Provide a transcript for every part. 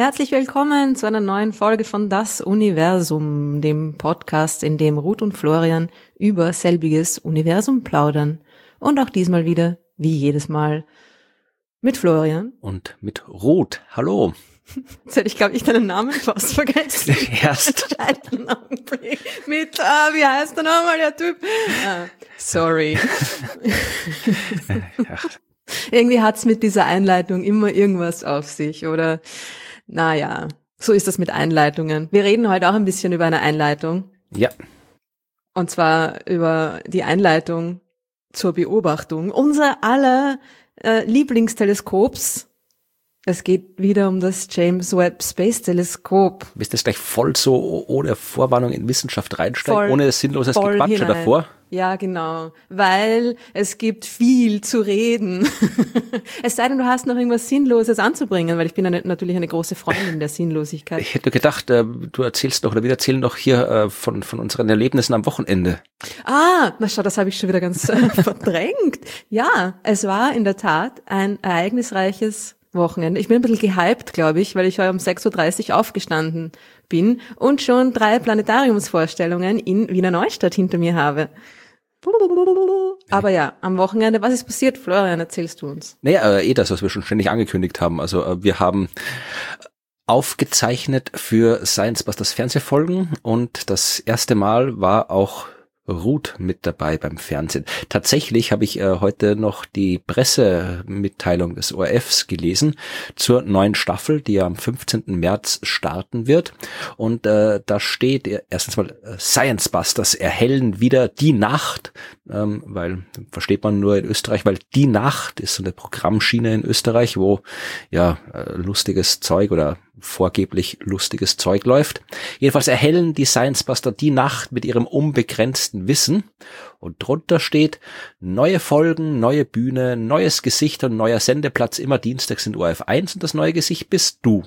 herzlich willkommen zu einer neuen Folge von Das Universum, dem Podcast, in dem Ruth und Florian über selbiges Universum plaudern. Und auch diesmal wieder, wie jedes Mal, mit Florian. Und mit Ruth. Hallo. Jetzt hätte ich, glaube ich, deinen Namen fast vergessen. Erst. Mit, wie heißt der nochmal, der Typ? Sorry. Ja. Irgendwie hat's mit dieser Einleitung immer irgendwas auf sich, oder? Naja, so ist das mit Einleitungen. Wir reden heute auch ein bisschen über eine Einleitung. Ja. Und zwar über die Einleitung zur Beobachtung unser aller Lieblingsteleskops. Es geht wieder um das James Webb Space Teleskop. Bist du jetzt gleich voll so ohne Vorwarnung in Wissenschaft reinsteigen, ohne sinnloses Gequatsche davor? Ja, genau, weil es gibt viel zu reden. Es sei denn, du hast noch irgendwas Sinnloses anzubringen, weil ich bin natürlich eine große Freundin der Sinnlosigkeit. Ich hätte gedacht, du erzählst noch, oder wir erzählen noch hier von unseren Erlebnissen am Wochenende. Na schau, das habe ich schon wieder ganz verdrängt. Ja, es war in der Tat ein ereignisreiches Wochenende. Ich bin ein bisschen gehypt, glaube ich, weil ich heute um 6.30 Uhr aufgestanden bin und schon 3 Planetariumsvorstellungen in Wiener Neustadt hinter mir habe. Aber ja, am Wochenende, was ist passiert? Florian, erzählst du uns. Naja, das, was wir schon ständig angekündigt haben. Also wir haben aufgezeichnet für Science Busters Fernsehfolgen und das erste Mal war auch Ruth mit dabei beim Fernsehen. Tatsächlich habe ich heute noch die Pressemitteilung des ORFs gelesen zur neuen Staffel, die ja am 15. März starten wird. Und da steht erstens mal Science Busters erhellen wieder die Nacht, weil versteht man nur in Österreich, weil die Nacht ist so eine Programmschiene in Österreich, wo ja lustiges Zeug oder vorgeblich lustiges Zeug läuft. Jedenfalls erhellen die Science Buster die Nacht mit ihrem unbegrenzten Wissen. Und drunter steht, neue Folgen, neue Bühne, neues Gesicht und neuer Sendeplatz immer dienstags in ORF 1 und das neue Gesicht bist du.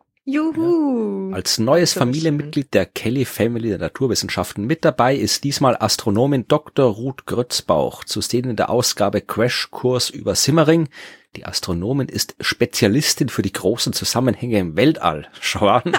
Juhu! Ja. Als neues Familienmitglied der Kelly Family der Naturwissenschaften mit dabei ist diesmal Astronomin Dr. Ruth Grützbauch, zu sehen in der Ausgabe Crashkurs über Simmering. Die Astronomin ist Spezialistin für die großen Zusammenhänge im Weltall. Schau an.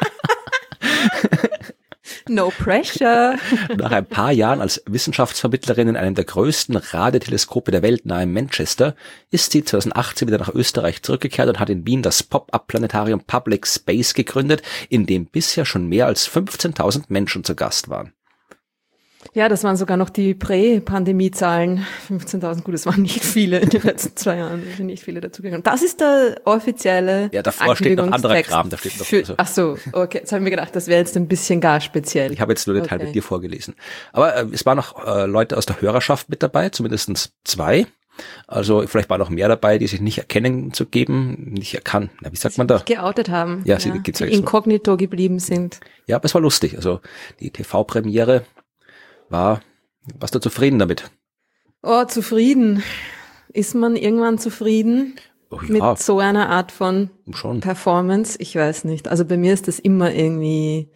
No pressure. Nach ein paar Jahren als Wissenschaftsvermittlerin in einem der größten Radioteleskope der Welt nahe Manchester ist sie 2018 wieder nach Österreich zurückgekehrt und hat in Wien das Pop-Up-Planetarium Public Space gegründet, in dem bisher schon mehr als 15.000 Menschen zu Gast waren. Ja, das waren sogar noch die Prä-Pandemie-Zahlen. 15.000, gut, das waren nicht viele in den letzten 2 Jahren. Da sind nicht viele dazugegangen. Das ist der offizielle Ja, davor steht noch anderer Kram. Da steht noch Ach so, okay. Jetzt habe ich mir gedacht, das wäre jetzt ein bisschen gar speziell. Ich habe jetzt nur den Teil mit dir vorgelesen. Aber es waren noch Leute aus der Hörerschaft mit dabei, zumindest 2. Also vielleicht waren noch mehr dabei, die sich nicht erkennen zu geben, nicht erkannt. Na, wie sagt man da? Geoutet haben. Ja, die inkognito geblieben sind. Ja, aber es war lustig. Also die TV-Premiere warst du zufrieden damit? Oh, zufrieden. Ist man irgendwann zufrieden mit so einer Art von Performance? Ich weiß nicht. Also bei mir ist das immer irgendwie,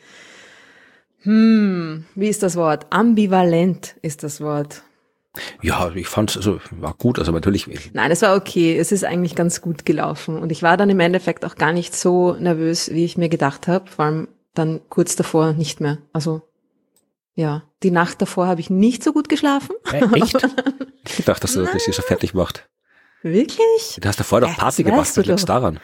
wie ist das Wort? Ambivalent ist das Wort. Ja, ich fand es, war gut, also natürlich. Nein, es war okay. Es ist eigentlich ganz gut gelaufen. Und ich war dann im Endeffekt auch gar nicht so nervös, wie ich mir gedacht habe. Vor allem dann kurz davor nicht mehr. Also ja, die Nacht davor habe ich nicht so gut geschlafen. Echt? Ich gedacht, dass das hier so fertig macht. Wirklich? Du hast davor doch Party gemacht, was liegt's daran?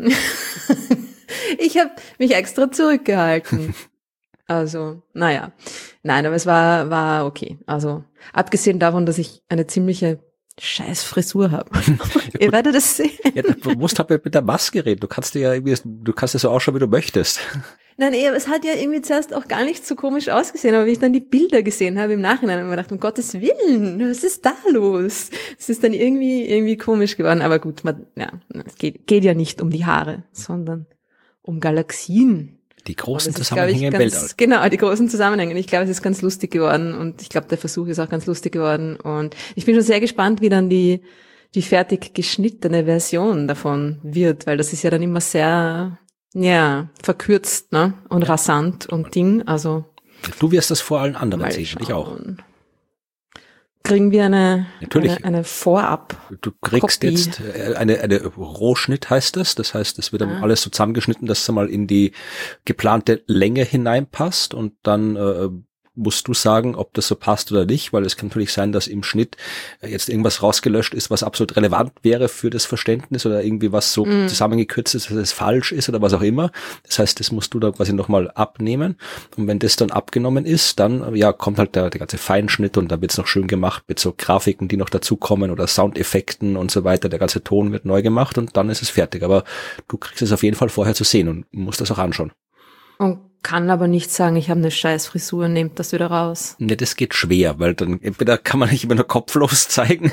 Ich habe mich extra zurückgehalten. Also, naja. Nein, aber es war okay. Also, abgesehen davon, dass ich eine ziemliche scheiß Frisur habe. Ihr werdet es sehen. Ja, du musst halt mit der Maske reden. Du kannst ja so ausschauen, wie du möchtest. Nein, es hat ja irgendwie zuerst auch gar nicht so komisch ausgesehen, aber wie ich dann die Bilder gesehen habe im Nachhinein, habe ich mir gedacht, um Gottes Willen, was ist da los? Es ist dann irgendwie komisch geworden, aber gut, es geht ja nicht um die Haare, sondern um Galaxien. Die großen Zusammenhänge im Weltall. Genau, die großen Zusammenhänge. Ich glaube, es ist ganz lustig geworden und ich glaube, der Versuch ist auch ganz lustig geworden und ich bin schon sehr gespannt, wie dann die fertig geschnittene Version davon wird, weil das ist ja dann immer sehr verkürzt, ne? Und rasant und Ding, also. Du wirst das vor allen anderen sehen, ich auch. Kriegen wir Natürlich. eine Vorab? Du kriegst Kopie. jetzt eine Rohschnitt heißt das. Das heißt, es wird dann alles so zusammengeschnitten, dass es mal in die geplante Länge hineinpasst und dann musst du sagen, ob das so passt oder nicht, weil es kann natürlich sein, dass im Schnitt jetzt irgendwas rausgelöscht ist, was absolut relevant wäre für das Verständnis oder irgendwie was so zusammengekürzt ist, dass es falsch ist oder was auch immer. Das heißt, das musst du da quasi nochmal abnehmen und wenn das dann abgenommen ist, dann ja kommt halt der ganze Feinschnitt und dann wird's noch schön gemacht mit so Grafiken, die noch dazukommen oder Soundeffekten und so weiter. Der ganze Ton wird neu gemacht und dann ist es fertig. Aber du kriegst es auf jeden Fall vorher zu sehen und musst das auch anschauen. Und kann aber nicht sagen, ich habe eine scheiß Frisur, nehmt das wieder raus. Ne, das geht schwer, weil dann entweder kann man nicht immer nur kopflos zeigen.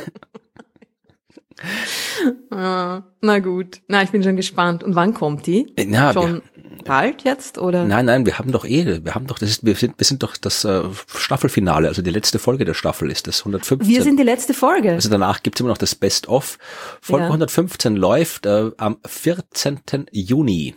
Na gut. Na, ich bin schon gespannt. Und wann kommt die? Ja, schon bald jetzt, oder? Nein, wir haben doch, wir sind doch das Staffelfinale, also die letzte Folge der Staffel ist das 115. Wir sind die letzte Folge. Also danach gibt's immer noch das Best-of. Folge 115 läuft am 14. Juni.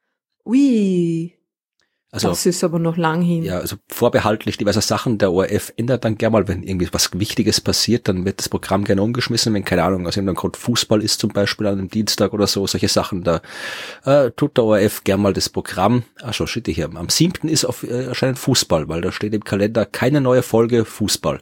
Ui. Also, das ist aber noch lang hin. Ja, also vorbehaltlich diverser Sachen. Der ORF ändert dann gerne mal, wenn irgendwie was Wichtiges passiert, dann wird das Programm gerne umgeschmissen, wenn, keine Ahnung, aus irgendeinem Grund Fußball ist zum Beispiel an einem Dienstag oder so, solche Sachen, da tut der ORF gerne mal das Programm, steht hier, am 7. ist erscheint Fußball, weil da steht im Kalender keine neue Folge Fußball.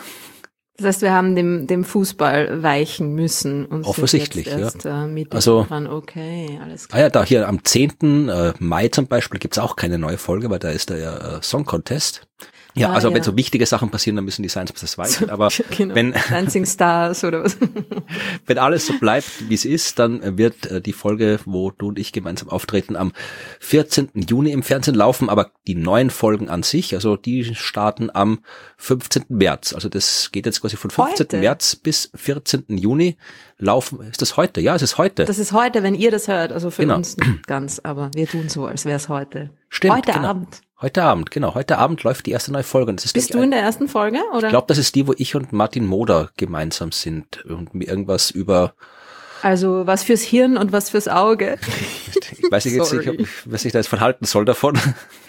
Das heißt, wir haben dem Fußball weichen müssen. Und offensichtlich, sind jetzt erst, mit also dran. Okay, alles klar. Ja, da hier am 10. Mai zum Beispiel gibt's auch keine neue Folge, weil da ist der Song Contest. Ja, also wenn so wichtige Sachen passieren, dann müssen die Science-Busters weichen. Aber genau. wenn Dancing Stars oder was. Wenn alles so bleibt, wie es ist, dann wird die Folge, wo du und ich gemeinsam auftreten, am 14. Juni im Fernsehen laufen. Aber die neuen Folgen an sich, also die starten am 15. März. Also das geht jetzt quasi von 15. Heute? März bis 14. Juni laufen. Ist das heute? Ja, es ist heute. Das ist heute, wenn ihr das hört. Also für Genau. uns nicht ganz, aber wir tun so, als wäre es heute. Stimmt, heute genau. Abend. Heute Abend, genau. Heute Abend läuft die erste neue Folge. Und das ist Bist du in der ersten Folge, oder? Ich glaube, das ist die, wo ich und Martin Moder gemeinsam sind und mir irgendwas über... Also was fürs Hirn und was fürs Auge. Ich weiß jetzt nicht, was ich da jetzt von halten soll davon.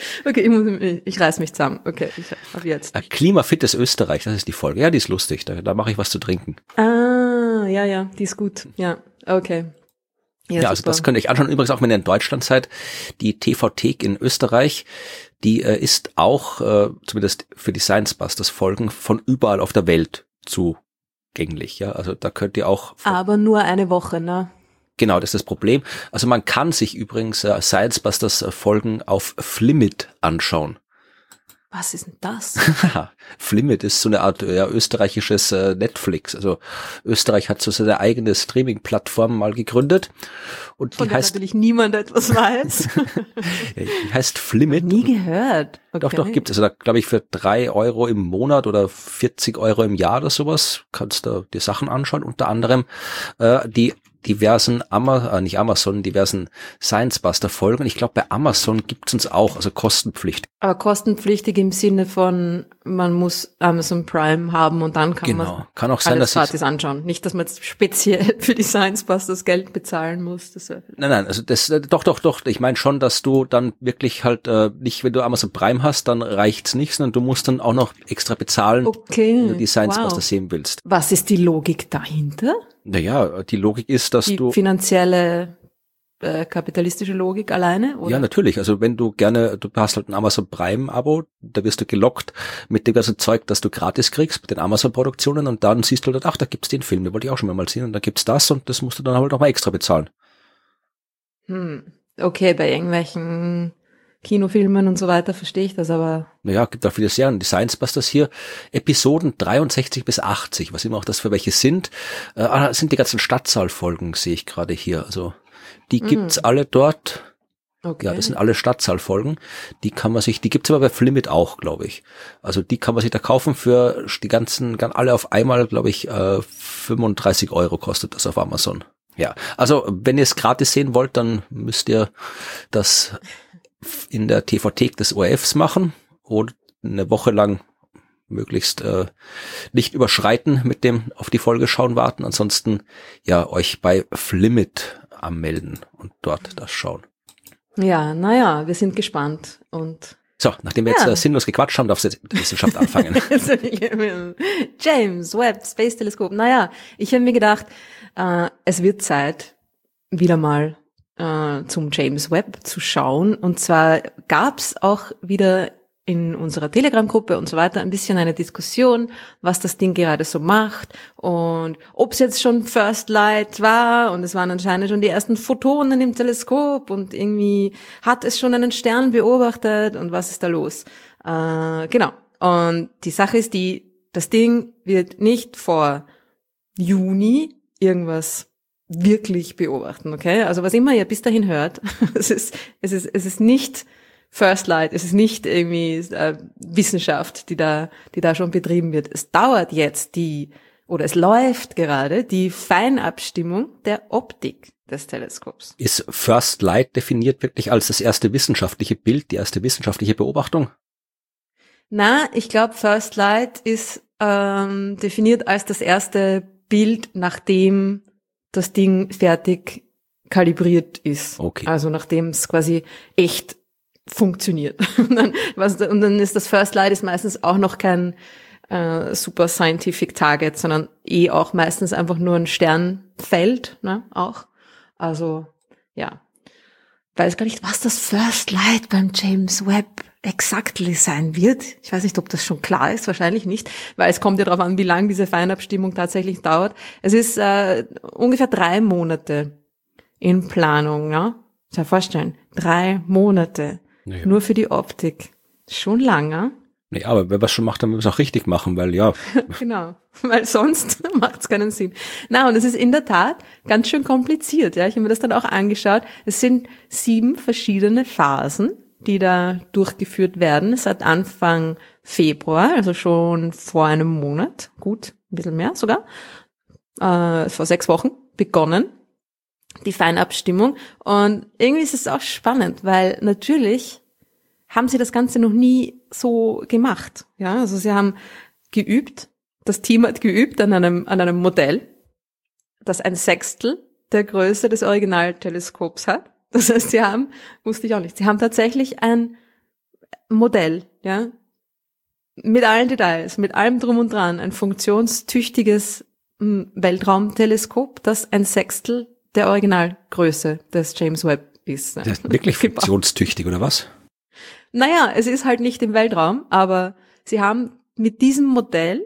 Okay, ich reiß mich zusammen. Okay, ab jetzt. Klimafittes Österreich, das ist die Folge. Ja, die ist lustig. Da mache ich was zu trinken. Ah, ja, die ist gut. Ja, okay. Ja, also das könnt ihr euch anschauen. Übrigens auch, wenn ihr in Deutschland seid, die TV-Thek in Österreich, die ist auch, zumindest für die Science-Busters Folgen, von überall auf der Welt zugänglich. Ja, also da könnt ihr auch... Aber nur eine Woche, ne? Genau, das ist das Problem. Also man kann sich übrigens Science-Busters Folgen auf Flimit anschauen. Was ist denn das? Flimit ist so eine Art österreichisches Netflix. Also Österreich hat so seine eigene Streaming-Plattform mal gegründet. Und von die der heißt natürlich niemand etwas weiß. die heißt Flimit. Nie gehört. Okay. Doch, gibt es. Also da glaube ich für 3 Euro im Monat oder 40 Euro im Jahr oder sowas kannst du dir Sachen anschauen. Unter anderem die diversen diversen Science-Buster-Folgen. Ich glaube, bei Amazon gibt's uns auch, also kostenpflichtig. Aber kostenpflichtig im Sinne von, man muss Amazon Prime haben und dann kann man kann auch sein, alles dass gratis anschauen. Nicht, dass man jetzt speziell für die Science-Busters Geld bezahlen muss. Nein, also das doch. Ich meine schon, dass du dann wirklich halt nicht, wenn du Amazon Prime hast, dann reicht's nicht, sondern du musst dann auch noch extra bezahlen, wenn du die Science-Busters sehen willst. Was ist die Logik dahinter? Naja, die Logik ist, dass die finanzielle kapitalistische Logik alleine, oder? Ja, natürlich. Also wenn du hast halt ein Amazon Prime-Abo, da wirst du gelockt mit dem ganzen Zeug, das du gratis kriegst, mit den Amazon-Produktionen und dann siehst du halt, ach, da gibt's den Film, den wollte ich auch schon mal sehen und da gibt's das und das musst du dann halt auch mal extra bezahlen. Okay, bei irgendwelchen Kinofilmen und so weiter verstehe ich das, aber... Naja, gibt auch viele Serien. Die Science-Busters hier, Episoden 63 bis 80, was immer auch das für welche sind. Sind die ganzen Stadtsaal-Folgen, sehe ich gerade hier. Also die gibt's alle dort. Okay. Ja, das sind alle Stadtsaal-Folgen. Die gibt's aber bei Flimit auch, glaube ich. Also die kann man sich da kaufen für die ganzen, alle auf einmal, glaube ich, 35 Euro kostet das auf Amazon. Ja, also wenn ihr es gratis sehen wollt, dann müsst ihr das in der TV-Thek des ORFs machen und eine Woche lang möglichst nicht überschreiten mit dem auf die Folge schauen warten. Ansonsten ja euch bei Flimit anmelden und dort das schauen. Ja, naja, wir sind gespannt und So, nachdem wir jetzt sinnlos gequatscht haben, darfst du jetzt mit der Wissenschaft anfangen. James Webb Space Teleskop. Naja, ich habe mir gedacht, es wird Zeit, wieder mal zum James Webb zu schauen. Und zwar gab's auch wieder in unserer Telegram-Gruppe und so weiter ein bisschen eine Diskussion, was das Ding gerade so macht und ob es jetzt schon First Light war und es waren anscheinend schon die ersten Photonen im Teleskop und irgendwie hat es schon einen Stern beobachtet und was ist da los? Genau. Und die Sache ist das Ding wird nicht vor Juni irgendwas wirklich beobachten, okay? Also was immer ihr bis dahin hört, es ist nicht First Light, es ist nicht irgendwie Wissenschaft, die da schon betrieben wird. Es dauert jetzt es läuft gerade die Feinabstimmung der Optik des Teleskops. Ist First Light definiert wirklich als das erste wissenschaftliche Bild, die erste wissenschaftliche Beobachtung? Na, ich glaube, First Light ist definiert als das erste Bild, nachdem das Ding fertig kalibriert ist. Okay. Also nachdem es quasi echt funktioniert. Und dann ist das First Light ist meistens auch noch kein super scientific target, sondern auch meistens einfach nur ein Sternfeld, ne, auch. Also, ja. Weiß gar nicht, was das First Light beim James Webb exactly sein wird. Ich weiß nicht, ob das schon klar ist, wahrscheinlich nicht, weil es kommt ja darauf an, wie lange diese Feinabstimmung tatsächlich dauert. Es ist ungefähr 3 Monate in Planung, ja. Ich kann mir vorstellen, 3 Monate naja. Nur für die Optik. Schon lange. Nee, aber wer was schon macht, dann muss es auch richtig machen, weil ja. Genau, weil sonst macht es keinen Sinn. Na, und es ist in der Tat ganz schön kompliziert. Ja, ich habe mir das dann auch angeschaut. Es sind 7 verschiedene Phasen, die da durchgeführt werden seit Anfang Februar, also schon vor einem Monat, gut, ein bisschen mehr sogar, vor 6 Wochen begonnen, die Feinabstimmung. Und irgendwie ist es auch spannend, weil natürlich haben sie das Ganze noch nie so gemacht. Ja, also sie haben geübt, das Team hat geübt an einem Modell, das ein Sechstel der Größe des Originalteleskops hat. Das heißt, wusste ich auch nicht, sie haben tatsächlich ein Modell, ja, mit allen Details, mit allem drum und dran, ein funktionstüchtiges Weltraumteleskop, das ein Sechstel der Originalgröße des James Webb ist. Das ist wirklich funktionstüchtig, oder was? Naja, es ist halt nicht im Weltraum, aber sie haben mit diesem Modell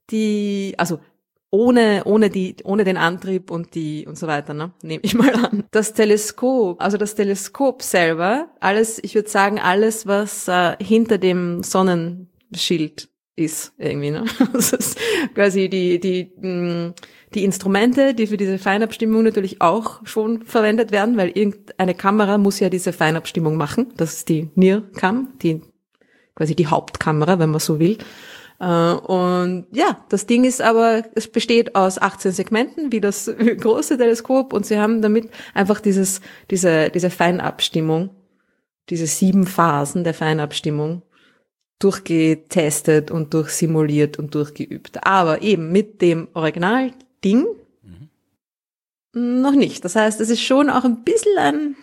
ohne den Antrieb und so weiter, ne, nehme ich mal an. Das Teleskop selber, ich würde sagen, alles, was hinter dem Sonnenschild ist, irgendwie, ne. Das ist quasi die Instrumente, die für diese Feinabstimmung natürlich auch schon verwendet werden, weil irgendeine Kamera muss ja diese Feinabstimmung machen. Das ist die NIRCam, quasi die Hauptkamera, wenn man so will. Und ja, das Ding ist aber, es besteht aus 18 Segmenten, wie das große Teleskop, und sie haben damit einfach diese Feinabstimmung, diese 7 Phasen der Feinabstimmung durchgetestet und durchsimuliert und durchgeübt. Aber eben mit dem Originalding noch nicht. Das heißt, es ist schon auch ein bisschen ein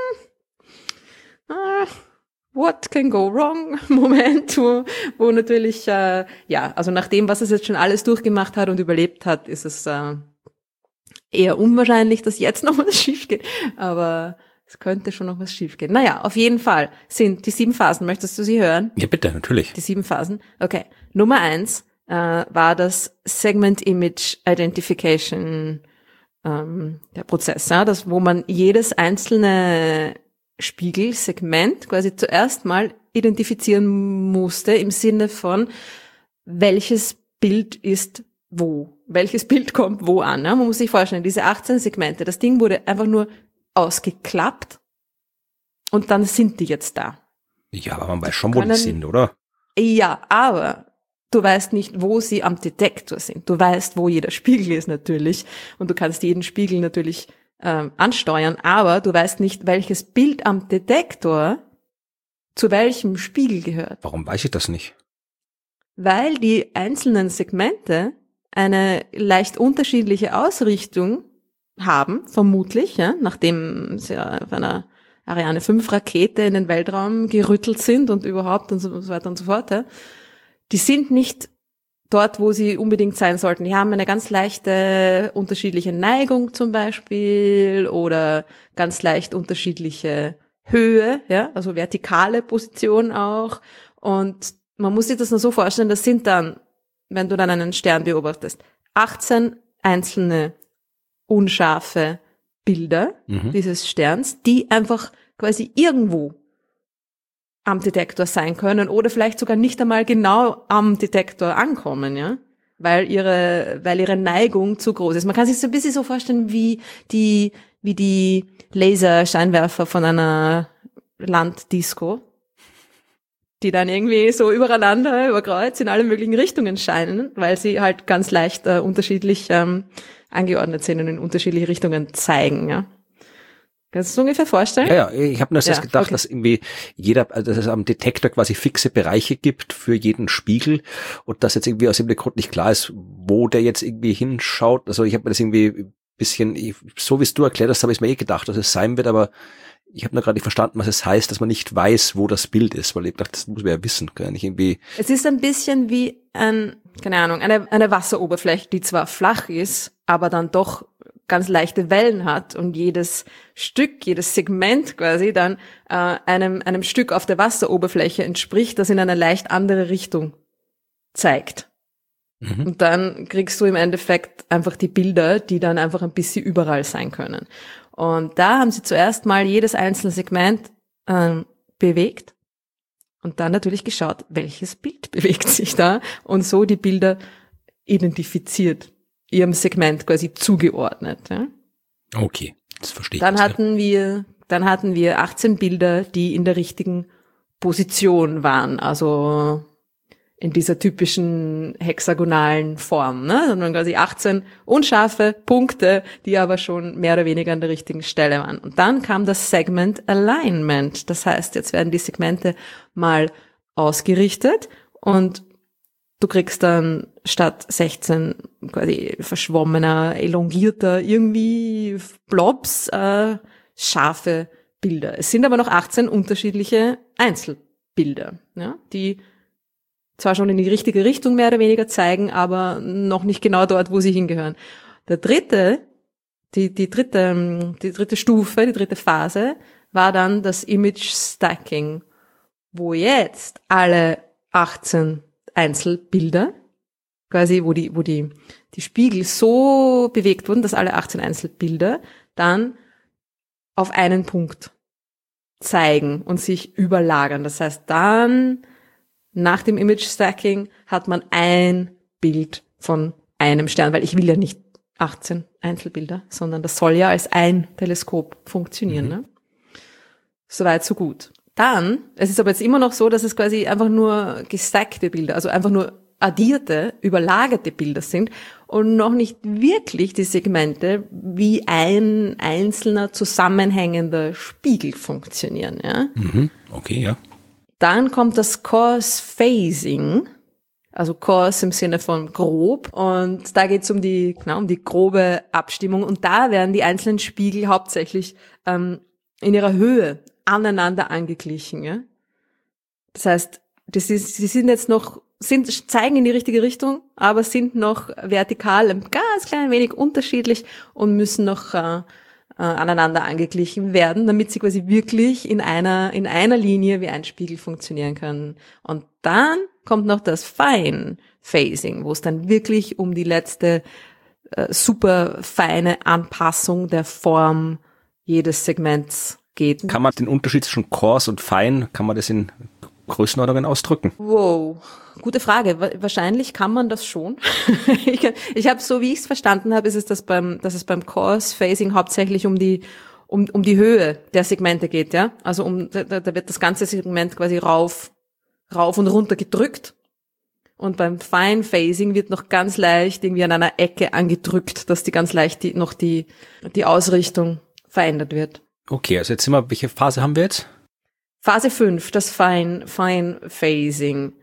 what can go wrong Moment, wo natürlich, also nach dem, was es jetzt schon alles durchgemacht hat und überlebt hat, ist es eher unwahrscheinlich, dass jetzt noch was schief geht. Aber es könnte schon noch was schief gehen. Naja, auf jeden Fall sind die 7 Phasen. Möchtest du sie hören? Ja, bitte, natürlich. Die 7 Phasen. Okay. Nummer 1 war das Segment Image Identification, der Prozess, ja, wo man jedes einzelne Spiegelsegment quasi zuerst mal identifizieren musste im Sinne von, welches Bild ist wo, welches Bild kommt wo an. Ja? Man muss sich vorstellen, diese 18 Segmente, das Ding wurde einfach nur ausgeklappt und dann sind die jetzt da. Ja, aber man weiß schon, wo die sind, oder? Ja, aber du weißt nicht, wo sie am Detektor sind. Du weißt, wo jeder Spiegel ist natürlich und du kannst jeden Spiegel natürlich ansteuern, aber du weißt nicht, welches Bild am Detektor zu welchem Spiegel gehört. Warum weiß ich das nicht? Weil die einzelnen Segmente eine leicht unterschiedliche Ausrichtung haben, vermutlich, ja, nachdem sie auf einer Ariane 5 Rakete in den Weltraum gerüttelt sind und überhaupt und so weiter und so fort, ja, die sind nicht dort, wo sie unbedingt sein sollten. Die haben eine ganz leichte unterschiedliche Neigung zum Beispiel oder ganz leicht unterschiedliche Höhe, ja, also vertikale Position auch. Und man muss sich das nur so vorstellen, das sind dann, wenn du dann einen Stern beobachtest, 18 einzelne unscharfe Bilder dieses Sterns, die einfach quasi irgendwo am Detektor sein können oder vielleicht sogar nicht einmal genau am Detektor ankommen, ja, weil ihre Neigung zu groß ist. Man kann sich so ein bisschen so vorstellen wie die Laserscheinwerfer von einer Landdisco, die dann irgendwie so übereinander, über Kreuz in alle möglichen Richtungen scheinen, weil sie halt ganz leicht unterschiedlich angeordnet sind und in unterschiedliche Richtungen zeigen, ja. Kannst du es ungefähr vorstellen? Ja, ich habe nur das gedacht, dass irgendwie dass es am Detektor quasi fixe Bereiche gibt für jeden Spiegel und dass jetzt irgendwie aus irgendeinem Grund nicht klar ist, wo der jetzt irgendwie hinschaut. Also ich habe mir das irgendwie ein bisschen, so wie es du erklärt hast, habe ich mir gedacht, dass es sein wird, aber ich habe nur gerade nicht verstanden, was es heißt, dass man nicht weiß, wo das Bild ist, weil ich dachte, das muss man ja wissen, kann ich irgendwie. Es ist ein bisschen wie eine Wasseroberfläche, die zwar flach ist, aber dann doch ganz leichte Wellen hat und jedes Segment quasi dann einem Stück auf der Wasseroberfläche entspricht, das in eine leicht andere Richtung zeigt. Und dann kriegst du im Endeffekt einfach die Bilder, die dann einfach ein bisschen überall sein können. Und da haben sie zuerst mal jedes einzelne Segment bewegt und dann natürlich geschaut, welches Bild bewegt sich da und so die Bilder identifiziert, ihrem Segment quasi zugeordnet. Ja? Okay, das verstehe ich. Dann hatten wir 18 Bilder, die in der richtigen Position waren, also in dieser typischen hexagonalen Form, ne? Sondern quasi 18 unscharfe Punkte, die aber schon mehr oder weniger an der richtigen Stelle waren. Und dann kam das Segment Alignment. Das heißt, jetzt werden die Segmente mal ausgerichtet und du kriegst dann statt 16 quasi verschwommener, elongierter, irgendwie Blobs, scharfe Bilder. Es sind aber noch 18 unterschiedliche Einzelbilder, ja, die zwar schon in die richtige Richtung mehr oder weniger zeigen, aber noch nicht genau dort, wo sie hingehören. Die dritte Stufe, die dritte Phase war dann das Image Stacking, wo jetzt alle 18 Einzelbilder, quasi, wo die Spiegel so bewegt wurden, dass alle 18 Einzelbilder dann auf einen Punkt zeigen und sich überlagern. Das heißt, dann nach dem Image Stacking hat man ein Bild von einem Stern, weil ich will ja nicht 18 Einzelbilder, sondern das soll ja als ein Teleskop funktionieren. Ne? Soweit, so gut. Dann, es ist aber jetzt immer noch so, dass es quasi einfach nur gestackte Bilder, also einfach nur addierte, überlagerte Bilder sind und noch nicht wirklich die Segmente wie ein einzelner zusammenhängender Spiegel funktionieren. Ja? Okay, ja. Dann kommt das Coarse Phasing, also coarse im Sinne von grob, und da geht es um die grobe Abstimmung und da werden die einzelnen Spiegel hauptsächlich in ihrer Höhe aneinander angeglichen. Ja? Das heißt, sie sind jetzt noch, zeigen in die richtige Richtung, aber sind noch vertikal ein ganz klein wenig unterschiedlich und müssen noch aneinader angeglichen werden, damit sie quasi wirklich in einer Linie wie ein Spiegel funktionieren können. Und dann kommt noch das Fine Phasing, wo es dann wirklich um die letzte super feine Anpassung der Form jedes Segments geht. Kann man den Unterschied zwischen coarse und fine, kann man das in Größenordnungen ausdrücken? Wow, gute Frage. Wahrscheinlich kann man das schon. Ich habe, so wie ich es verstanden habe, dass es beim Coarse Phasing hauptsächlich um die Höhe der Segmente geht, ja. Also da wird das ganze Segment quasi rauf und runter gedrückt. Und beim Fine Phasing wird noch ganz leicht irgendwie an einer Ecke angedrückt, dass die ganz leicht die Ausrichtung verändert wird. Okay, also jetzt sind wir, welche Phase haben wir jetzt? Phase 5, das Fine Phasing.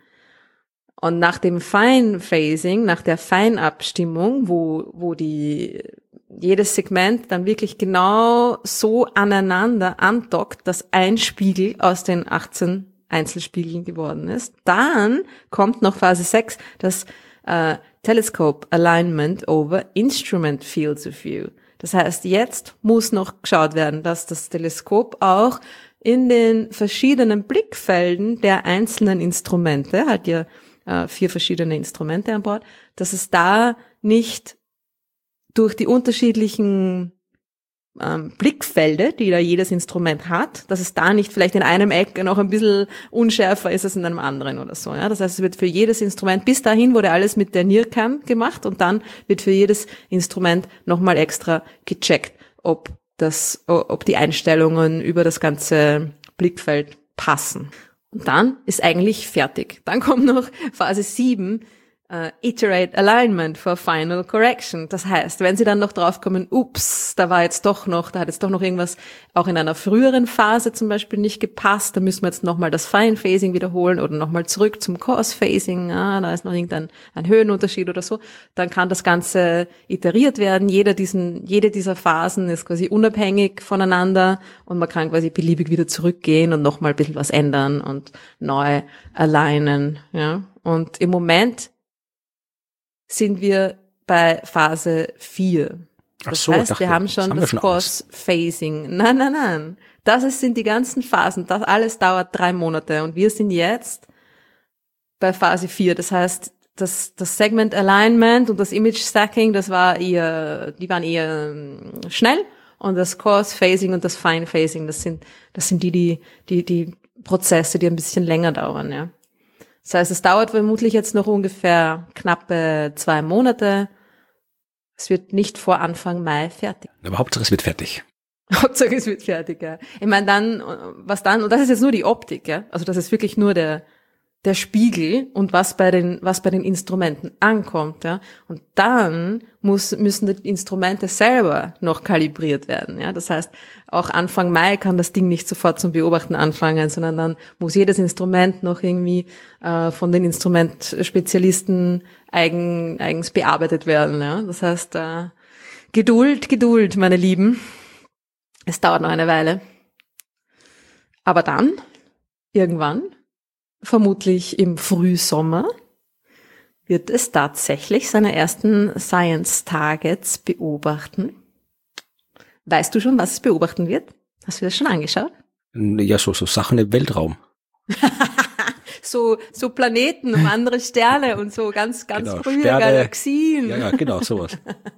Und nach dem Fine Phasing, nach der Feinabstimmung, wo die jedes Segment dann wirklich genau so aneinander andockt, dass ein Spiegel aus den 18 Einzelspiegeln geworden ist. Dann kommt noch Phase 6, das Telescope Alignment over Instrument Fields of View. Das heißt, jetzt muss noch geschaut werden, dass das Teleskop auch in den verschiedenen Blickfelden der einzelnen Instrumente, hat ja 4 verschiedene Instrumente an Bord, dass es da nicht durch die unterschiedlichen Blickfelder, die da jedes Instrument hat, dass es da nicht vielleicht in einem Eck noch ein bisschen unschärfer ist als in einem anderen oder so. Ja? Das heißt, es wird für jedes Instrument, bis dahin wurde alles mit der NIRCam gemacht und dann wird für jedes Instrument nochmal extra gecheckt, ob die Einstellungen über das ganze Blickfeld passen. Und dann ist eigentlich fertig. Dann kommt noch Phase 7, Iterate Alignment for Final Correction. Das heißt, wenn Sie dann noch draufkommen, ups, da hat jetzt doch noch irgendwas auch in einer früheren Phase zum Beispiel nicht gepasst, da müssen wir jetzt nochmal das Fine Phasing wiederholen oder nochmal zurück zum Coarse Phasing, da ist noch irgendein Höhenunterschied oder so, dann kann das Ganze iteriert werden. Jede dieser Phasen ist quasi unabhängig voneinander und man kann quasi beliebig wieder zurückgehen und nochmal ein bisschen was ändern und neu alignen, ja. Und im Moment sind wir bei Phase 4. Das heißt, wir haben schon das Coarse Phasing. Nein. Sind die ganzen Phasen. Das alles dauert 3 Monate. Und wir sind jetzt bei Phase 4. Das heißt, das Segment Alignment und das Image Stacking, die waren eher schnell. Und das Coarse Phasing und das Fine Phasing, das sind die Prozesse, die ein bisschen länger dauern, ja. Das heißt, es dauert vermutlich jetzt noch ungefähr knappe 2 Monate. Es wird nicht vor Anfang Mai fertig. Aber Hauptsache es wird fertig. Hauptsache es wird fertig, ja. Ich meine dann, und das ist jetzt nur die Optik, ja. Also das ist wirklich nur der Spiegel und was bei den Instrumenten ankommt, ja. Und dann müssen die Instrumente selber noch kalibriert werden, ja. Das heißt, auch Anfang Mai kann das Ding nicht sofort zum Beobachten anfangen, sondern dann muss jedes Instrument noch irgendwie von den Instrumentspezialisten eigens bearbeitet werden, ja. Das heißt, Geduld, meine Lieben. Es dauert noch eine Weile. Aber dann, irgendwann, vermutlich im Frühsommer, wird es tatsächlich seine ersten Science Targets beobachten. Weißt du schon, was es beobachten wird? Hast du das schon angeschaut? Ja, so Sachen im Weltraum. so Planeten und andere Sterne und so ganz genau, frühe Sterne, Galaxien. Ja, genau, sowas.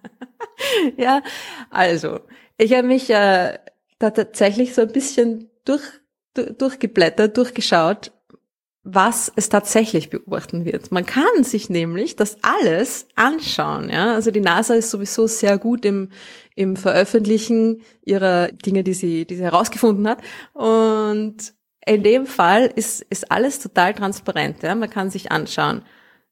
Ja, also, ich habe mich da tatsächlich so ein bisschen durchgeblättert, durchgeschaut, was es tatsächlich beobachten wird. Man kann sich nämlich das alles anschauen, ja. Also die NASA ist sowieso sehr gut im Veröffentlichen ihrer Dinge, die sie herausgefunden hat. Und in dem Fall ist alles total transparent, ja. Man kann sich anschauen,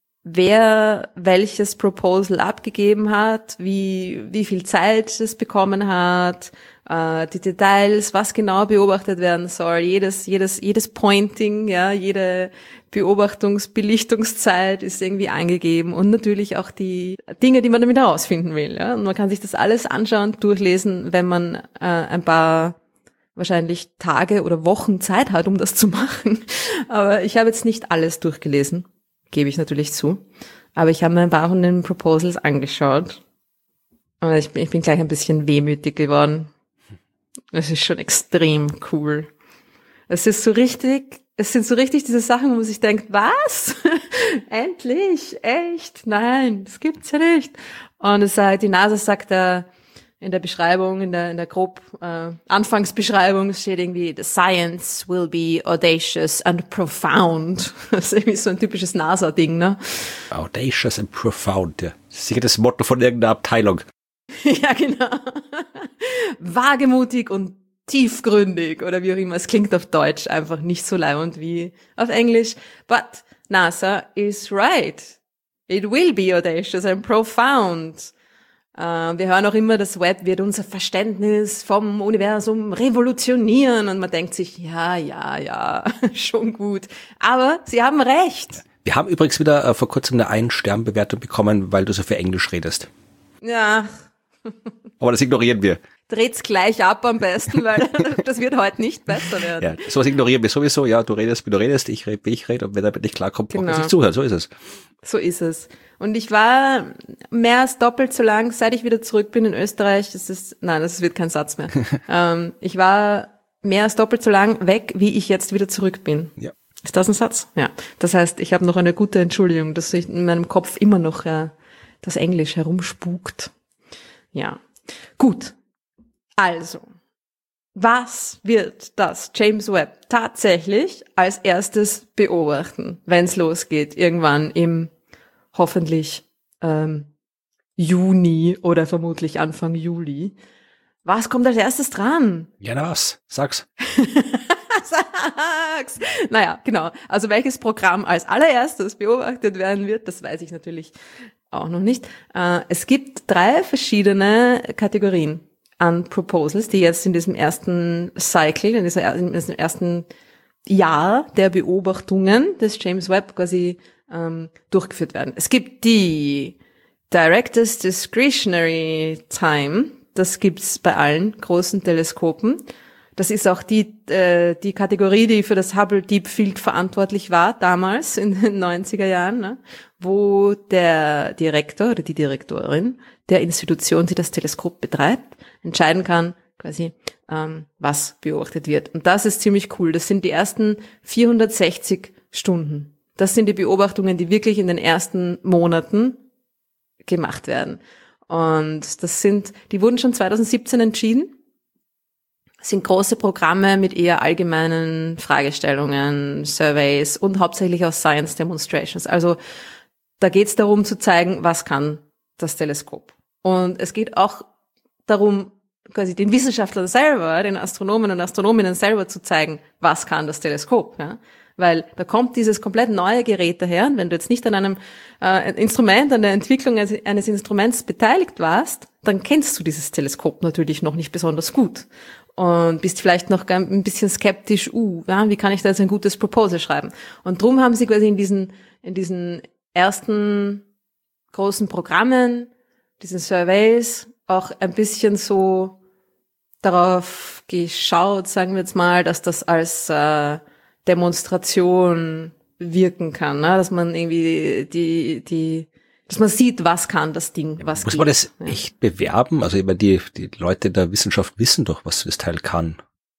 wer welches Proposal abgegeben hat, wie viel Zeit es bekommen hat, die Details, was genau beobachtet werden soll, jedes Pointing, ja, jede Beobachtungsbelichtungszeit ist irgendwie angegeben und natürlich auch die Dinge, die man damit herausfinden will, ja. Und man kann sich das alles anschauen, durchlesen, wenn man ein paar wahrscheinlich Tage oder Wochen Zeit hat, um das zu machen. Aber ich habe jetzt nicht alles durchgelesen, gebe ich natürlich zu. Aber ich habe mir ein paar von den Proposals angeschaut. Und ich bin gleich ein bisschen wehmütig geworden. Es ist schon extrem cool. Es sind so richtig diese Sachen, wo man sich denkt, was? Endlich? Echt? Nein, das gibt's ja nicht. Und die NASA sagt da in der Beschreibung, in der grob Anfangsbeschreibung steht irgendwie, the science will be audacious and profound. Das ist irgendwie so ein typisches NASA-Ding, ne? Audacious and profound, ja. Das ist sicher das Motto von irgendeiner Abteilung. Ja, genau. Wagemutig und tiefgründig oder wie auch immer. Es klingt auf Deutsch einfach nicht so leibend wie auf Englisch. But NASA is right. It will be audacious and profound. Wir hören auch immer, das Web wird unser Verständnis vom Universum revolutionieren und man denkt sich, ja, schon gut. Aber sie haben recht. Wir haben übrigens wieder vor kurzem eine 1-Stern-Bewertung bekommen, weil du so viel Englisch redest. Ja, Aber das ignorieren wir. Dreht's gleich ab am besten, weil das wird heute nicht besser werden. Ja, sowas ignorieren wir sowieso. Ja, du redest, wie du redest, ich rede, wie ich rede. Und wenn damit nicht klarkommt, braucht man sich zuhören. So ist es. So ist es. Und ich war mehr als doppelt so lang, seit ich wieder zurück bin in Österreich. Das wird kein Satz mehr. Ich war mehr als doppelt so lang weg, wie ich jetzt wieder zurück bin. Ja. Ist das ein Satz? Ja. Das heißt, ich habe noch eine gute Entschuldigung, dass ich in meinem Kopf immer noch das Englisch herumspukt. Ja. Gut. Also, was wird das James Webb tatsächlich als erstes beobachten, wenn es losgeht, irgendwann im hoffentlich Juni oder vermutlich Anfang Juli? Was kommt als erstes dran? Ja, na was? Sag's. Sag's! Naja, genau. Also welches Programm als allererstes beobachtet werden wird, das weiß ich natürlich auch noch nicht. Es gibt 3 verschiedene Kategorien an Proposals, die jetzt in diesem ersten Cycle, in diesem ersten Jahr der Beobachtungen des James Webb quasi durchgeführt werden. Es gibt die Director's Discretionary Time, das gibt's bei allen großen Teleskopen. Das ist auch die Kategorie, die für das Hubble Deep Field verantwortlich war, damals in den 90er Jahren, ne? Wo der Direktor oder die Direktorin der Institution, die das Teleskop betreibt, entscheiden kann, quasi, was beobachtet wird. Und das ist ziemlich cool. Das sind die ersten 460 Stunden. Das sind die Beobachtungen, die wirklich in den ersten Monaten gemacht werden. Und die wurden schon 2017 entschieden. Das sind große Programme mit eher allgemeinen Fragestellungen, Surveys und hauptsächlich auch Science Demonstrations. Also da geht es darum zu zeigen, was kann das Teleskop. Und es geht auch darum, quasi den Wissenschaftlern selber, den Astronomen und Astronominnen selber zu zeigen, was kann das Teleskop. Ja? Weil da kommt dieses komplett neue Gerät daher. Und wenn du jetzt nicht an einem Instrument, an der Entwicklung eines Instruments beteiligt warst, dann kennst du dieses Teleskop natürlich noch nicht besonders gut. Und bist vielleicht noch ein bisschen skeptisch, wie kann ich da jetzt ein gutes Proposal schreiben? Und drum haben sie quasi in diesen ersten großen Programmen, diesen Surveys, auch ein bisschen so darauf geschaut, sagen wir jetzt mal, dass das als Demonstration wirken kann, ne? Dass man irgendwie dass man sieht, was kann das Ding, was Muss geht. Man das echt bewerben? Also immer die Leute der Wissenschaft wissen doch, was das Teil kann.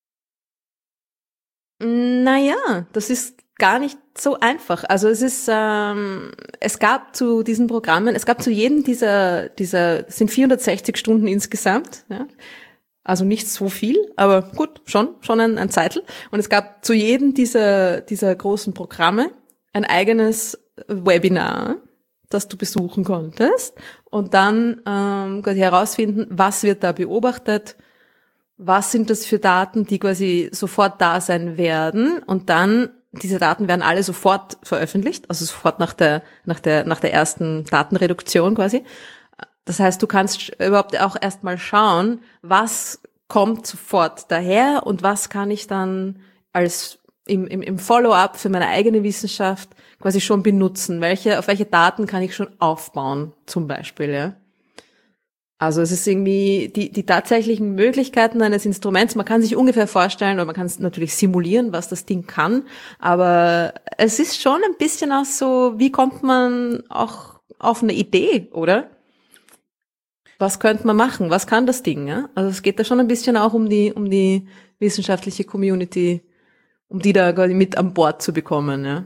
Naja, das ist gar nicht so einfach. Also es gab zu diesen Programmen, es gab zu jedem dieser es sind 460 Stunden insgesamt, ja. Also nicht so viel, aber gut, schon ein Zeitl. Und es gab zu jedem dieser großen Programme ein eigenes Webinar, das du besuchen konntest und dann quasi herausfinden, was wird da beobachtet, was sind das für Daten, die quasi sofort da sein werden und dann diese Daten werden alle sofort veröffentlicht, also sofort nach der ersten Datenreduktion quasi. Das heißt, du kannst überhaupt auch erstmal schauen, was kommt sofort daher und was kann ich dann als im Follow-up für meine eigene Wissenschaft quasi schon benutzen. Auf welche Daten kann ich schon aufbauen, zum Beispiel, ja. Also es ist irgendwie die tatsächlichen Möglichkeiten eines Instruments. Man kann sich ungefähr vorstellen oder man kann es natürlich simulieren, was das Ding kann. Aber es ist schon ein bisschen auch so, wie kommt man auch auf eine Idee, oder? Was könnte man machen? Was kann das Ding? Ja? Also es geht da schon ein bisschen auch um die wissenschaftliche Community, um die da quasi mit an Bord zu bekommen, ja.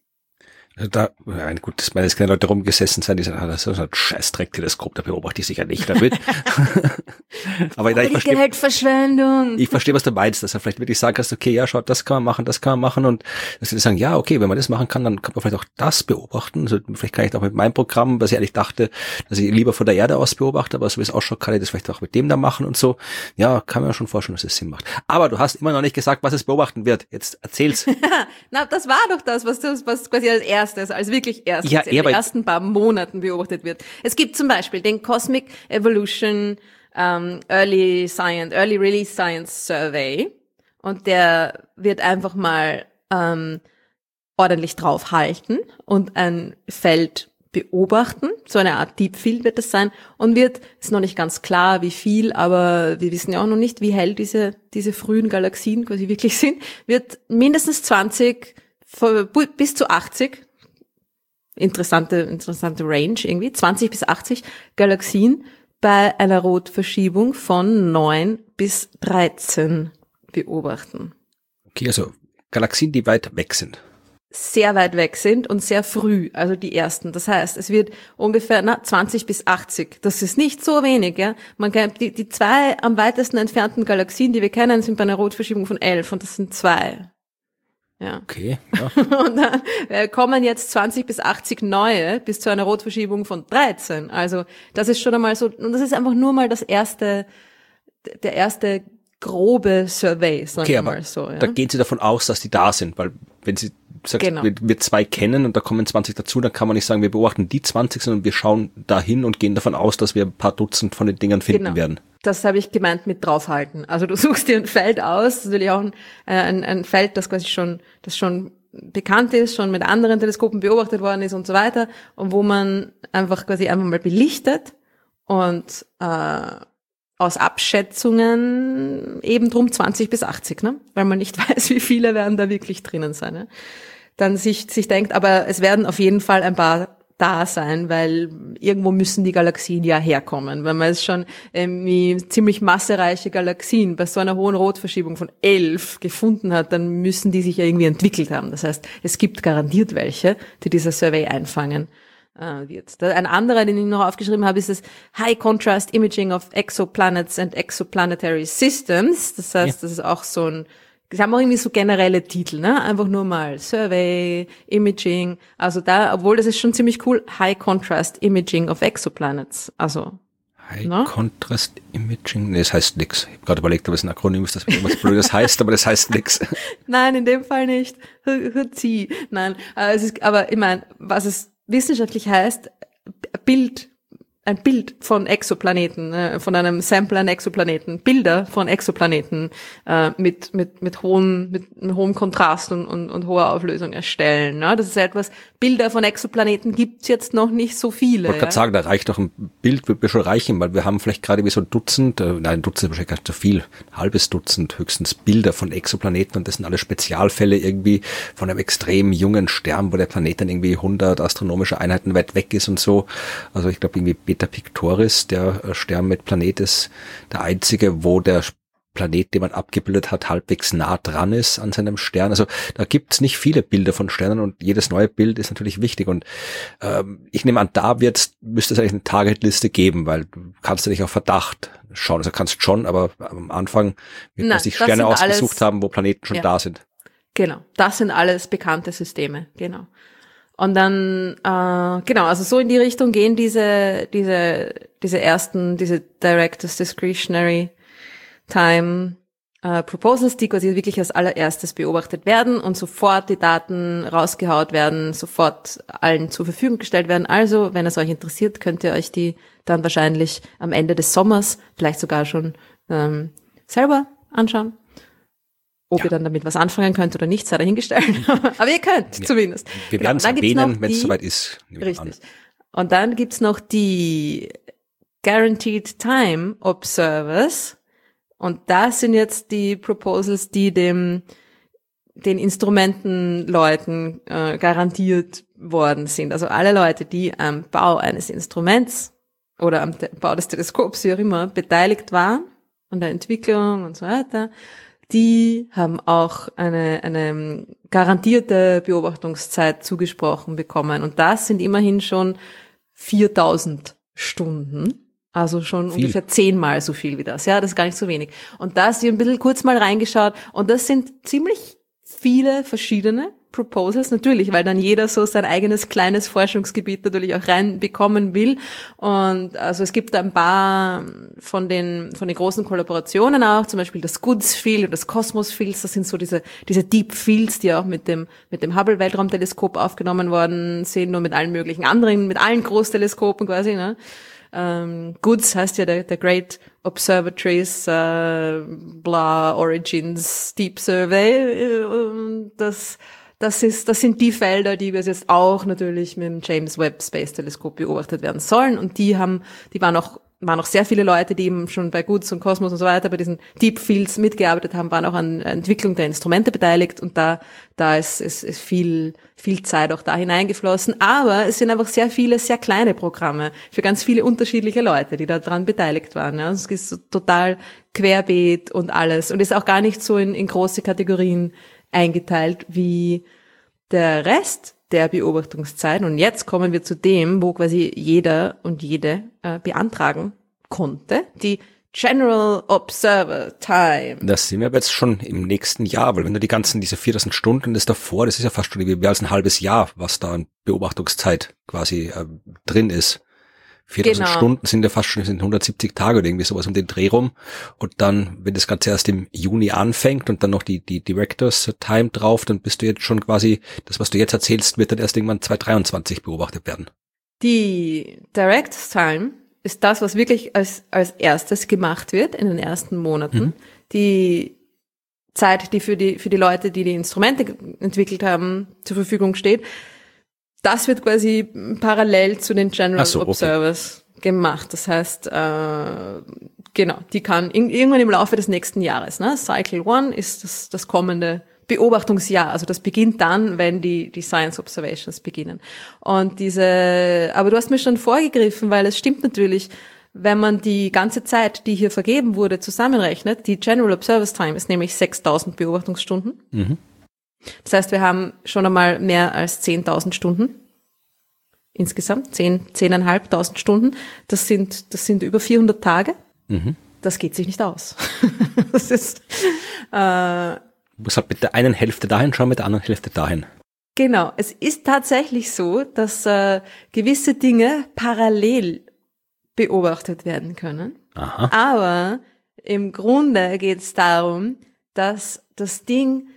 Gut, ich meine, es können Leute rumgesessen sein, die sagen, das ist ein Scheiß-Dreck-Teleskop, da beobachte ich sicher nicht damit. Aber ich verstehe, Geldverschwendung. Ich verstehe, was du meinst, dass du vielleicht wirklich sagen kannst, okay, ja, schau, das kann man machen und dass sie sagen, ja, okay, wenn man das machen kann, dann kann man vielleicht auch das beobachten. Also vielleicht kann ich auch mit meinem Programm, was ich eigentlich dachte, dass ich lieber von der Erde aus beobachte, aber so wie es ausschaut, kann ich das vielleicht auch mit dem da machen und so. Ja, kann man schon vorstellen, dass es Sinn macht. Aber du hast immer noch nicht gesagt, was es beobachten wird. Jetzt erzähl's. Na, das war doch das, was quasi als wirklich erstes in den ersten paar Monaten beobachtet wird. Es gibt zum Beispiel den Cosmic Evolution Early Release Science Survey und der wird einfach mal ordentlich draufhalten und ein Feld beobachten. So eine Art Deep Field wird es sein und ist noch nicht ganz klar, wie viel, aber wir wissen ja auch noch nicht, wie hell diese frühen Galaxien quasi wirklich sind, wird mindestens 20 bis zu 80, interessante Range irgendwie, 20 bis 80 Galaxien bei einer Rotverschiebung von 9 bis 13 beobachten. Okay, also Galaxien, die weit weg sind. Sehr weit weg sind und sehr früh, also die ersten. Das heißt, es wird ungefähr 20 bis 80. Das ist nicht so wenig, ja. Man kann, die zwei am weitesten entfernten Galaxien, die wir kennen, sind bei einer Rotverschiebung von 11 und das sind 2. Ja. Okay. Ja. Und dann kommen jetzt 20 bis 80 neue bis zu einer Rotverschiebung von 13. Also das ist schon einmal so, und das ist einfach nur mal der erste grobe Survey, sagen wir mal so. Ja. Da gehen Sie davon aus, dass die da sind, weil wenn Sie sagt, genau. wir 2 kennen und da kommen 20 dazu, dann kann man nicht sagen, wir beobachten die 20, sondern wir schauen dahin und gehen davon aus, dass wir ein paar Dutzend von den Dingern finden werden. Das habe ich gemeint mit draufhalten. Also du suchst dir ein Feld aus, natürlich auch ein Feld, das quasi schon bekannt ist, schon mit anderen Teleskopen beobachtet worden ist und so weiter, und wo man einfach mal belichtet und aus Abschätzungen eben drum 20 bis 80, ne? Weil man nicht weiß, wie viele werden da wirklich drinnen sein. Ne? Dann sich denkt, aber es werden auf jeden Fall ein paar da sein, weil irgendwo müssen die Galaxien ja herkommen. Wenn man es schon ziemlich massereiche Galaxien bei so einer hohen Rotverschiebung von 11 gefunden hat, dann müssen die sich ja irgendwie entwickelt haben. Das heißt, es gibt garantiert welche, die dieser Survey einfangen wird. Ein anderer, den ich noch aufgeschrieben habe, ist das High Contrast Imaging of Exoplanets and Exoplanetary Systems. Das heißt, das ist auch so sie haben auch irgendwie so generelle Titel, ne? Einfach nur mal Survey, Imaging. Also obwohl das ist schon ziemlich cool, High Contrast Imaging of Exoplanets. Also High Contrast Imaging, nee, das heißt nix. Ich habe gerade überlegt, ob es ein Akronym ist, das irgendwas Blödes heißt, aber das heißt nix. Nein, in dem Fall nicht. Nein, aber ich meine, was es wissenschaftlich heißt, ein Bild von Exoplaneten, von einem Sample an Exoplaneten, Bilder von Exoplaneten mit hohem Kontrast und hoher Auflösung erstellen. Ne? Das ist etwas, Bilder von Exoplaneten gibt's jetzt noch nicht so viele. Ich wollte gerade sagen, da reicht doch ein Bild, wird mir schon reichen, weil wir haben vielleicht gerade wie so ein Dutzend ist wahrscheinlich gar nicht so viel, ein halbes Dutzend höchstens Bilder von Exoplaneten, und das sind alle Spezialfälle irgendwie von einem extrem jungen Stern, wo der Planet dann irgendwie 100 astronomische Einheiten weit weg ist und so. Also ich glaube irgendwie Beta Pictoris, der Stern mit Planet, ist der einzige, wo der Planet, den man abgebildet hat, halbwegs nah dran ist an seinem Stern. Also da gibt's nicht viele Bilder von Sternen, und jedes neue Bild ist natürlich wichtig. Und ich nehme an, müsste es eigentlich eine Targetliste geben, weil du kannst ja nicht auf Verdacht schauen. Also kannst schon, aber am Anfang wird man sich Sterne ausgesucht haben, wo Planeten schon da sind. Genau, das sind alles bekannte Systeme, genau. Und dann, also so in die Richtung gehen diese Directors Discretionary Time Proposals, die quasi wirklich als allererstes beobachtet werden und sofort die Daten rausgehaut werden, sofort allen zur Verfügung gestellt werden. Also, wenn es euch interessiert, könnt ihr euch die dann wahrscheinlich am Ende des Sommers vielleicht sogar schon selber anschauen. Ob ihr dann damit was anfangen könnt oder nicht, sei dahingestellt. Aber ihr könnt zumindest. Wir werden es erwähnen, wenn es soweit ist. Richtig. Und dann gibt's noch die Guaranteed Time Observers. Und das sind jetzt die Proposals, die den Instrumentenleuten garantiert worden sind. Also alle Leute, die am Bau eines Instruments oder am Bau des Teleskops, wie auch immer, beteiligt waren, an der Entwicklung und so weiter, die haben auch eine garantierte Beobachtungszeit zugesprochen bekommen. Und das sind immerhin schon 4000 Stunden. Also schon ungefähr 10-mal so viel wie das. Ja, das ist gar nicht so wenig. Und da ist hier ein bisschen kurz mal reingeschaut. Und das sind ziemlich viele verschiedene Proposals, natürlich, weil dann jeder so sein eigenes kleines Forschungsgebiet natürlich auch reinbekommen will. Und also es gibt ein paar von den großen Kollaborationen auch, zum Beispiel das Goods Field und das Cosmos Fields, das sind so diese Deep Fields, die auch mit dem Hubble Weltraumteleskop aufgenommen worden sind und mit allen möglichen anderen, mit allen Großteleskopen quasi, ne? Goods heißt ja der Great Observatories, Origins Deep Survey, das das sind die Felder, die jetzt auch natürlich mit dem James Webb Space Teleskop beobachtet werden sollen. Und waren auch sehr viele Leute, die eben schon bei GOODS und Cosmos und so weiter bei diesen Deep Fields mitgearbeitet haben, waren auch an der Entwicklung der Instrumente beteiligt, und da ist viel Zeit auch da hineingeflossen. Aber es sind einfach sehr viele, sehr kleine Programme für ganz viele unterschiedliche Leute, die da dran beteiligt waren. Ja. Es ist so total querbeet und alles, und ist auch gar nicht so in große Kategorien eingeteilt wie der Rest der Beobachtungszeit. Und jetzt kommen wir zu dem, wo quasi jeder und jede beantragen konnte, die General Observer Time. Das sind wir aber jetzt schon im nächsten Jahr, weil wenn du diese 4000 Stunden, das davor, das ist ja fast schon mehr als ein halbes Jahr, was da an Beobachtungszeit quasi drin ist. 4000 Stunden sind ja fast schon, sind 170 Tage oder irgendwie sowas um den Dreh rum. Und dann, wenn das Ganze erst im Juni anfängt und dann noch die Directors Time drauf, dann bist du jetzt schon quasi, das, was du jetzt erzählst, wird dann erst irgendwann 2023 beobachtet werden. Die Directors Time ist das, was wirklich als erstes gemacht wird in den ersten Monaten. Die Zeit, die für die Leute, die Instrumente entwickelt haben, zur Verfügung steht, das wird quasi parallel zu den General Observers gemacht. Das heißt, genau, die kann irgendwann im Laufe des nächsten Jahres, ne? Cycle 1 ist das kommende Beobachtungsjahr. Also das beginnt dann, wenn die Science Observations beginnen. Und aber du hast mir schon vorgegriffen, weil es stimmt natürlich, wenn man die ganze Zeit, die hier vergeben wurde, zusammenrechnet, die General Observers Time ist nämlich 6000 Beobachtungsstunden. Das heißt, wir haben schon einmal mehr als 10.000 Stunden insgesamt, 10.500 Stunden. Das sind über 400 Tage. Das geht sich nicht aus. Das ist, du musst halt mit der einen Hälfte dahin schauen, mit der anderen Hälfte dahin. Genau. Es ist tatsächlich so, dass gewisse Dinge parallel beobachtet werden können. Aha. Aber im Grunde geht es darum, dass das Ding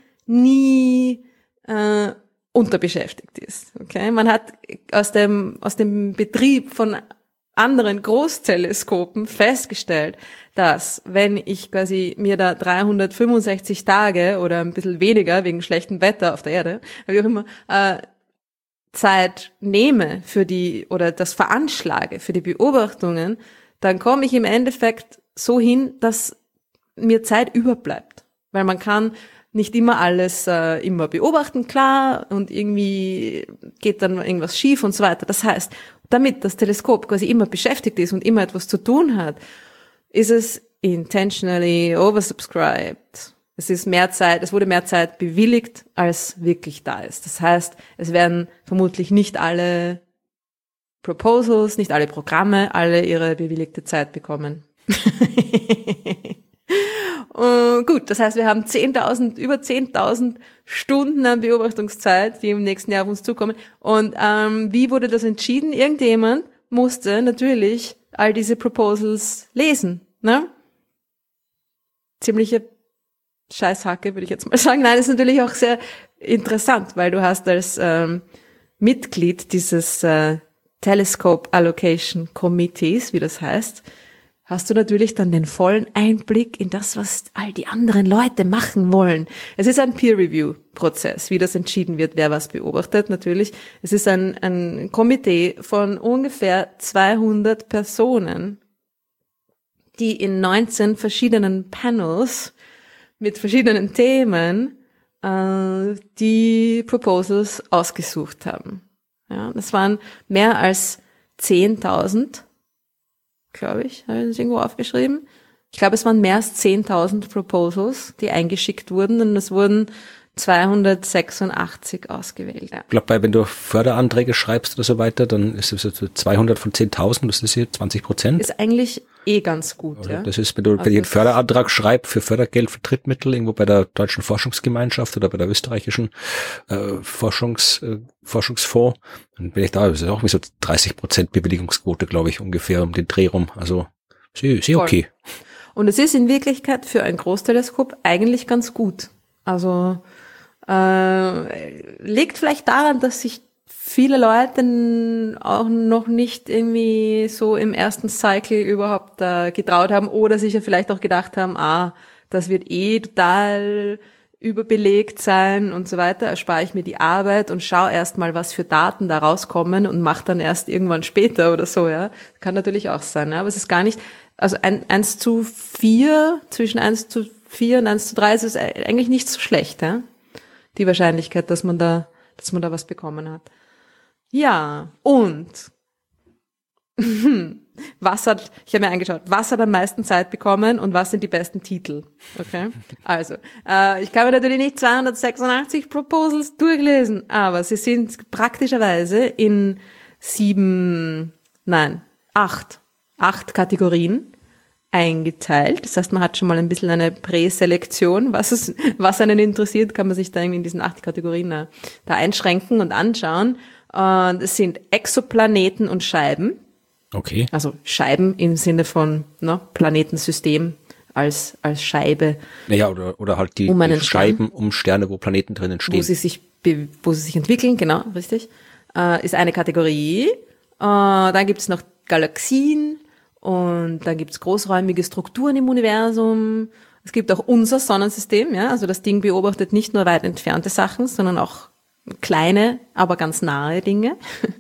nie unterbeschäftigt ist. Okay, man hat aus dem Betrieb von anderen Großteleskopen festgestellt, dass wenn ich quasi mir da 365 Tage oder ein bisschen weniger wegen schlechtem Wetter auf der Erde, wie auch immer, Zeit nehme oder das veranschlage für die Beobachtungen, dann komme ich im Endeffekt so hin, dass mir Zeit überbleibt. Weil man kann nicht immer alles immer beobachten, klar, und irgendwie geht dann irgendwas schief und so weiter. Das heißt, damit das Teleskop quasi immer beschäftigt ist und immer etwas zu tun hat, ist es intentionally oversubscribed. Es wurde mehr Zeit bewilligt, als wirklich da ist. Das heißt, es werden vermutlich nicht alle Proposals, nicht alle Programme, alle ihre bewilligte Zeit bekommen. Gut, das heißt, wir haben über 10.000 Stunden an Beobachtungszeit, die im nächsten Jahr auf uns zukommen. Und wie wurde das entschieden? Irgendjemand musste natürlich all diese Proposals lesen, ne? Ziemliche Scheißhacke, würde ich jetzt mal sagen. Nein, das ist natürlich auch sehr interessant, weil du hast als Mitglied dieses Telescope Allocation Committees, wie das heißt, hast du natürlich dann den vollen Einblick in das, was all die anderen Leute machen wollen. Es ist ein Peer-Review-Prozess, wie das entschieden wird, wer was beobachtet, natürlich. Es ist ein Komitee von ungefähr 200 Personen, die in 19 verschiedenen Panels mit verschiedenen Themen die Proposals ausgesucht haben. Ja, das waren mehr als 10.000, glaube ich, habe ich das irgendwo aufgeschrieben. Ich glaube, es waren mehr als 10.000 Proposals, die eingeschickt wurden, und es wurden 286 ausgewählt. Ja. Ich glaube, wenn du Förderanträge schreibst oder so weiter, dann ist es 200 von 10.000, das ist hier 20%. Ist eigentlich ganz gut, ja. Das ist, wenn ich einen Förderantrag schreibe für Fördergeld für Drittmittel, irgendwo bei der Deutschen Forschungsgemeinschaft oder bei der österreichischen Forschungsfonds, dann bin ich da, das ist auch wie so 30% Bewilligungsquote, glaube ich, ungefähr um den Dreh rum. Also, sehr okay. Und es ist in Wirklichkeit für ein Großteleskop eigentlich ganz gut. Also, liegt vielleicht daran, dass sich viele Leute auch noch nicht irgendwie so im ersten Cycle überhaupt getraut haben oder sich ja vielleicht auch gedacht haben, das wird total überbelegt sein und so weiter, erspare ich mir die Arbeit und schaue erst mal, was für Daten da rauskommen und mache dann erst irgendwann später oder so, ja. Kann natürlich auch sein, ja. Aber es ist gar nicht, also 1:4, zwischen 1:4 und 1:3 ist es eigentlich nicht so schlecht, ja. Die Wahrscheinlichkeit, dass man da was bekommen hat. Ja, und ich habe mir angeschaut, was hat am meisten Zeit bekommen und was sind die besten Titel. Okay, also ich kann mir natürlich nicht 286 Proposals durchlesen, aber sie sind praktischerweise in 8 Kategorien eingeteilt. Das heißt, man hat schon mal ein bisschen eine Präselektion. Was einen interessiert, kann man sich da in diesen 8 Kategorien da einschränken und anschauen. Und es sind Exoplaneten und Scheiben. Okay. Also Scheiben im Sinne von Planetensystem als Scheibe. Naja, oder halt die Scheiben um Sterne, wo Planeten drinnen stehen. Wo sie sich entwickeln, genau, richtig. Ist eine Kategorie. Dann gibt es noch Galaxien und dann gibt es großräumige Strukturen im Universum. Es gibt auch unser Sonnensystem, ja. Also das Ding beobachtet nicht nur weit entfernte Sachen, sondern auch kleine, aber ganz nahe Dinge.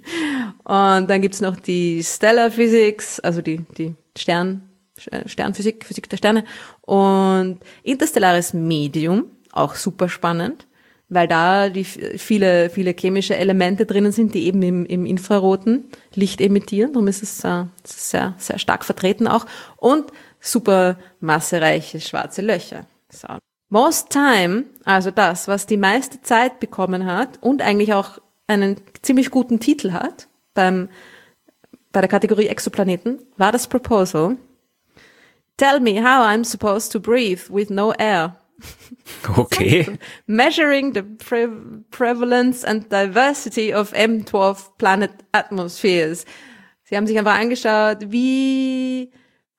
Und dann gibt's noch die Stellar Physics, also die Sternphysik, Physik der Sterne und interstellares Medium, auch super spannend, weil da die viele chemische Elemente drinnen sind, die eben im infraroten Licht emittieren. Darum ist es sehr, sehr stark vertreten auch. Und super massereiche schwarze Löcher. So. Most Time, also das, was die meiste Zeit bekommen hat und eigentlich auch einen ziemlich guten Titel hat bei der Kategorie Exoplaneten, war das Proposal Tell me how I'm supposed to breathe with no air. Okay. Measuring the prevalence and diversity of M12 planet atmospheres. Sie haben sich einfach angeschaut, wie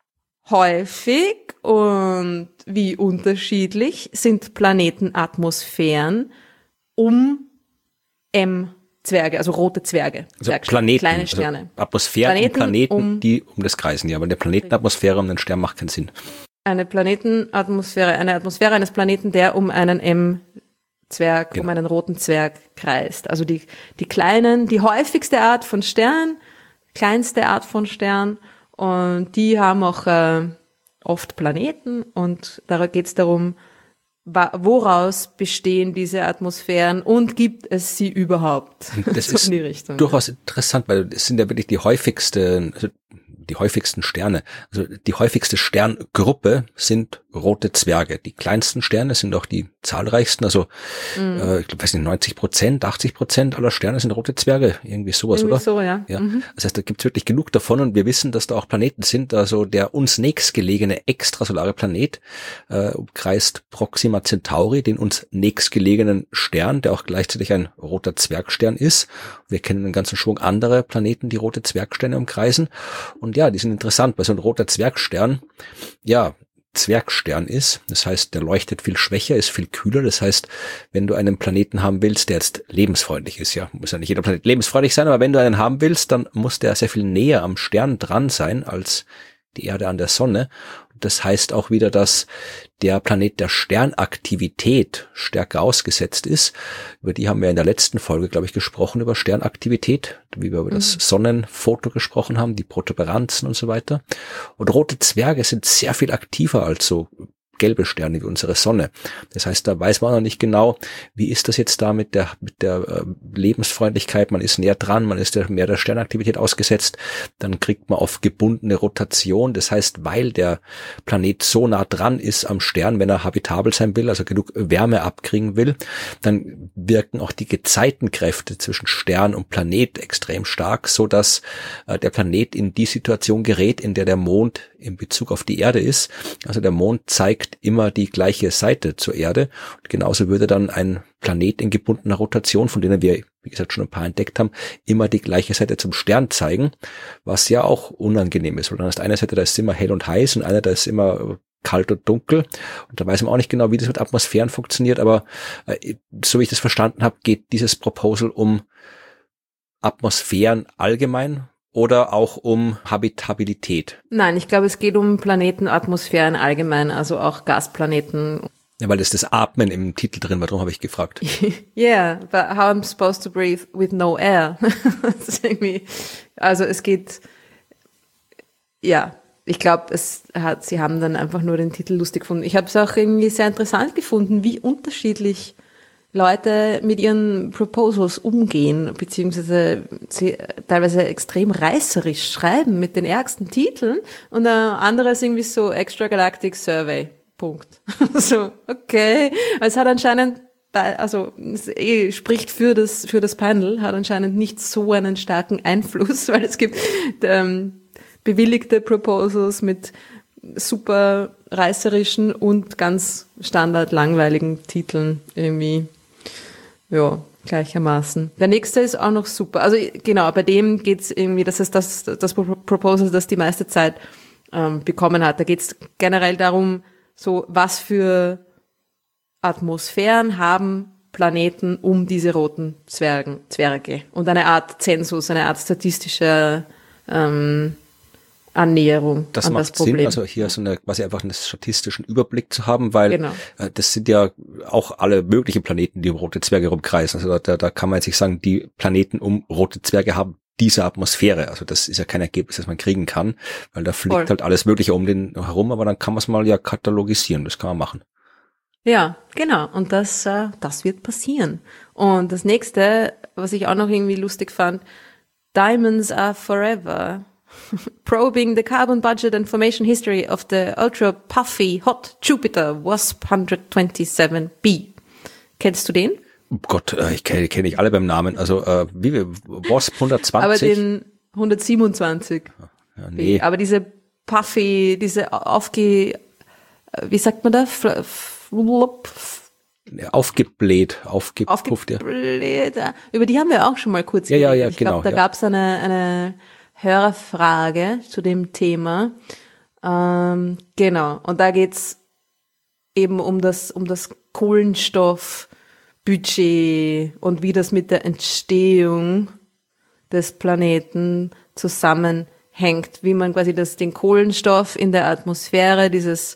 häufig und wie unterschiedlich sind Planetenatmosphären um M-Zwerge, also rote Zwerge. Also Planeten, kleine Sterne. Also Atmosphären Planeten, die um das kreisen. Ja, aber eine Planetenatmosphäre um einen Stern macht keinen Sinn. Eine Planetenatmosphäre, eine Atmosphäre eines Planeten, der um einen M-Zwerg, um einen roten Zwerg kreist. Also die kleinen, die häufigste Art von Stern, kleinste Art von Stern, und die haben auch oft Planeten, und da geht es darum, woraus bestehen diese Atmosphären und gibt es sie überhaupt? Das so ist in die Richtung, durchaus interessant, weil es sind ja wirklich die häufigsten Sterne. Also die häufigste Sterngruppe sind rote Zwerge. Die kleinsten Sterne sind auch die zahlreichsten. Also ich weiß nicht, 90%, 80% aller Sterne sind rote Zwerge. Irgendwie sowas, oder? So, ja. Das heißt, da gibt's wirklich genug davon, und wir wissen, dass da auch Planeten sind. Also der uns nächstgelegene extrasolare Planet umkreist Proxima Centauri, den uns nächstgelegenen Stern, der auch gleichzeitig ein roter Zwergstern ist. Wir kennen einen ganzen Schwung andere Planeten, die rote Zwergsterne umkreisen. Und ja, die sind interessant, weil so ein roter Zwergstern, Zwergstern ist. Das heißt, der leuchtet viel schwächer, ist viel kühler. Das heißt, wenn du einen Planeten haben willst, der jetzt lebensfreundlich ist, muss ja nicht jeder Planet lebensfreundlich sein, aber wenn du einen haben willst, dann muss der sehr viel näher am Stern dran sein als die Erde an der Sonne. Das heißt auch wieder, dass der Planet der Sternaktivität stärker ausgesetzt ist. Über die haben wir in der letzten Folge, glaube ich, gesprochen, über Sternaktivität, wie wir über das Sonnenfoto gesprochen haben, die Protuberanzen und so weiter. Und rote Zwerge sind sehr viel aktiver als so gelbe Sterne wie unsere Sonne. Das heißt, da weiß man noch nicht genau, wie ist das jetzt da mit der Lebensfreundlichkeit. Man ist näher dran, man ist mehr der Sternaktivität ausgesetzt. Dann kriegt man oft gebundene Rotation. Das heißt, weil der Planet so nah dran ist am Stern, wenn er habitabel sein will, also genug Wärme abkriegen will, dann wirken auch die Gezeitenkräfte zwischen Stern und Planet extrem stark, so dass der Planet in die Situation gerät, in der der Mond in Bezug auf die Erde ist. Also der Mond zeigt immer die gleiche Seite zur Erde. Und genauso würde dann ein Planet in gebundener Rotation, von denen wir, wie gesagt, schon ein paar entdeckt haben, immer die gleiche Seite zum Stern zeigen, was ja auch unangenehm ist. Weil dann ist eine Seite, da ist immer hell und heiß, und eine, da ist immer kalt und dunkel. Und da weiß man auch nicht genau, wie das mit Atmosphären funktioniert. Aber so wie ich das verstanden habe, geht dieses Proposal um Atmosphären allgemein oder auch um Habitabilität? Nein, ich glaube, es geht um Planetenatmosphären allgemein, also auch Gasplaneten. Ja, weil das Atmen im Titel drin war, darum habe ich gefragt. Yeah, but how I'm supposed to breathe with no air. Das ist irgendwie, also es geht, ja, ich glaube, sie haben dann einfach nur den Titel lustig gefunden. Ich habe es auch irgendwie sehr interessant gefunden, wie unterschiedlich Leute mit ihren Proposals umgehen, beziehungsweise sie teilweise extrem reißerisch schreiben mit den ärgsten Titeln und anderes irgendwie so Extragalactic Survey. Punkt. So, okay. Es hat anscheinend, also es spricht für das Panel, hat anscheinend nicht so einen starken Einfluss, weil es gibt bewilligte Proposals mit super reißerischen und ganz standard langweiligen Titeln irgendwie, ja, gleichermaßen. Der nächste ist auch noch super. Also genau, bei dem geht's irgendwie, das ist das Proposal, das die meiste Zeit bekommen hat. Da geht's generell darum, so, was für Atmosphären haben Planeten um diese roten Zwerge und eine Art Zensus, eine Art statistische Annäherung das an macht das Problem. Sinn, also hier so quasi einfach einen statistischen Überblick zu haben, weil Genau. Das sind ja auch alle möglichen Planeten, die um rote Zwerge rumkreisen. Also da kann man jetzt nicht sagen, die Planeten um rote Zwerge haben diese Atmosphäre. Also das ist ja kein Ergebnis, das man kriegen kann, weil da fliegt halt alles Mögliche um den herum, aber dann kann man es mal ja katalogisieren, das kann man machen. Ja, genau. Und das wird passieren. Und das nächste, was ich auch noch irgendwie lustig fand, Diamonds are forever. Probing the carbon budget and formation history of the ultra puffy hot Jupiter WASP 127b. Kennst du den? Oh Gott, ich kenne ich alle beim Namen. Also wie WASP 120. Aber den 127. Ja, nee. Aber diese puffy, diese wie sagt man da? Aufgebläht, aufgepufft. Aufgebläht. Über die haben wir auch schon mal kurz geredet. Ja, ich genau. Da gab's eine Hörerfrage zu dem Thema. Genau. Und da geht's eben um das Kohlenstoffbudget und wie das mit der Entstehung des Planeten zusammenhängt, wie man quasi den Kohlenstoff in der Atmosphäre dieses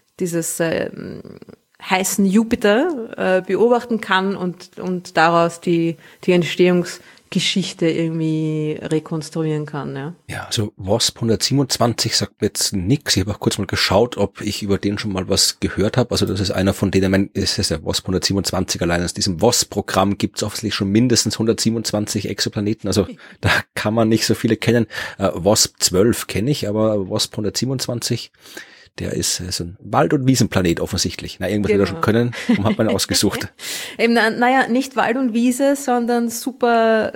heißen Jupiter beobachten kann und daraus die Entstehungsgeschichte irgendwie rekonstruieren kann, ja. Ja, also WASP 127 sagt mir jetzt nix. Ich habe auch kurz mal geschaut, ob ich über den schon mal was gehört habe. Also das ist einer von denen, es ist ja WASP 127 allein. Aus diesem WASP-Programm gibt es offensichtlich schon mindestens 127 Exoplaneten. Also da kann man nicht so viele kennen. WASP 12 kenne ich, aber WASP 127, der ist so ein Wald- und Wiesenplanet offensichtlich. Na, irgendwas wird er schon können, darum hat man ihn ausgesucht. Eben, naja, nicht Wald und Wiese, sondern super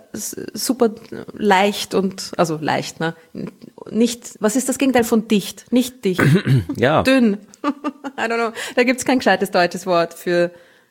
leicht also leicht, ne? Nicht, was ist das Gegenteil von dicht? Nicht dicht. Ja. Dünn. I don't know. Da gibt's kein gescheites deutsches Wort für.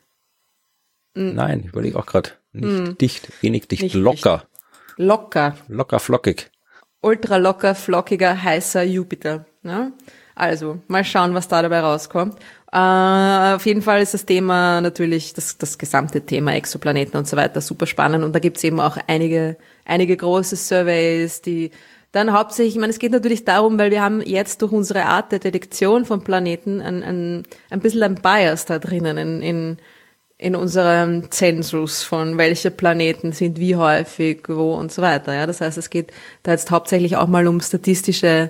Nein, ich überlege auch gerade. Nicht dicht, wenig dicht, Nicht locker. dicht. Locker. Locker, flockig. Ultra locker, flockiger, heißer Jupiter, ne? Also, mal schauen, was da dabei rauskommt. Auf jeden Fall ist das Thema natürlich, das gesamte Thema Exoplaneten und so weiter super spannend. Und da gibt's eben auch einige große Surveys, die dann hauptsächlich, ich meine, es geht natürlich darum, weil wir haben jetzt durch unsere Art der Detektion von Planeten ein bisschen ein Bias da drinnen in unserem Zensus von welche Planeten sind wie häufig, wo und so weiter. Ja, das heißt, es geht da jetzt hauptsächlich auch mal um statistische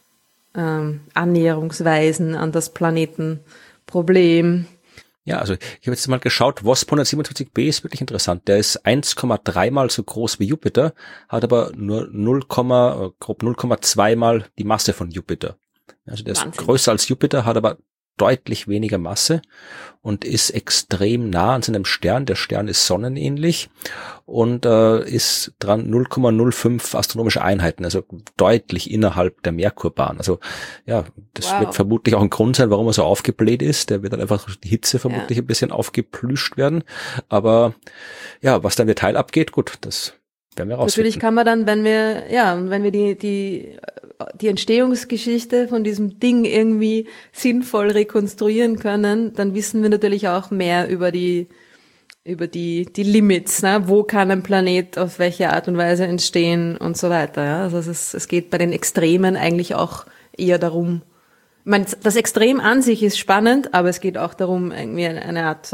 Annäherungsweisen an das Planetenproblem. Ja, also ich habe jetzt mal geschaut, WASP 127b ist wirklich interessant. Der ist 1,3 mal so groß wie Jupiter, hat aber nur grob 0,2 mal die Masse von Jupiter. Also der ist größer als Jupiter, hat aber deutlich weniger Masse und ist extrem nah an seinem Stern. Der Stern ist sonnenähnlich und ist dran 0,05 astronomische Einheiten, also deutlich innerhalb der Merkurbahn. Also ja, das wird vermutlich auch ein Grund sein, warum er so aufgebläht ist. Der wird dann einfach durch die Hitze vermutlich ein bisschen aufgeplüscht werden. Aber ja, was dann Detail abgeht, gut, das werden wir rausfinden. Natürlich kann man dann, wenn wir die Entstehungsgeschichte von diesem Ding irgendwie sinnvoll rekonstruieren können, dann wissen wir natürlich auch mehr über die Limits, ne? Wo kann ein Planet auf welche Art und Weise entstehen und so weiter. Ja? Also es geht bei den Extremen eigentlich auch eher darum, Das Extrem an sich ist spannend, aber es geht auch darum, irgendwie eine Art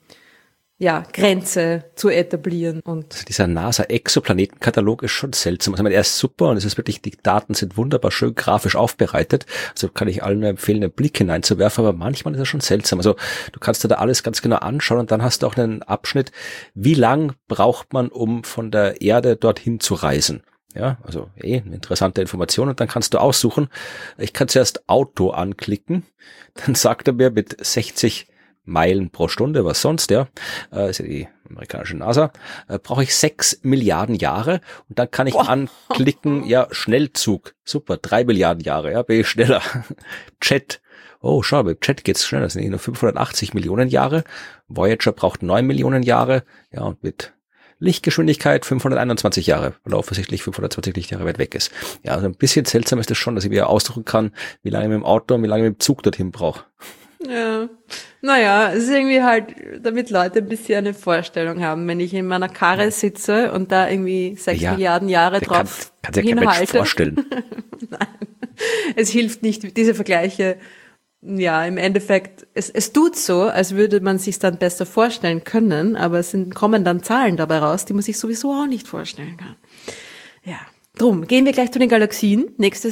Grenze zu etablieren. Und also dieser NASA-Exoplanetenkatalog ist schon seltsam. Also ich meine, er ist super und es ist wirklich, die Daten sind wunderbar schön grafisch aufbereitet. Also kann ich allen nur empfehlen, einen Blick hineinzuwerfen, aber manchmal ist er schon seltsam. Also du kannst dir da alles ganz genau anschauen und dann hast du auch einen Abschnitt, wie lang braucht man, um von der Erde dorthin zu reisen. Ja, also eine interessante Information und dann kannst du aussuchen. Ich kann zuerst Auto anklicken, dann sagt er mir mit 60 Meilen pro Stunde, was sonst, ja, ist ja die amerikanische NASA, brauche ich 6 Milliarden Jahre und dann kann ich anklicken, ja, Schnellzug, super, 3 Milliarden Jahre, ja, bin ich schneller. Jet, oh, schau, mit Jet geht's schneller, das sind nur 580 Millionen Jahre, Voyager braucht 9 Millionen Jahre, ja, und mit Lichtgeschwindigkeit 521 Jahre, weil er offensichtlich 520 Lichtjahre weit weg ist. Ja, also ein bisschen seltsam ist das schon, dass ich wieder ausdrücken kann, wie lange ich mit dem Auto und wie lange ich mit dem Zug dorthin brauche. ja, naja, es ist irgendwie halt, damit Leute ein bisschen eine Vorstellung haben, wenn ich in meiner Karre sitze und da irgendwie 6 Milliarden Jahre drauf kann sich ja kein Mensch vorstellen. Nein, es hilft nicht, diese Vergleiche. Ja, im Endeffekt, es tut so, als würde man sich dann besser vorstellen können, aber kommen dann Zahlen dabei raus, die man sich sowieso auch nicht vorstellen kann. Ja, drum, gehen wir gleich zu den Galaxien, nächste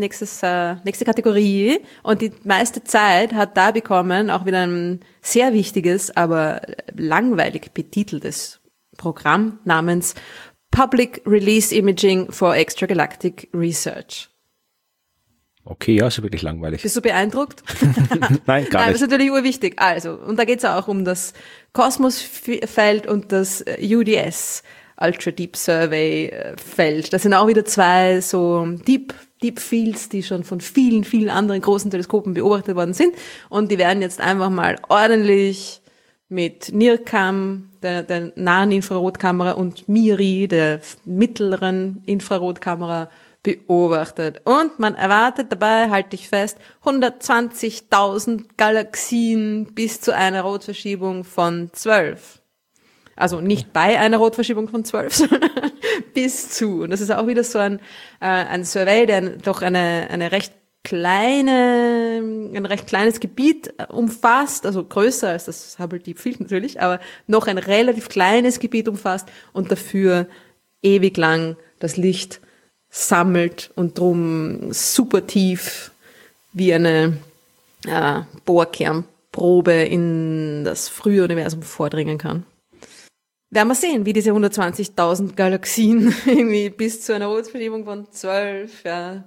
Kategorie, und die meiste Zeit hat da bekommen auch wieder ein sehr wichtiges, aber langweilig betiteltes Programm namens Public Release Imaging for Extragalactic Research. Okay, ja, ist wirklich langweilig. Bist du beeindruckt? Nein, gar Nein, nicht. das ist natürlich urwichtig. Also, und da geht's auch um das Kosmosfeld und das UDS, Ultra Deep Survey Feld. Das sind auch wieder zwei so Deep Fields, die schon von vielen, vielen anderen großen Teleskopen beobachtet worden sind. Und die werden jetzt einfach mal ordentlich mit NIRCam, der nahen Infrarotkamera, und MIRI, der mittleren Infrarotkamera, beobachtet. Und man erwartet dabei, halte ich fest, 120.000 Galaxien bis zu einer Rotverschiebung von 12. Also nicht bei einer Rotverschiebung von 12, sondern bis zu. Und das ist auch wieder so ein Survey, der doch ein recht kleines Gebiet umfasst, also größer als das Hubble Deep Field natürlich, aber noch ein relativ kleines Gebiet umfasst und dafür ewig lang das Licht sammelt und drum super tief wie eine Bohrkernprobe in das frühe Universum vordringen kann. Werden wir sehen, wie diese 120.000 Galaxien irgendwie bis zu einer Rotverschiebung von 12,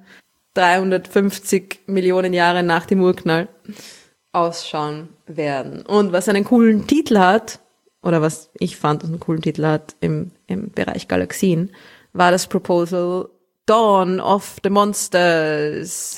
350 Millionen Jahre nach dem Urknall ausschauen werden. Und was einen coolen Titel hat, oder was ich fand, was einen coolen Titel hat im Bereich Galaxien, war das Proposal Dawn of the Monsters.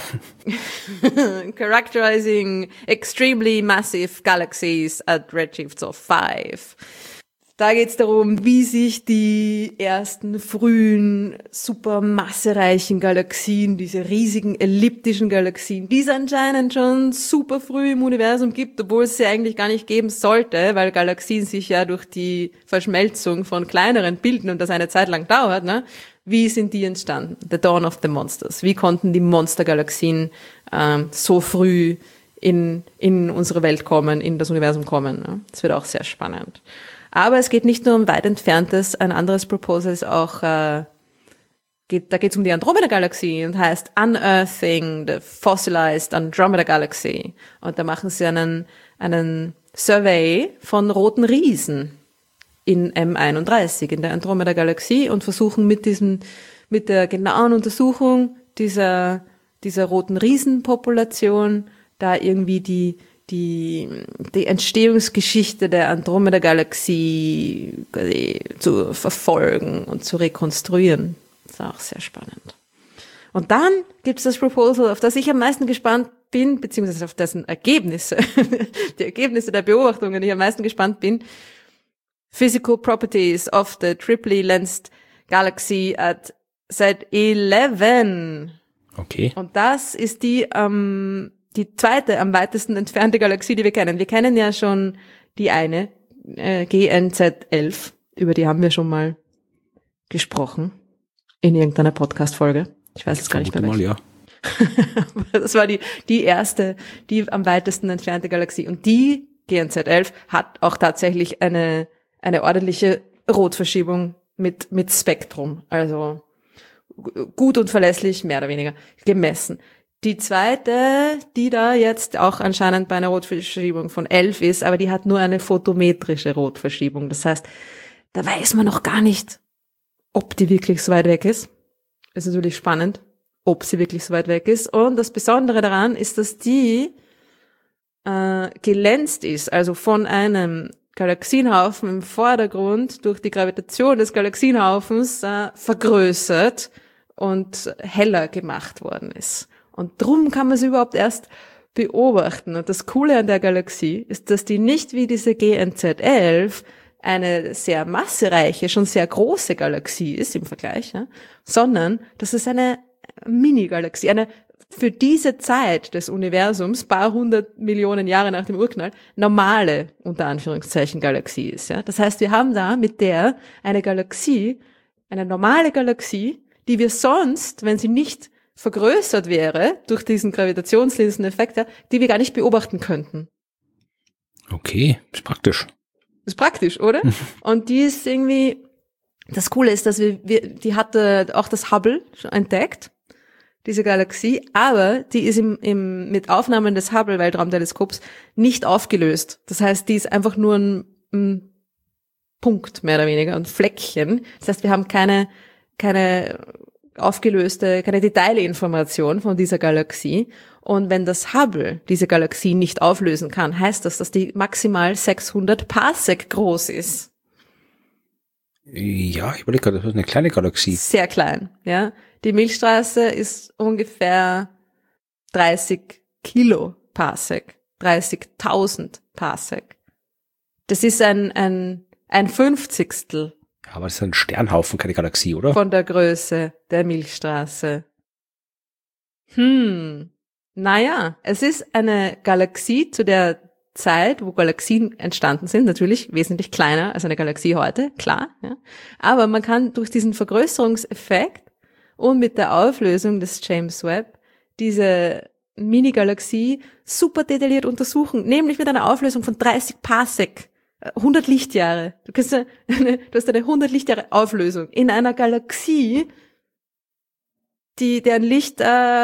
Characterizing extremely massive galaxies at redshifts of 5. Da geht es darum, wie sich die ersten frühen, super massereichen Galaxien, diese riesigen elliptischen Galaxien, die es anscheinend schon super früh im Universum gibt, obwohl es sie eigentlich gar nicht geben sollte, weil Galaxien sich ja durch die Verschmelzung von kleineren bilden und das eine Zeit lang dauert, ne? Wie sind die entstanden? The Dawn of the Monsters. Wie konnten die Monstergalaxien so früh in unsere Welt kommen, in das Universum kommen? Ne? Das wird auch sehr spannend. Aber es geht nicht nur um weit entferntes, ein anderes Proposal ist auch, da geht's um die Andromeda-Galaxie und heißt Unearthing the Fossilized Andromeda Galaxy. Und da machen sie einen Survey von roten Riesen in M31, in der Andromeda-Galaxie, und versuchen mit der genauen Untersuchung dieser roten Riesenpopulation da irgendwie die Entstehungsgeschichte der Andromeda-Galaxie zu verfolgen und zu rekonstruieren. Das ist auch sehr spannend. Und dann gibt es das Proposal, auf das ich am meisten gespannt bin, beziehungsweise auf dessen Ergebnisse, die Ergebnisse der Beobachtungen, die ich am meisten gespannt bin. Physical Properties of the Triply Lensed Galaxy at Z11. Okay. Und das ist die zweite am weitesten entfernte Galaxie, die wir kennen. Wir kennen ja schon die eine, GNZ11, über die haben wir schon mal gesprochen in irgendeiner Podcast-Folge. Ich weiß es gar nicht mehr. Mal, ja. Das war die erste, die am weitesten entfernte Galaxie. Und die GNZ 11 hat auch tatsächlich eine ordentliche Rotverschiebung mit Spektrum. Also gut und verlässlich, mehr oder weniger, gemessen. Die zweite, die da jetzt auch anscheinend bei einer Rotverschiebung von 11 ist, aber die hat nur eine photometrische Rotverschiebung. Das heißt, da weiß man noch gar nicht, ob die wirklich so weit weg ist. Das ist natürlich spannend, ob sie wirklich so weit weg ist. Und das Besondere daran ist, dass die gelänzt ist, also von einem Galaxienhaufen im Vordergrund durch die Gravitation des Galaxienhaufens vergrößert und heller gemacht worden ist. Und drum kann man sie überhaupt erst beobachten. Und das Coole an der Galaxie ist, dass die nicht wie diese GNZ 11 eine sehr massereiche, schon sehr große Galaxie ist im Vergleich, ja, sondern dass es eine Mini-Galaxie, eine für diese Zeit des Universums, paar 100 Millionen Jahre nach dem Urknall, normale, unter Anführungszeichen, Galaxie ist. Ja. Das heißt, wir haben da mit der eine Galaxie, eine normale Galaxie, die wir sonst, wenn sie nicht vergrößert wäre durch diesen Gravitationslinseneffekt, ja, die wir gar nicht beobachten könnten. Okay, ist praktisch. Ist praktisch, oder? Und die ist irgendwie, das Coole ist, dass die hatte auch das Hubble schon entdeckt, diese Galaxie, aber die ist mit Aufnahmen des Hubble-Weltraumteleskops nicht aufgelöst. Das heißt, die ist einfach nur ein Punkt, mehr oder weniger, ein Fleckchen. Das heißt, wir haben keine aufgelöste, keine Detailinformation von dieser Galaxie. Und wenn das Hubble diese Galaxie nicht auflösen kann, heißt das, dass die maximal 600 Parsec groß ist. Ja, ich überlege gerade, das ist eine kleine Galaxie. Sehr klein, ja. Die Milchstraße ist ungefähr 30 Kiloparsec, 30.000 Parsec. Das ist ein Fünfzigstel. Aber das ist ein Sternhaufen, keine Galaxie, oder? Von der Größe der Milchstraße. Naja, es ist eine Galaxie zu der Zeit, wo Galaxien entstanden sind, natürlich wesentlich kleiner als eine Galaxie heute, klar. Ja. Aber man kann durch diesen Vergrößerungseffekt und mit der Auflösung des James Webb diese Mini-Galaxie super detailliert untersuchen, nämlich mit einer Auflösung von 30 Parsec. 100 Lichtjahre. Du hast eine 100 Lichtjahre Auflösung in einer Galaxie, deren Licht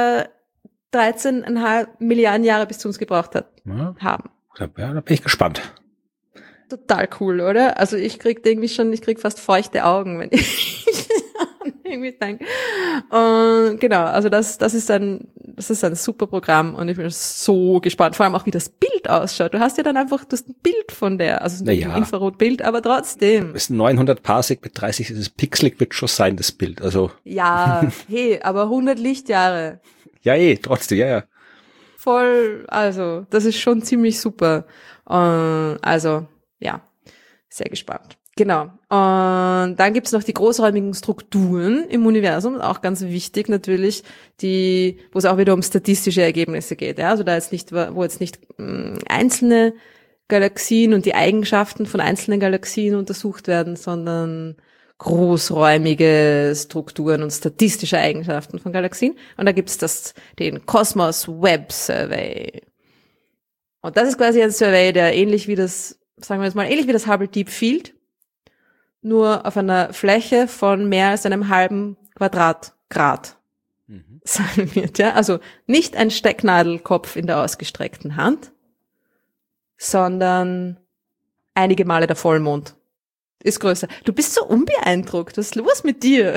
13,5 Milliarden Jahre bis zu uns gebraucht hat, haben. Ja, da bin ich gespannt. Total cool, oder? Also ich krieg fast feuchte Augen, wenn ich irgendwie denke. Und genau, also das ist ein super Programm und ich bin so gespannt, vor allem auch wie das Bild ausschaut. Du hast ja dann einfach das Bild von der, also ein Infrarotbild, aber trotzdem. Das ist 900 Parsec mit 30, das pixelig wird schon sein, das Bild, also. Ja, hey, aber 100 Lichtjahre. Ja, trotzdem, ja. Voll, also, das ist schon ziemlich super. Also, ja, sehr gespannt. Genau. Und dann gibt's noch die großräumigen Strukturen im Universum, auch ganz wichtig natürlich, wo es auch wieder um statistische Ergebnisse geht. Ja? Also wo jetzt nicht einzelne Galaxien und die Eigenschaften von einzelnen Galaxien untersucht werden, sondern großräumige Strukturen und statistische Eigenschaften von Galaxien. Und da gibt's den Cosmos Web Survey. Und das ist quasi ein Survey, der ähnlich wie das Hubble Deep Field, nur auf einer Fläche von mehr als einem halben Quadratgrad sein wird. Ja? Also nicht ein Stecknadelkopf in der ausgestreckten Hand, sondern einige Male der Vollmond. Ist größer. Du bist so unbeeindruckt. Was ist los mit dir?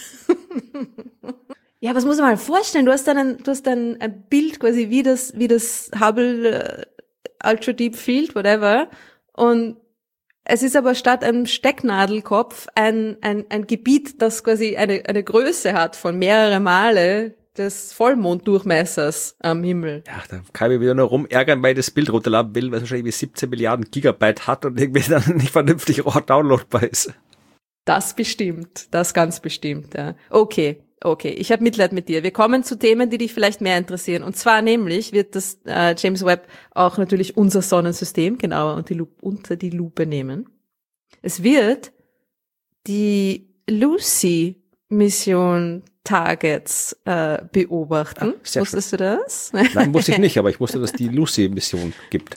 Ja, was muss man mal vorstellen? Du hast dann ein Bild quasi wie das Hubble Ultra Deep Field, whatever. Und es ist aber statt einem Stecknadelkopf ein Gebiet, das quasi eine Größe hat von mehrere Male des Vollmonddurchmessers am Himmel. Ja, da kann ich mich wieder nur rumärgern, weil ich das Bild runterladen will, weil es wahrscheinlich 17 Milliarden Gigabyte hat und irgendwie dann nicht vernünftig downloadbar ist. Das ganz bestimmt, ja. Okay, ich habe Mitleid mit dir. Wir kommen zu Themen, die dich vielleicht mehr interessieren. Und zwar nämlich wird das James Webb auch natürlich unser Sonnensystem genauer unter die Lupe nehmen. Es wird die Lucy-Mission Targets beobachten. Wusstest du das? Nein, wusste ich nicht, aber ich wusste, dass die Lucy-Mission gibt.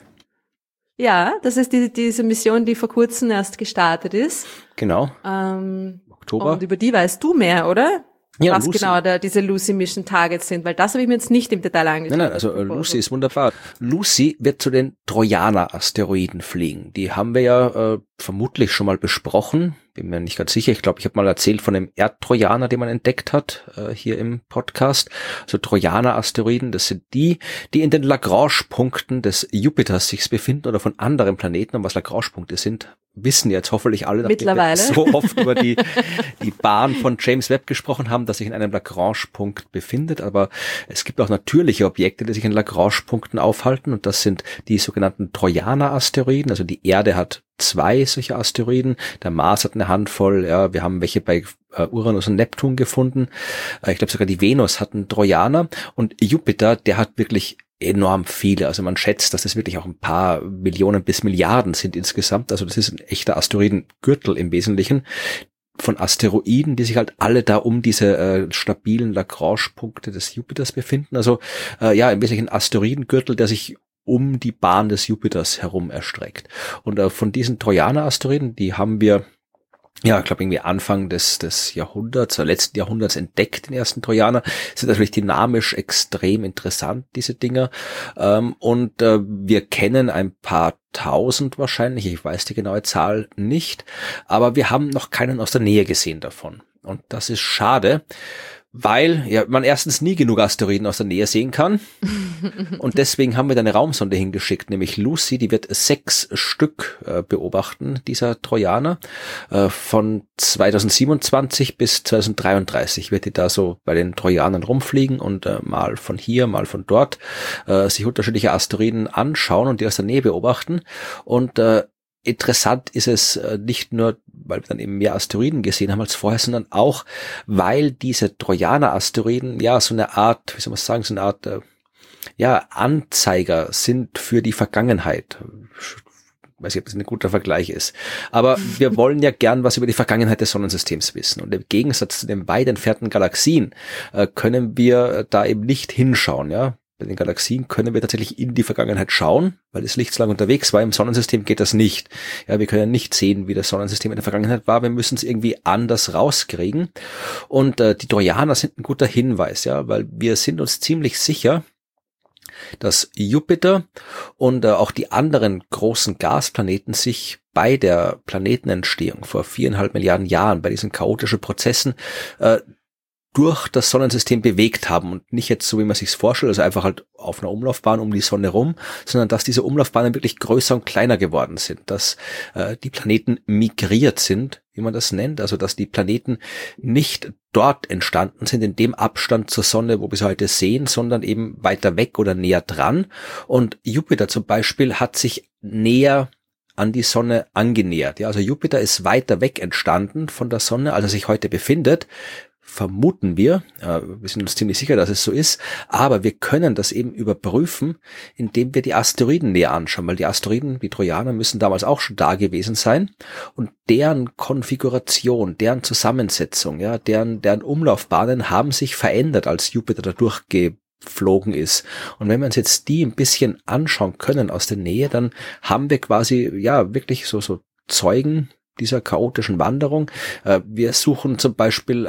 Ja, das ist diese Mission, die vor kurzem erst gestartet ist. Genau. Oktober. Und über die weißt du mehr, oder? Ja, was Lucy. genau diese Lucy Mission Targets sind, weil das habe ich mir jetzt nicht im Detail angeschaut. Nein, also Lucy ist wunderbar. Lucy wird zu den Trojaner-Asteroiden fliegen. Die haben wir ja vermutlich schon mal besprochen. Bin mir nicht ganz sicher. Ich glaube, ich habe mal erzählt von dem Erdtrojaner, den man entdeckt hat, hier im Podcast. Also Trojaner-Asteroiden, das sind die in den Lagrange-Punkten des Jupiters sich befinden oder von anderen Planeten. Und was Lagrange-Punkte sind, wissen jetzt hoffentlich alle, nachdem wir so oft über die Bahn von James Webb gesprochen haben, dass sich in einem Lagrange-Punkt befindet. Aber es gibt auch natürliche Objekte, die sich in Lagrange-Punkten aufhalten. Und das sind die sogenannten Trojaner-Asteroiden. Also die Erde hat 2 solche Asteroiden. Der Mars hat eine Handvoll. Ja, wir haben welche bei Uranus und Neptun gefunden. Ich glaube sogar die Venus hat einen Trojaner. Und Jupiter, der hat wirklich enorm viele. Also man schätzt, dass das wirklich auch ein paar Millionen bis Milliarden sind insgesamt. Also das ist ein echter Asteroidengürtel im Wesentlichen von Asteroiden, die sich halt alle da um diese stabilen Lagrange-Punkte des Jupiters befinden. Also ja, im Wesentlichen ein Asteroidengürtel, der sich um die Bahn des Jupiters herum erstreckt. Und von diesen Trojaner-Asteroiden, die haben wir, ja, ich glaube irgendwie Anfang des Jahrhunderts, letzten Jahrhunderts entdeckt, den ersten Trojaner, sind natürlich dynamisch extrem interessant, diese Dinger. Und wir kennen ein paar tausend wahrscheinlich, ich weiß die genaue Zahl nicht, aber wir haben noch keinen aus der Nähe gesehen davon. Und das ist schade, weil ja man erstens nie genug Asteroiden aus der Nähe sehen kann. Und deswegen haben wir da eine Raumsonde hingeschickt, nämlich Lucy, die wird 6 Stück beobachten, dieser Trojaner. Von 2027 bis 2033 wird die da so bei den Trojanern rumfliegen und mal von hier, mal von dort sich unterschiedliche Asteroiden anschauen und die aus der Nähe beobachten. Und interessant ist es nicht nur, weil wir dann eben mehr Asteroiden gesehen haben als vorher, sondern auch, weil diese Trojaner-Asteroiden ja so eine Art, wie soll man sagen, so eine Art Anzeiger sind für die Vergangenheit. Ich weiß nicht, ob das ein guter Vergleich ist. Aber wir wollen ja gern was über die Vergangenheit des Sonnensystems wissen. Und im Gegensatz zu den weit entfernten Galaxien können wir da eben nicht hinschauen, ja. Bei den Galaxien können wir tatsächlich in die Vergangenheit schauen, weil das Licht so lange unterwegs war. Im Sonnensystem geht das nicht. Ja, wir können nicht sehen, wie das Sonnensystem in der Vergangenheit war. Wir müssen es irgendwie anders rauskriegen. Und die Trojaner sind ein guter Hinweis, ja, weil wir sind uns ziemlich sicher, dass Jupiter und auch die anderen großen Gasplaneten sich bei der Planetenentstehung vor 4,5 Milliarden Jahren, bei diesen chaotischen Prozessen, durch das Sonnensystem bewegt haben und nicht jetzt so, wie man sich's vorstellt, also einfach halt auf einer Umlaufbahn um die Sonne rum, sondern dass diese Umlaufbahnen wirklich größer und kleiner geworden sind, dass die Planeten migriert sind, wie man das nennt, also dass die Planeten nicht dort entstanden sind, in dem Abstand zur Sonne, wo wir sie heute sehen, sondern eben weiter weg oder näher dran. Und Jupiter zum Beispiel hat sich näher an die Sonne angenähert. Ja, also Jupiter ist weiter weg entstanden von der Sonne, als er sich heute befindet. Vermuten wir sind uns ziemlich sicher, dass es so ist, aber wir können das eben überprüfen, indem wir die Asteroiden näher anschauen, weil die Asteroiden, die Trojaner, müssen damals auch schon da gewesen sein und deren Konfiguration, deren Zusammensetzung, ja, deren Umlaufbahnen haben sich verändert, als Jupiter da durchgeflogen ist. Und wenn wir uns jetzt die ein bisschen anschauen können aus der Nähe, dann haben wir quasi, ja, wirklich so Zeugen dieser chaotischen Wanderung. Wir besuchen zum Beispiel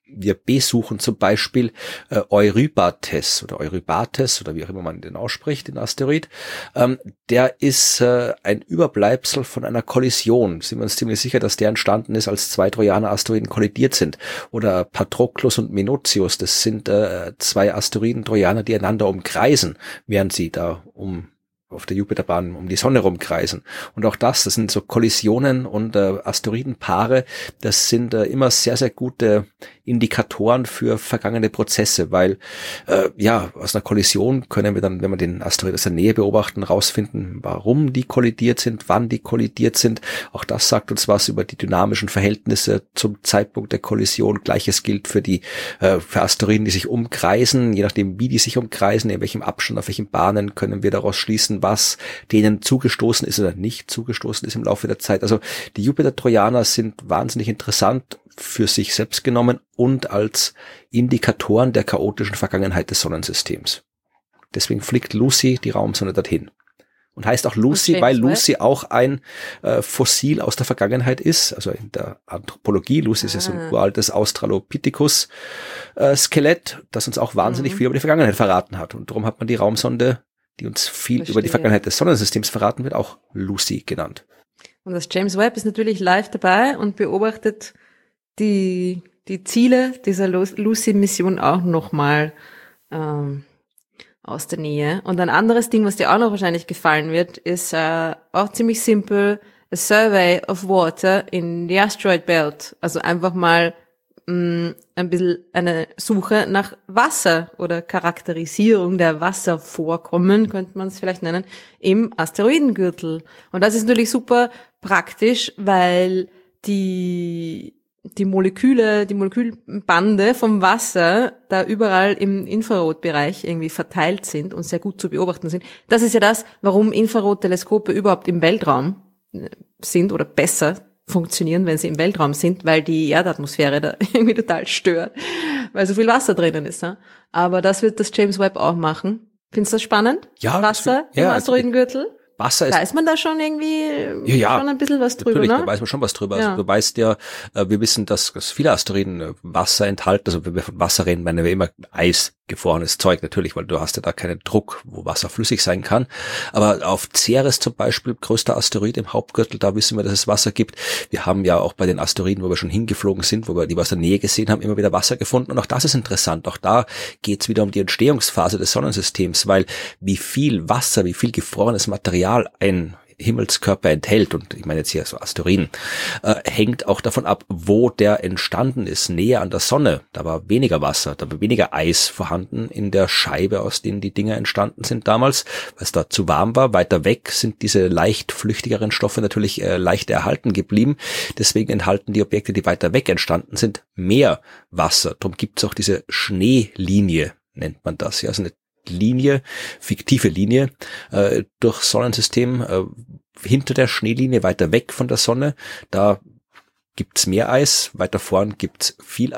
Eurybates oder wie auch immer man den ausspricht, den Asteroid. Der ist ein Überbleibsel von einer Kollision. Sind wir uns ziemlich sicher, dass der entstanden ist, als 2 Trojaner-Asteroiden kollidiert sind. Oder Patroklos und Menotius, das sind 2 Asteroiden-Trojaner, die einander umkreisen, während sie da auf der Jupiterbahn um die Sonne rumkreisen. Und auch das sind so Kollisionen und Asteroidenpaare, das sind immer sehr, sehr gute Indikatoren für vergangene Prozesse, weil aus einer Kollision können wir dann, wenn wir den Asteroid aus der Nähe beobachten, rausfinden, warum die kollidiert sind, wann die kollidiert sind. Auch das sagt uns was über die dynamischen Verhältnisse zum Zeitpunkt der Kollision. Gleiches gilt für für Asteroiden, die sich umkreisen. Je nachdem, wie die sich umkreisen, in welchem Abstand, auf welchen Bahnen, können wir daraus schließen, was denen zugestoßen ist oder nicht zugestoßen ist im Laufe der Zeit. Also die Jupiter-Trojaner sind wahnsinnig interessant, für sich selbst genommen und als Indikatoren der chaotischen Vergangenheit des Sonnensystems. Deswegen fliegt Lucy, die Raumsonde, dorthin. Und heißt auch Lucy, weil Lucy auch ein Fossil aus der Vergangenheit ist. Also in der Anthropologie, Lucy ist ja so ein uraltes Australopithecus-Skelett, das uns auch wahnsinnig viel über die Vergangenheit verraten hat. Und darum hat man die Raumsonde, die uns viel über die Vergangenheit des Sonnensystems verraten wird, auch Lucy genannt. Und das James Webb ist natürlich live dabei und beobachtet die Ziele dieser Lucy-Mission auch nochmal aus der Nähe. Und ein anderes Ding, was dir auch noch wahrscheinlich gefallen wird, ist auch ziemlich simpel, a survey of water in the asteroid belt. Also einfach mal ein bisschen eine Suche nach Wasser oder Charakterisierung der Wasservorkommen, könnte man es vielleicht nennen, im Asteroidengürtel. Und das ist natürlich super praktisch, weil die Molekülbande vom Wasser da überall im Infrarotbereich irgendwie verteilt sind und sehr gut zu beobachten sind. Das ist ja das, warum Infrarotteleskope überhaupt im Weltraum sind oder besser funktionieren, wenn sie im Weltraum sind, weil die Erdatmosphäre da irgendwie total stört, weil so viel Wasser drinnen ist. Ja? Aber das wird das James Webb auch machen. Findest du das spannend? Ja. Wasser im Asteroidengürtel? Wasser ist. Weiß man da schon irgendwie schon ein bisschen was drüber? Natürlich, ne? Da weiß man schon was drüber. Also du weißt ja, wir wissen, dass viele Asteroiden Wasser enthalten. Also wenn wir von Wasser reden, meinen wir immer Eis, gefrorenes Zeug natürlich, weil du hast ja da keinen Druck, wo Wasser flüssig sein kann. Aber auf Ceres zum Beispiel, größter Asteroid im Hauptgürtel, da wissen wir, dass es Wasser gibt. Wir haben ja auch bei den Asteroiden, wo wir schon hingeflogen sind, wo wir die aus der Nähe gesehen haben, immer wieder Wasser gefunden. Und auch das ist interessant. Auch da geht es wieder um die Entstehungsphase des Sonnensystems, weil wie viel Wasser, wie viel gefrorenes Material ein Himmelskörper enthält, und ich meine jetzt hier so Asteroiden, hängt auch davon ab, wo der entstanden ist. Näher an der Sonne, da war weniger Wasser, da war weniger Eis vorhanden in der Scheibe, aus denen die Dinger entstanden sind damals, weil es da zu warm war. Weiter weg sind diese leicht flüchtigeren Stoffe natürlich leicht erhalten geblieben. Deswegen enthalten die Objekte, die weiter weg entstanden sind, mehr Wasser. Darum gibt es auch diese Schneelinie, nennt man das. Ja, also eine fiktive Linie durch Sonnensystem, hinter der Schneelinie, weiter weg von der Sonne, da gibt's mehr Eis, weiter vorn gibt's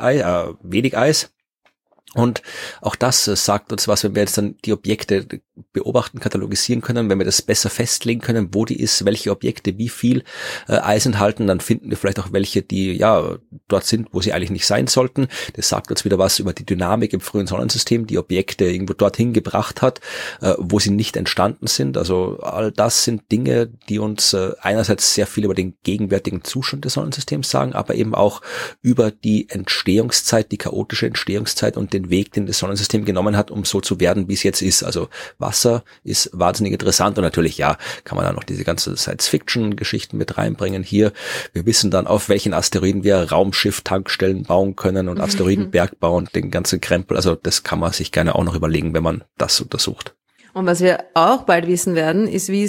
wenig Eis. Und auch das sagt uns was, wenn wir jetzt dann die Objekte beobachten, katalogisieren können, wenn wir das besser festlegen können, wo die ist, welche Objekte wie viel Eis enthalten, dann finden wir vielleicht auch welche, die dort sind, wo sie eigentlich nicht sein sollten. Das sagt uns wieder was über die Dynamik im frühen Sonnensystem, die Objekte irgendwo dorthin gebracht hat, wo sie nicht entstanden sind. Also all das sind Dinge, die uns einerseits sehr viel über den gegenwärtigen Zustand des Sonnensystems sagen, aber eben auch über die Entstehungszeit, die chaotische Entstehungszeit und den Weg, den das Sonnensystem genommen hat, um so zu werden, wie es jetzt ist. Also Wasser ist wahnsinnig interessant und natürlich, kann man da noch diese ganze Science-Fiction-Geschichten mit reinbringen. Hier, wir wissen dann, auf welchen Asteroiden wir Raumschiff-Tankstellen bauen können und Asteroidenbergbau und den ganzen Krempel. Also das kann man sich gerne auch noch überlegen, wenn man das untersucht. Und was wir auch bald wissen werden, ist, wie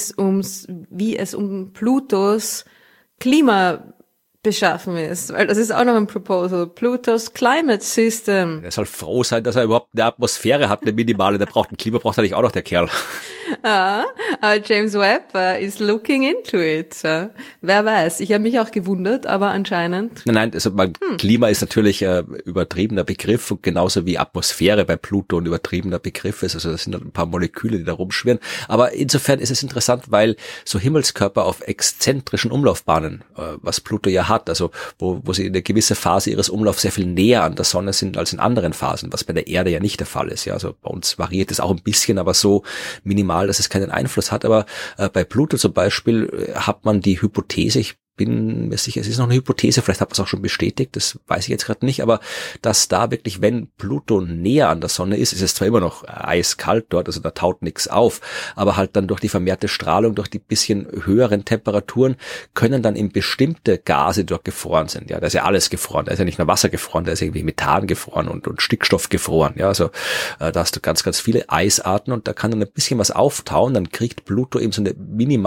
es um Plutos Klima beschaffen ist, weil das ist auch noch ein Proposal. Pluto's Climate System. Er soll froh sein, dass er überhaupt eine Atmosphäre hat, eine minimale. Der braucht ein Klima, braucht eigentlich auch noch der Kerl. Aber James Webb is looking into it. Wer weiß. Ich habe mich auch gewundert, aber anscheinend. Nein, also Klima ist natürlich übertriebener Begriff und genauso wie Atmosphäre bei Pluto ein übertriebener Begriff ist. Also das sind ein paar Moleküle, die da rumschwirren. Aber insofern ist es interessant, weil so Himmelskörper auf exzentrischen Umlaufbahnen, was Pluto ja hat, also wo sie in einer gewissen Phase ihres Umlaufs sehr viel näher an der Sonne sind als in anderen Phasen, was bei der Erde ja nicht der Fall ist. Ja, also bei uns variiert es auch ein bisschen, aber so minimal, dass es keinen Einfluss hat. Aber bei Pluto zum Beispiel hat man die Hypothese, ich bin mir sicher, es ist noch eine Hypothese, vielleicht hat man es auch schon bestätigt, das weiß ich jetzt gerade nicht, aber dass da wirklich, wenn Pluto näher an der Sonne ist es zwar immer noch eiskalt dort, also da taut nichts auf, aber halt dann durch die vermehrte Strahlung, durch die bisschen höheren Temperaturen können dann eben bestimmte Gase, die dort gefroren sind, ja, da ist ja alles gefroren, da ist ja nicht nur Wasser gefroren, da ist irgendwie Methan gefroren und Stickstoff gefroren, ja, also da hast du ganz, ganz viele Eisarten und da kann dann ein bisschen was auftauen, dann kriegt Pluto eben so eine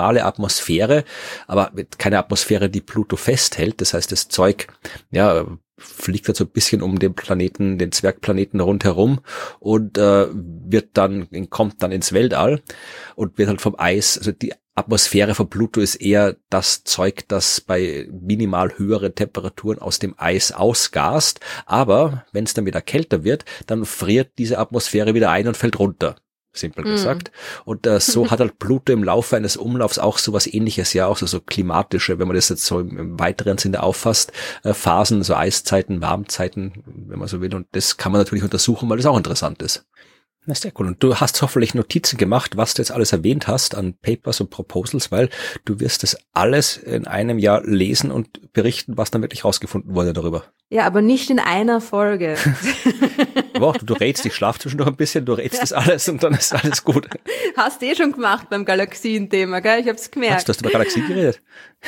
minimale Atmosphäre, aber keine Atmosphäre, die Pluto festhält. Das heißt, das Zeug, fliegt halt so ein bisschen um den Planeten, den Zwergplaneten rundherum und kommt dann ins Weltall und wird halt vom Eis, also die Atmosphäre von Pluto ist eher das Zeug, das bei minimal höheren Temperaturen aus dem Eis ausgast, aber wenn es dann wieder kälter wird, dann friert diese Atmosphäre wieder ein und fällt runter. Simpel gesagt. Und so hat halt Pluto im Laufe eines Umlaufs auch sowas Ähnliches, ja, auch so klimatische, wenn man das jetzt so im weiteren Sinne auffasst, Phasen, so Eiszeiten, Warmzeiten, wenn man so will. Und das kann man natürlich untersuchen, weil das auch interessant ist. Das ist sehr cool. Und du hast hoffentlich Notizen gemacht, was du jetzt alles erwähnt hast an Papers und Proposals, weil du wirst das alles in einem Jahr lesen und berichten, was dann wirklich rausgefunden wurde darüber. Ja, aber nicht in einer Folge. Boah, du rätst, ich schlaf zwischendurch ein bisschen, du rätst das alles und dann ist alles gut. Hast schon gemacht beim Galaxien-Thema, gell? Ich hab's gemerkt. Du hast über Galaxien geredet.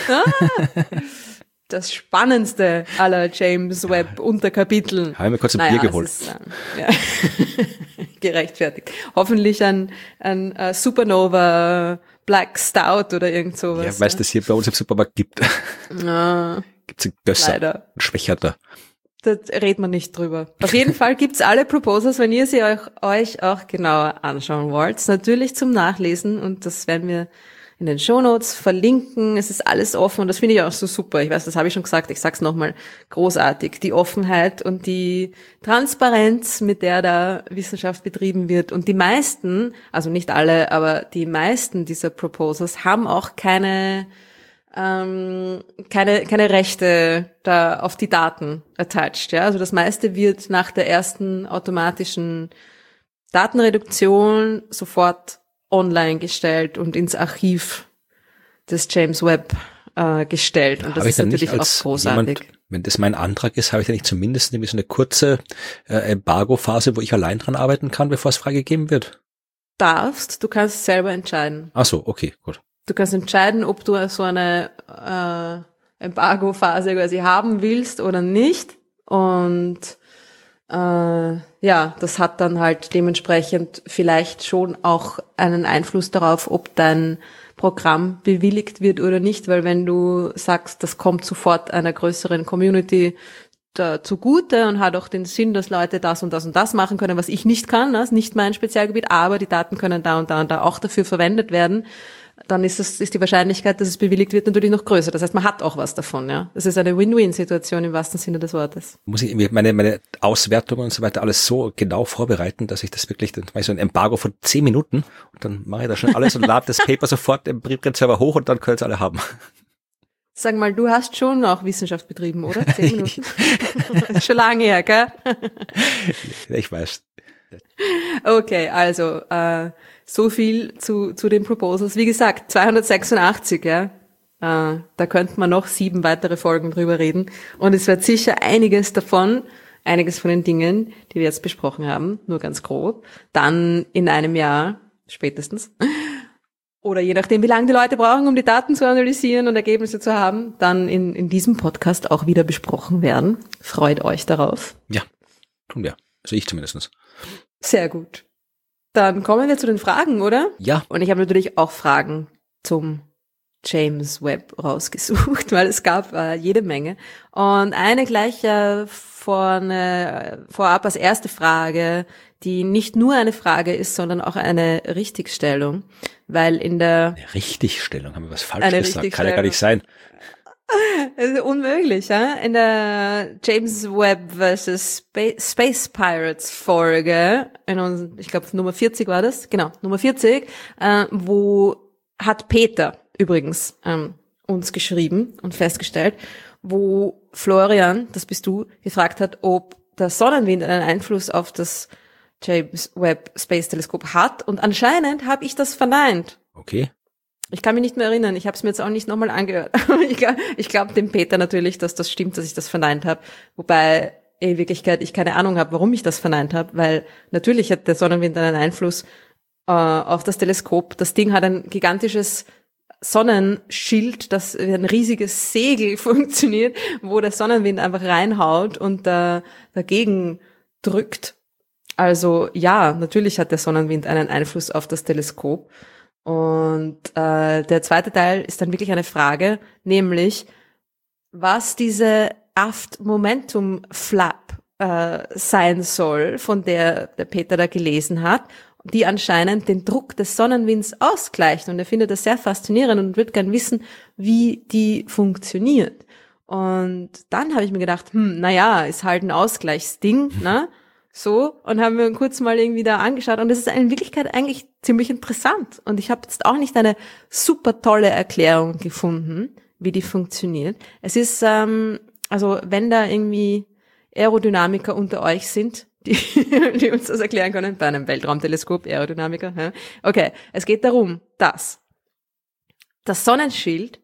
Das spannendste aller James Webb Unterkapiteln. Habe ich mir kurz ein Bier geholt. Ja. Gerechtfertigt. Hoffentlich ein Supernova Black Stout oder irgend sowas. Ja, weil es das hier bei uns im Supermarkt gibt. Gibt's einen Gösser, leider. einen Schwächerter. Da redet man nicht drüber. Auf jeden Fall gibt's alle Proposals, wenn ihr sie euch auch genauer anschauen wollt. Natürlich zum Nachlesen und das werden wir in den Shownotes verlinken. Es ist alles offen und das finde ich auch so super. Ich weiß, das habe ich schon gesagt, ich sag's nochmal, großartig. Die Offenheit und die Transparenz, mit der da Wissenschaft betrieben wird. Und die meisten, also nicht alle, aber die meisten dieser Proposals haben auch keine Rechte da auf die Daten attached, ja. Also das meiste wird nach der ersten automatischen Datenreduktion sofort online gestellt und ins Archiv des James Webb gestellt. Und das ist natürlich auch großartig. Wenn das mein Antrag ist, habe ich ja nicht zumindest nämlich so eine kurze Embargo-Phase, wo ich allein dran arbeiten kann, bevor es freigegeben wird? Du kannst selber entscheiden. Ach so, okay, gut. Du kannst entscheiden, ob du so eine Embargo-Phase quasi haben willst oder nicht. Und das hat dann halt dementsprechend vielleicht schon auch einen Einfluss darauf, ob dein Programm bewilligt wird oder nicht, weil wenn du sagst, das kommt sofort einer größeren Community zugute und hat auch den Sinn, dass Leute das und das und das machen können, was ich nicht kann, das ist nicht mein Spezialgebiet, aber die Daten können da und da und da auch dafür verwendet werden, dann ist die Wahrscheinlichkeit, dass es bewilligt wird, natürlich noch größer. Das heißt, man hat auch was davon, ja. Das ist eine Win-Win-Situation im wahrsten Sinne des Wortes. Muss ich meine Auswertungen und so weiter alles so genau vorbereiten, dass ich das wirklich, dann mache ich so ein Embargo von 10 Minuten und dann mache ich da schon alles und lade das Paper sofort im Preprint-Server hoch und dann können es alle haben. Sag mal, du hast schon auch Wissenschaft betrieben, oder? 10 Minuten? Schon lange her, gell? Ich weiß. Okay, also so viel zu den Proposals. Wie gesagt, 286, ja. Da könnte man noch 7 weitere Folgen drüber reden. Und es wird sicher einiges von den Dingen, die wir jetzt besprochen haben, nur ganz grob, dann in einem Jahr spätestens, oder je nachdem, wie lange die Leute brauchen, um die Daten zu analysieren und Ergebnisse zu haben, dann in diesem Podcast auch wieder besprochen werden. Freut euch darauf. Ja, tun wir. Also ich zumindest. Sehr gut. Dann kommen wir zu den Fragen, oder? Ja. Und ich habe natürlich auch Fragen zum James Webb rausgesucht, weil es gab jede Menge. Und eine gleich vorab als erste Frage, die nicht nur eine Frage ist, sondern auch eine Richtigstellung, weil eine Richtigstellung, haben wir was falsch gesagt? Kann ja gar nicht sein. Das ist unmöglich, ja? In der James Webb vs. Space Pirates Folge, ich glaube Nummer 40 war das, genau, Nummer 40, wo hat Peter übrigens uns geschrieben und festgestellt, wo Florian, das bist du, gefragt hat, ob der Sonnenwind einen Einfluss auf das James Webb Space Teleskop hat, und anscheinend habe ich das verneint. Okay. Ich kann mich nicht mehr erinnern, ich habe es mir jetzt auch nicht nochmal angehört. Ich glaube dem Peter natürlich, dass das stimmt, dass ich das verneint habe, wobei in Wirklichkeit ich keine Ahnung habe, warum ich das verneint habe, weil natürlich hat der Sonnenwind einen Einfluss auf das Teleskop. Das Ding hat ein gigantisches Sonnenschild, das wie ein riesiges Segel funktioniert, wo der Sonnenwind einfach reinhaut und dagegen drückt. Also ja, natürlich hat der Sonnenwind einen Einfluss auf das Teleskop. Und der zweite Teil ist dann wirklich eine Frage, nämlich was diese Aft-Momentum-Flap sein soll, von der Peter da gelesen hat, die anscheinend den Druck des Sonnenwinds ausgleicht. Und er findet das sehr faszinierend und wird gern wissen, wie die funktioniert. Und dann habe ich mir gedacht, naja, ist halt ein Ausgleichsding, ne? So, und haben wir uns kurz mal irgendwie da angeschaut. Und das ist in Wirklichkeit eigentlich ziemlich interessant. Und ich habe jetzt auch nicht eine super tolle Erklärung gefunden, wie die funktioniert. Es ist, also wenn da irgendwie Aerodynamiker unter euch sind, die uns das erklären können, bei einem Weltraumteleskop, Aerodynamiker. Ja. Okay, es geht darum, dass das Sonnenschild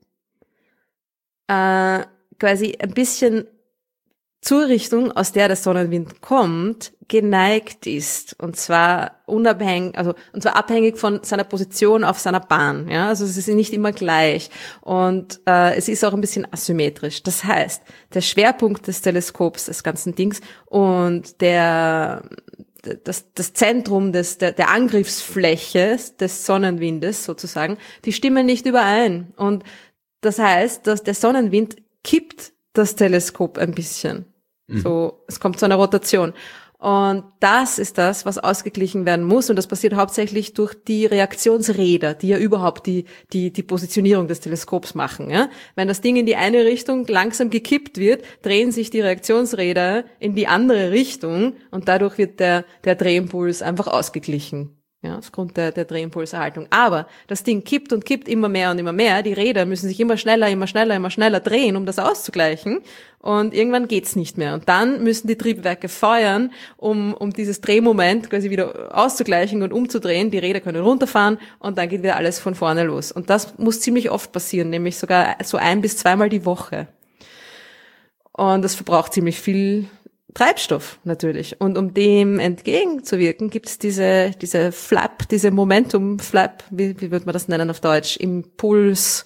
quasi ein bisschen zur Richtung, aus der der Sonnenwind kommt, geneigt ist. Und zwar abhängig von seiner Position auf seiner Bahn. Ja, also es ist nicht immer gleich. Und es ist auch ein bisschen asymmetrisch. Das heißt, der Schwerpunkt des Teleskops, des ganzen Dings und das Zentrum der Angriffsfläche des Sonnenwindes sozusagen, die stimmen nicht überein. Und das heißt, dass der Sonnenwind kippt das Teleskop ein bisschen. So, es kommt zu einer Rotation. Und das ist das, was ausgeglichen werden muss. Und das passiert hauptsächlich durch die Reaktionsräder, die ja überhaupt die Positionierung des Teleskops machen. Ja? Wenn das Ding in die eine Richtung langsam gekippt wird, drehen sich die Reaktionsräder in die andere Richtung und dadurch wird der Drehimpuls einfach ausgeglichen. Ja, aufgrund der Drehimpulserhaltung. Aber das Ding kippt und kippt immer mehr und immer mehr. Die Räder müssen sich immer schneller drehen, um das auszugleichen. Und irgendwann geht's nicht mehr. Und dann müssen die Triebwerke feuern, um dieses Drehmoment quasi wieder auszugleichen und umzudrehen. Die Räder können runterfahren und dann geht wieder alles von vorne los. Und das muss ziemlich oft passieren, nämlich sogar so 1 bis 2 Mal die Woche. Und das verbraucht ziemlich viel Treibstoff natürlich. Und um dem entgegenzuwirken, gibt es diese Flap, diese Momentum-Flap, wie wird man das nennen auf Deutsch? Impuls,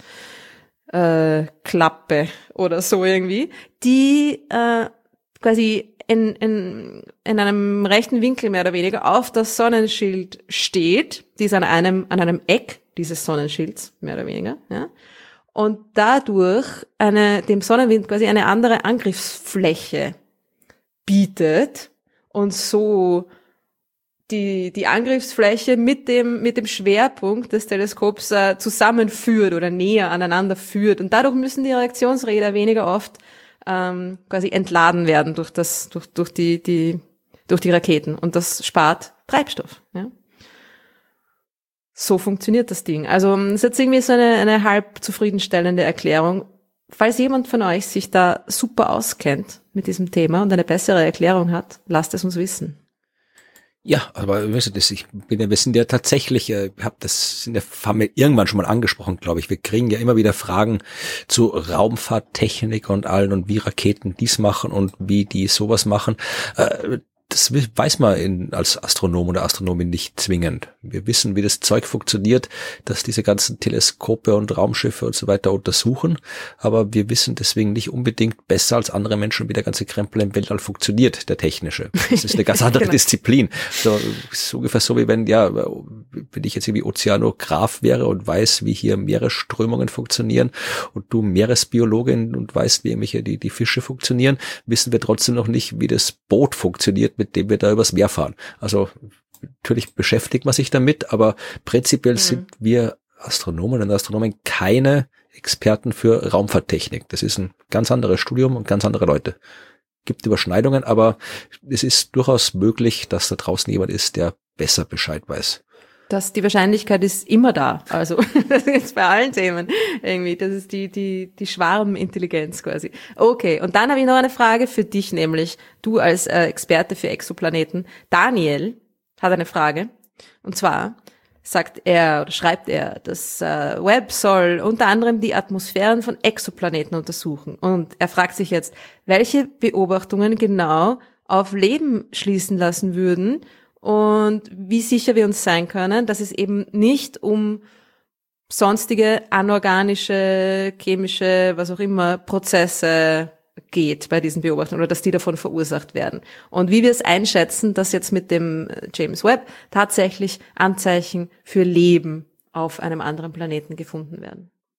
Klappe oder so irgendwie, die quasi in einem rechten Winkel mehr oder weniger auf das Sonnenschild steht. Die ist an einem Eck dieses Sonnenschilds, mehr oder weniger, ja. Und dadurch dem Sonnenwind quasi eine andere Angriffsfläche bietet und so die Angriffsfläche mit dem Schwerpunkt des Teleskops zusammenführt oder näher aneinander führt. Und dadurch müssen die Reaktionsräder weniger oft quasi entladen werden durch die Raketen. Und das spart Treibstoff. Ja? So funktioniert das Ding. Also es ist jetzt irgendwie so eine halb zufriedenstellende Erklärung. Falls jemand von euch sich da super auskennt mit diesem Thema und eine bessere Erklärung hat, lasst es uns wissen. Ja, aber wir sind ja tatsächlich, haben wir irgendwann schon mal angesprochen, glaube ich. Wir kriegen ja immer wieder Fragen zu Raumfahrttechnik und allen und wie Raketen dies machen und wie die sowas machen. Das weiß man als Astronom oder Astronomin nicht zwingend. Wir wissen, wie das Zeug funktioniert, dass diese ganzen Teleskope und Raumschiffe und so weiter untersuchen, aber wir wissen deswegen nicht unbedingt besser als andere Menschen, wie der ganze Krempel im Weltall funktioniert, der technische. Das ist eine ganz andere Genau. Disziplin. So ungefähr so, wie wenn ich jetzt irgendwie Ozeanograph wäre und weiß, wie hier Meeresströmungen funktionieren und du Meeresbiologin und weißt, wie irgendwelche die Fische funktionieren, wissen wir trotzdem noch nicht, wie das Boot funktioniert, mit dem wir da übers Meer fahren. Also natürlich beschäftigt man sich damit, aber prinzipiell sind wir Astronomen und Astronomen keine Experten für Raumfahrttechnik. Das ist ein ganz anderes Studium und ganz andere Leute. Gibt Überschneidungen, aber es ist durchaus möglich, dass da draußen jemand ist, der besser Bescheid weiß. Die Wahrscheinlichkeit ist immer da. Also das ist jetzt bei allen Themen irgendwie. Das ist die Schwarmintelligenz quasi. Okay, und dann habe ich noch eine Frage für dich, nämlich du als Experte für Exoplaneten. Daniel hat eine Frage. Und zwar schreibt er, das Webb soll unter anderem die Atmosphären von Exoplaneten untersuchen. Und er fragt sich jetzt, welche Beobachtungen genau auf Leben schließen lassen würden und wie sicher wir uns sein können, dass es eben nicht um sonstige anorganische, chemische, was auch immer, Prozesse geht bei diesen Beobachtungen oder dass die davon verursacht werden. Und wie wir es einschätzen, dass jetzt mit dem James Webb tatsächlich Anzeichen für Leben auf einem anderen Planeten gefunden werden.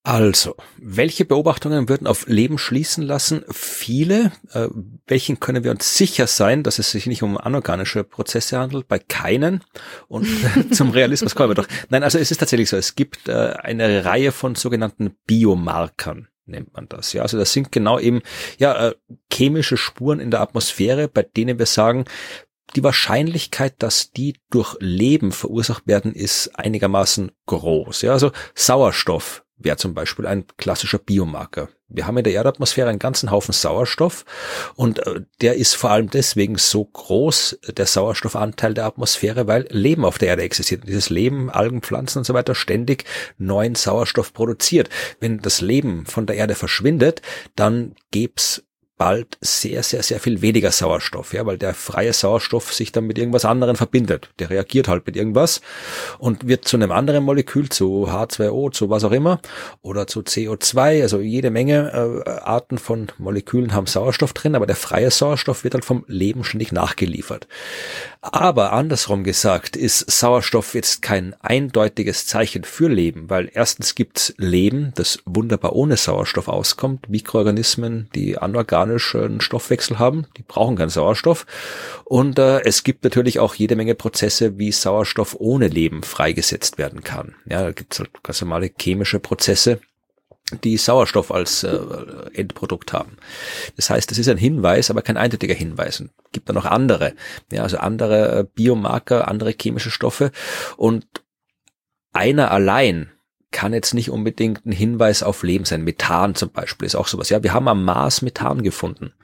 Also, welche Beobachtungen würden auf Leben schließen lassen? Viele. Welchen können wir uns sicher sein, dass es sich nicht um anorganische Prozesse handelt? Bei keinen. Und zum Realismus kommen wir doch. Nein, also es ist tatsächlich so. Es gibt eine Reihe von sogenannten Biomarkern, nennt man das. Ja, also das sind genau eben chemische Spuren in der Atmosphäre, bei denen wir sagen, die Wahrscheinlichkeit, dass die durch Leben verursacht werden, ist einigermaßen groß. Ja, also Sauerstoff wäre zum Beispiel ein klassischer Biomarker. Wir haben in der Erdatmosphäre einen ganzen Haufen Sauerstoff und der ist vor allem deswegen so groß, der Sauerstoffanteil der Atmosphäre, weil Leben auf der Erde existiert. Und dieses Leben, Algen, Pflanzen und so weiter, ständig neuen Sauerstoff produziert. Wenn das Leben von der Erde verschwindet, dann gäb's bald sehr, sehr, sehr viel weniger Sauerstoff, ja, weil der freie Sauerstoff sich dann mit irgendwas anderem verbindet. Der reagiert halt mit irgendwas und wird zu einem anderen Molekül, zu H2O, zu was auch immer, oder zu CO2, also jede Menge Arten von Molekülen haben Sauerstoff drin, aber der freie Sauerstoff wird halt vom Leben ständig nachgeliefert. Aber andersrum gesagt ist Sauerstoff jetzt kein eindeutiges Zeichen für Leben, weil erstens gibt's Leben, das wunderbar ohne Sauerstoff auskommt, Mikroorganismen, die anorganischen Stoffwechsel haben, die brauchen keinen Sauerstoff. Und es gibt natürlich auch jede Menge Prozesse, wie Sauerstoff ohne Leben freigesetzt werden kann. Ja, da gibt's halt ganz normale chemische Prozesse, die Sauerstoff als Endprodukt haben. Das heißt, das ist ein Hinweis, aber kein eindeutiger Hinweis. Und es gibt dann noch andere, ja, also andere Biomarker, andere chemische Stoffe. Und einer allein kann jetzt nicht unbedingt ein Hinweis auf Leben sein. Methan zum Beispiel ist auch sowas. Ja, wir haben am Mars Methan gefunden.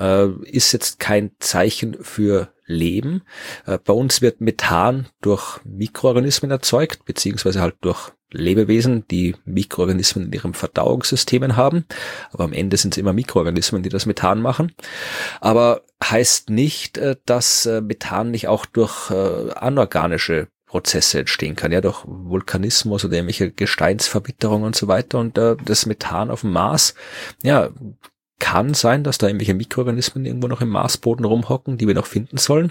Ist jetzt kein Zeichen für Leben. Bei uns wird Methan durch Mikroorganismen erzeugt, beziehungsweise halt durch Lebewesen, die Mikroorganismen in ihren Verdauungssystemen haben. Aber am Ende sind es immer Mikroorganismen, die das Methan machen. Aber heißt nicht, dass Methan nicht auch durch anorganische Prozesse entstehen kann, ja, durch Vulkanismus oder irgendwelche Gesteinsverbitterung und so weiter. Und das Methan auf dem Mars, ja, kann sein, dass da irgendwelche Mikroorganismen irgendwo noch im Marsboden rumhocken, die wir noch finden sollen.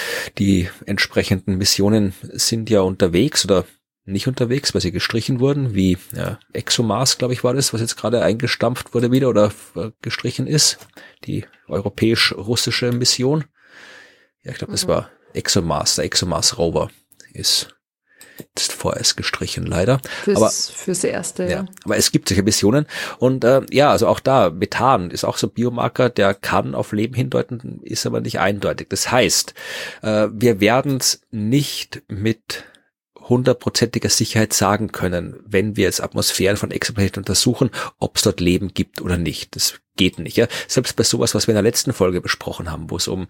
Die entsprechenden Missionen sind ja unterwegs oder nicht unterwegs, weil sie gestrichen wurden, wie ExoMars, glaube ich, war das, was jetzt gerade eingestampft wurde wieder oder gestrichen ist. Die europäisch-russische Mission. Ja, ich glaube, das war ExoMars, der ExoMars-Rover. Ist vorerst gestrichen, leider. Fürs Erste, ja. Aber es gibt solche Missionen und also auch da, Methan ist auch so ein Biomarker, der kann auf Leben hindeuten, ist aber nicht eindeutig. Das heißt, wir werden es nicht mit 100%iger Sicherheit sagen können, wenn wir jetzt Atmosphären von Exoplaneten untersuchen, ob es dort Leben gibt oder nicht. Das geht nicht. Ja? Selbst bei sowas, was wir in der letzten Folge besprochen haben, wo es um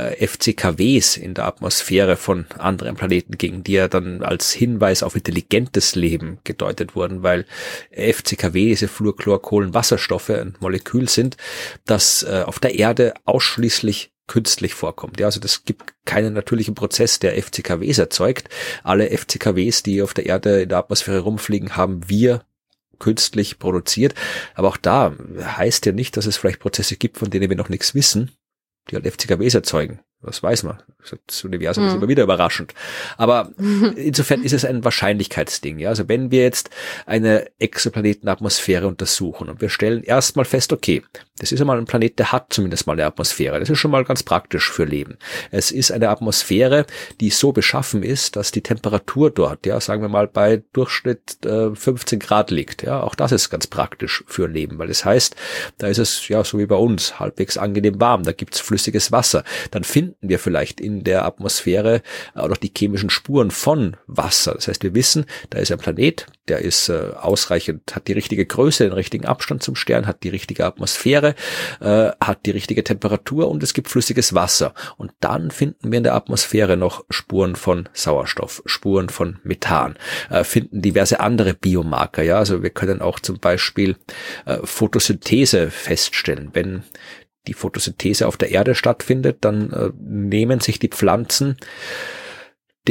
FCKWs in der Atmosphäre von anderen Planeten ging, die ja dann als Hinweis auf intelligentes Leben gedeutet wurden, weil FCKW, diese Fluorchlorkohlenwasserstoffe, ein Molekül sind, das auf der Erde ausschließlich künstlich vorkommt. Ja, also das gibt keinen natürlichen Prozess, der FCKWs erzeugt. Alle FCKWs, die auf der Erde in der Atmosphäre rumfliegen, haben wir künstlich produziert. Aber auch da heißt ja nicht, dass es vielleicht Prozesse gibt, von denen wir noch nichts wissen, die halt FCKWs erzeugen. Das weiß man. Das Universum ist immer wieder überraschend. Aber insofern ist es ein Wahrscheinlichkeitsding. Ja, also wenn wir jetzt eine Exoplanetenatmosphäre untersuchen und wir stellen erstmal fest, okay, das ist einmal ein Planet, der hat zumindest mal eine Atmosphäre. Das ist schon mal ganz praktisch für Leben. Es ist eine Atmosphäre, die so beschaffen ist, dass die Temperatur dort, ja, sagen wir mal, bei Durchschnitt 15 Grad liegt. Ja, auch das ist ganz praktisch für Leben, weil das heißt, da ist es ja so wie bei uns halbwegs angenehm warm. Da gibt's flüssiges Wasser. Dann finden wir vielleicht in der Atmosphäre auch noch die chemischen Spuren von Wasser. Das heißt, wir wissen, da ist ein Planet, der ist ausreichend, hat die richtige Größe, den richtigen Abstand zum Stern, hat die richtige Atmosphäre, hat die richtige Temperatur und es gibt flüssiges Wasser. Und dann finden wir in der Atmosphäre noch Spuren von Sauerstoff, Spuren von Methan, finden diverse andere Biomarker. Ja, also wir können auch zum Beispiel Photosynthese feststellen. Wenn die Photosynthese auf der Erde stattfindet, dann nehmen sich die Pflanzen den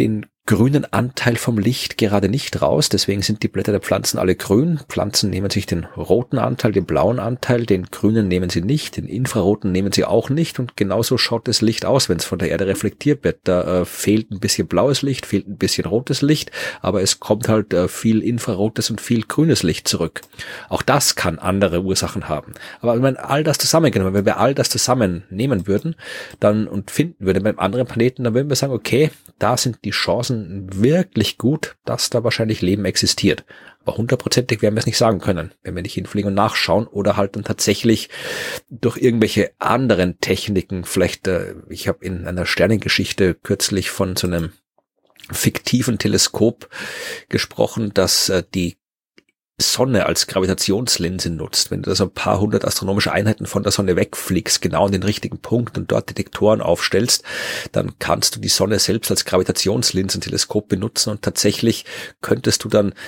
grünen Anteil vom Licht gerade nicht raus, deswegen sind die Blätter der Pflanzen alle grün. Pflanzen nehmen sich den roten Anteil, den blauen Anteil, den grünen nehmen sie nicht, den infraroten nehmen sie auch nicht und genauso schaut das Licht aus, wenn es von der Erde reflektiert wird. Da fehlt ein bisschen blaues Licht, fehlt ein bisschen rotes Licht, aber es kommt halt viel infrarotes und viel grünes Licht zurück. Auch das kann andere Ursachen haben. Aber wenn man all das zusammengenommen, wenn wir all das zusammennehmen würden, dann und finden würden beim anderen Planeten, dann würden wir sagen, okay, da sind die Chancen wirklich gut, dass da wahrscheinlich Leben existiert. Aber 100%ig werden wir es nicht sagen können, wenn wir nicht hinfliegen und nachschauen oder halt dann tatsächlich durch irgendwelche anderen Techniken, vielleicht, ich habe in einer Sternengeschichte kürzlich von so einem fiktiven Teleskop gesprochen, das die Sonne als Gravitationslinse nutzt. Wenn du da so ein paar hundert astronomische Einheiten von der Sonne wegfliegst, genau an den richtigen Punkt und dort Detektoren aufstellst, dann kannst du die Sonne selbst als Gravitationslinsenteleskop benutzen und tatsächlich könntest du dann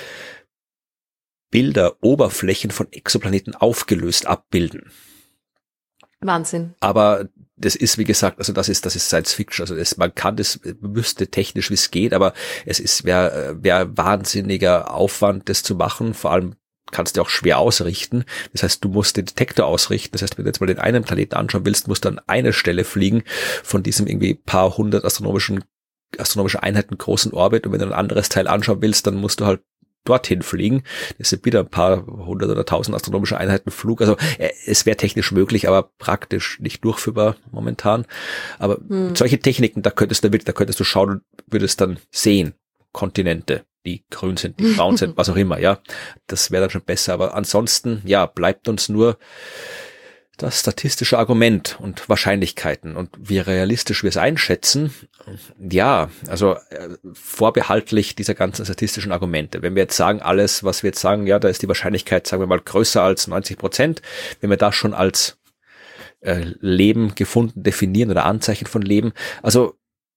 Bilder, Oberflächen von Exoplaneten aufgelöst abbilden. Wahnsinn. Aber das ist, wie gesagt, also das ist Science Fiction. Also man kann das, wüsste technisch, wie es geht, aber es wäre wahnsinniger Aufwand, das zu machen. Vor allem kannst du auch schwer ausrichten. Das heißt, du musst den Detektor ausrichten. Das heißt, wenn du jetzt mal den einen Planeten anschauen willst, musst du an eine Stelle fliegen von diesem irgendwie paar hundert astronomische Einheiten großen Orbit. Und wenn du ein anderes Teil anschauen willst, dann musst du halt dorthin fliegen. Das sind wieder ein paar hundert oder tausend astronomische Einheiten Flug. Also es wäre technisch möglich, aber praktisch nicht durchführbar momentan. Aber mit solchen Techniken, da könntest du schauen und würdest dann sehen, Kontinente, die grün sind, die braun sind, was auch immer, ja. Das wäre dann schon besser. Aber ansonsten, ja, bleibt uns nur das statistische Argument und Wahrscheinlichkeiten und wie realistisch wir es einschätzen, ja, also vorbehaltlich dieser ganzen statistischen Argumente. Wenn wir jetzt sagen, alles, was wir jetzt sagen, ja, da ist die Wahrscheinlichkeit, sagen wir mal, größer als 90%, wenn wir das schon als Leben gefunden definieren oder Anzeichen von Leben, also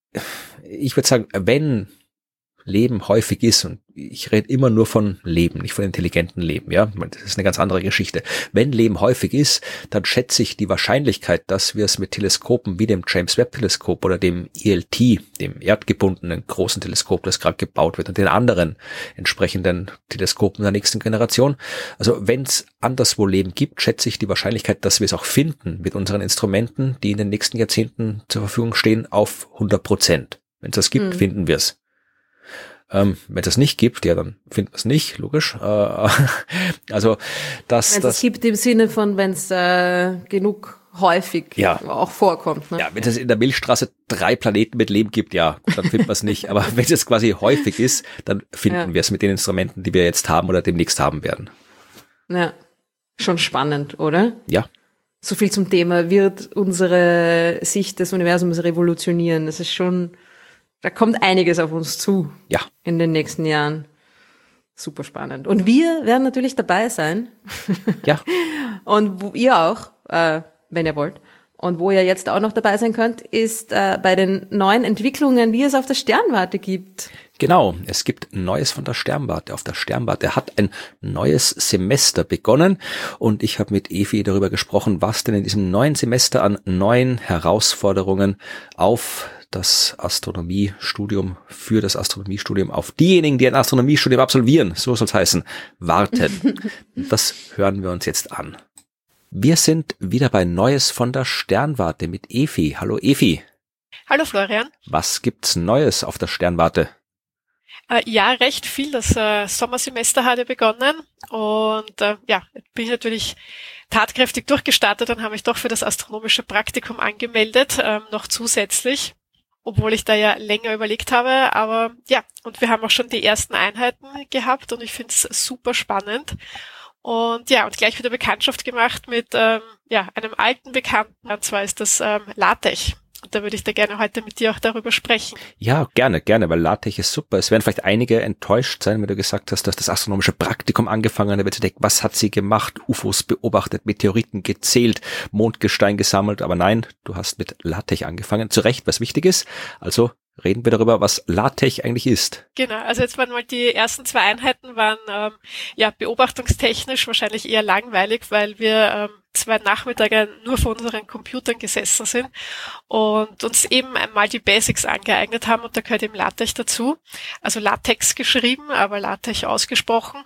ich würde sagen, wenn Leben häufig ist, und ich rede immer nur von Leben, nicht von intelligentem Leben, ja, das ist eine ganz andere Geschichte. Wenn Leben häufig ist, dann schätze ich die Wahrscheinlichkeit, dass wir es mit Teleskopen wie dem James Webb Teleskop oder dem ELT, dem erdgebundenen großen Teleskop, das gerade gebaut wird, und den anderen entsprechenden Teleskopen der nächsten Generation, also wenn es anderswo Leben gibt, schätze ich die Wahrscheinlichkeit, dass wir es auch finden mit unseren Instrumenten, die in den nächsten Jahrzehnten zur Verfügung stehen, auf 100%. Wenn es das gibt, finden wir es. Wenn es das nicht gibt, ja, dann finden wir es nicht, logisch. Also das. Wenn es das gibt im Sinne von, wenn es genug häufig auch vorkommt. Ne? Ja, wenn es in der Milchstraße 3 Planeten mit Leben gibt, ja, dann finden wir es nicht. Aber wenn es quasi häufig ist, dann finden wir es mit den Instrumenten, die wir jetzt haben oder demnächst haben werden. Ja, schon spannend, oder? Ja. So viel zum Thema, wird unsere Sicht des Universums revolutionieren. Das ist schon... Da kommt einiges auf uns zu. Ja. In den nächsten Jahren. Super spannend. Und wir werden natürlich dabei sein. Ja. Und ihr auch, wenn ihr wollt. Und wo ihr jetzt auch noch dabei sein könnt, ist bei den neuen Entwicklungen, die es auf der Sternwarte gibt. Genau, es gibt Neues von der Sternwarte. Auf der Sternwarte hat ein neues Semester begonnen und ich habe mit Evi darüber gesprochen, was denn in diesem neuen Semester an neuen Herausforderungen auf das Astronomiestudium, für das Astronomiestudium, auf diejenigen, die ein Astronomiestudium absolvieren, so soll es heißen, warten. Das hören wir uns jetzt an. Wir sind wieder bei Neues von der Sternwarte mit Evi. Hallo Evi. Hallo Florian. Was gibt's Neues auf der Sternwarte? Ja, recht viel. Das Sommersemester hat ja begonnen und bin ich natürlich tatkräftig durchgestartet und habe mich doch für das astronomische Praktikum angemeldet, noch zusätzlich, obwohl ich da ja länger überlegt habe. Aber ja, und wir haben auch schon die ersten Einheiten gehabt und ich finde es super spannend. Und ja, und gleich wieder Bekanntschaft gemacht mit einem alten Bekannten, und zwar ist das LaTeX. Und da würde ich da gerne heute mit dir auch darüber sprechen. Ja, gerne, weil LaTeX ist super. Es werden vielleicht einige enttäuscht sein, wenn du gesagt hast, dass das astronomische Praktikum angefangen hat. Da wird sie denken, was hat sie gemacht? UFOs beobachtet, Meteoriten gezählt, Mondgestein gesammelt. Aber nein, du hast mit LaTeX angefangen. Zu Recht, was wichtig ist. Also reden wir darüber, was LaTeX eigentlich ist. Genau, also jetzt waren mal die ersten 2 Einheiten waren beobachtungstechnisch wahrscheinlich eher langweilig, weil wir 2 Nachmittage nur vor unseren Computern gesessen sind und uns eben einmal die Basics angeeignet haben und da gehört eben LaTeX dazu. Also LaTeX geschrieben, aber LaTeX ausgesprochen.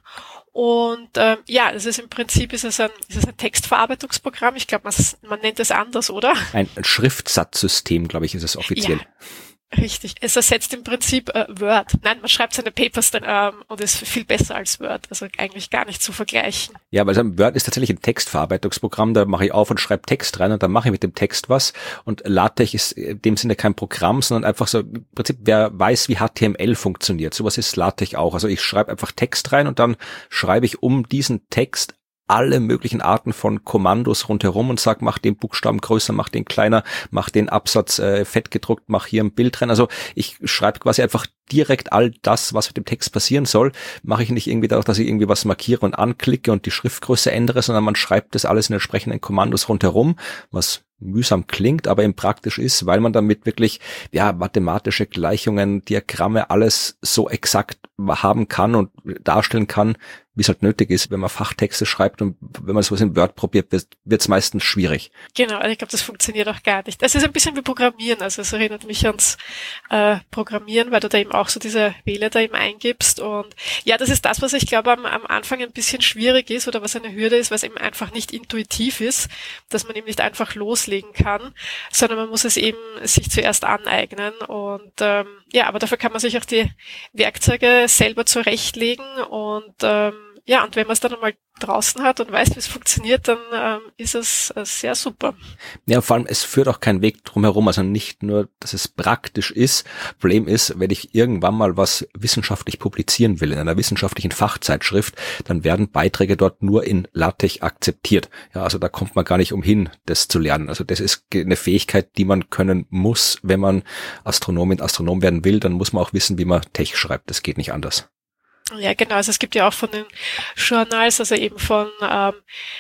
Und es ist im Prinzip ist es ein Textverarbeitungsprogramm. Ich glaube, man nennt es anders, oder? Ein Schriftsatzsystem, glaube ich, ist es offiziell. Ja. Richtig. Es ersetzt im Prinzip Word. Nein, man schreibt seine Papers dann und ist viel besser als Word. Also eigentlich gar nicht zu vergleichen. Ja, weil Word ist tatsächlich ein Textverarbeitungsprogramm. Da mache ich auf und schreibe Text rein und dann mache ich mit dem Text was. Und LaTeX ist in dem Sinne kein Programm, sondern einfach so im Prinzip, wer weiß, wie HTML funktioniert. Sowas ist LaTeX auch. Also ich schreibe einfach Text rein und dann schreibe ich um diesen Text alle möglichen Arten von Kommandos rundherum und sag, mach den Buchstaben größer, mach den kleiner, mach den Absatz fett gedruckt, mach hier ein Bild rein. Also ich schreibe quasi einfach direkt all das, was mit dem Text passieren soll, mache ich nicht irgendwie dadurch, dass ich irgendwie was markiere und anklicke und die Schriftgröße ändere, sondern man schreibt das alles in entsprechenden Kommandos rundherum, was mühsam klingt, aber eben praktisch ist, weil man damit wirklich mathematische Gleichungen, Diagramme, alles so exakt haben kann und darstellen kann, wie es halt nötig ist, wenn man Fachtexte schreibt und wenn man sowas in Word probiert, wird es meistens schwierig. Genau, also ich glaube, das funktioniert auch gar nicht. Das ist ein bisschen wie Programmieren, also es erinnert mich ans Programmieren, weil du da eben auch so diese Wähle da eben eingibst und ja, das ist das, was ich glaube am Anfang ein bisschen schwierig ist oder was eine Hürde ist, weil es eben einfach nicht intuitiv ist, dass man eben nicht einfach loslegen kann, sondern man muss es eben sich zuerst aneignen und aber dafür kann man sich auch die Werkzeuge selber zurechtlegen und und wenn man es dann einmal draußen hat und weiß, wie es funktioniert, dann ist es sehr super. Ja, vor allem, es führt auch kein Weg drum herum, also nicht nur, dass es praktisch ist. Problem ist, wenn ich irgendwann mal was wissenschaftlich publizieren will, in einer wissenschaftlichen Fachzeitschrift, dann werden Beiträge dort nur in LaTeX akzeptiert. Ja, also da kommt man gar nicht umhin, das zu lernen. Also das ist eine Fähigkeit, die man können muss, wenn man Astronom werden will, dann muss man auch wissen, wie man Text schreibt. Das geht nicht anders. Ja, genau. Also es gibt ja auch von den Journals, also eben von ANA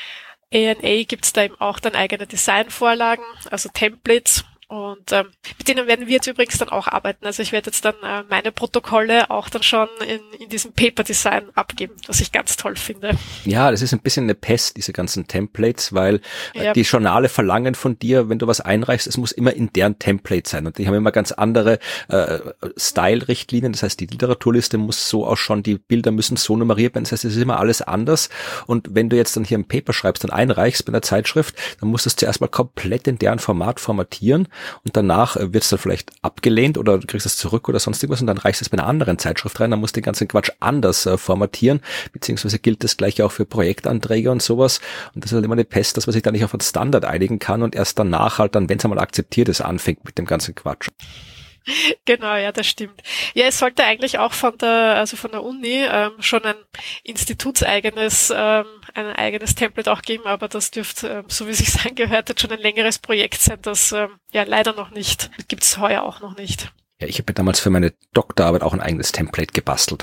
gibt's da eben auch dann eigene Designvorlagen, also Templates. Und mit denen werden wir jetzt übrigens dann auch arbeiten. Also ich werde jetzt dann meine Protokolle auch dann schon in diesem Paper-Design abgeben, was ich ganz toll finde. Ja, das ist ein bisschen eine Pest, diese ganzen Templates, weil die Journale verlangen von dir, wenn du was einreichst, es muss immer in deren Template sein. Und die haben immer ganz andere Style-Richtlinien. Das heißt, die Literaturliste muss so ausschauen, die Bilder müssen so nummeriert werden. Das heißt, es ist immer alles anders. Und wenn du jetzt dann hier ein Paper schreibst und einreichst bei einer Zeitschrift, dann musst du es zuerst mal komplett in deren Format formatieren. Und danach wird es dann vielleicht abgelehnt oder du kriegst es zurück oder sonst irgendwas und dann reichst du es bei einer anderen Zeitschrift rein, dann musst du den ganzen Quatsch anders formatieren, beziehungsweise gilt das gleich auch für Projektanträge und sowas und das ist halt immer eine Pest, dass man sich da nicht auf einen Standard einigen kann und erst danach halt dann, wenn es einmal akzeptiert ist, anfängt mit dem ganzen Quatsch. Genau, ja, das stimmt. Ja, es sollte eigentlich auch von der Uni schon ein institutseigenes, ein eigenes Template auch geben, aber das dürfte, so wie es sich angehört hat, schon ein längeres Projekt sein, das leider noch nicht, gibt's heuer auch noch nicht. Ja, ich habe mir damals für meine Doktorarbeit auch ein eigenes Template gebastelt.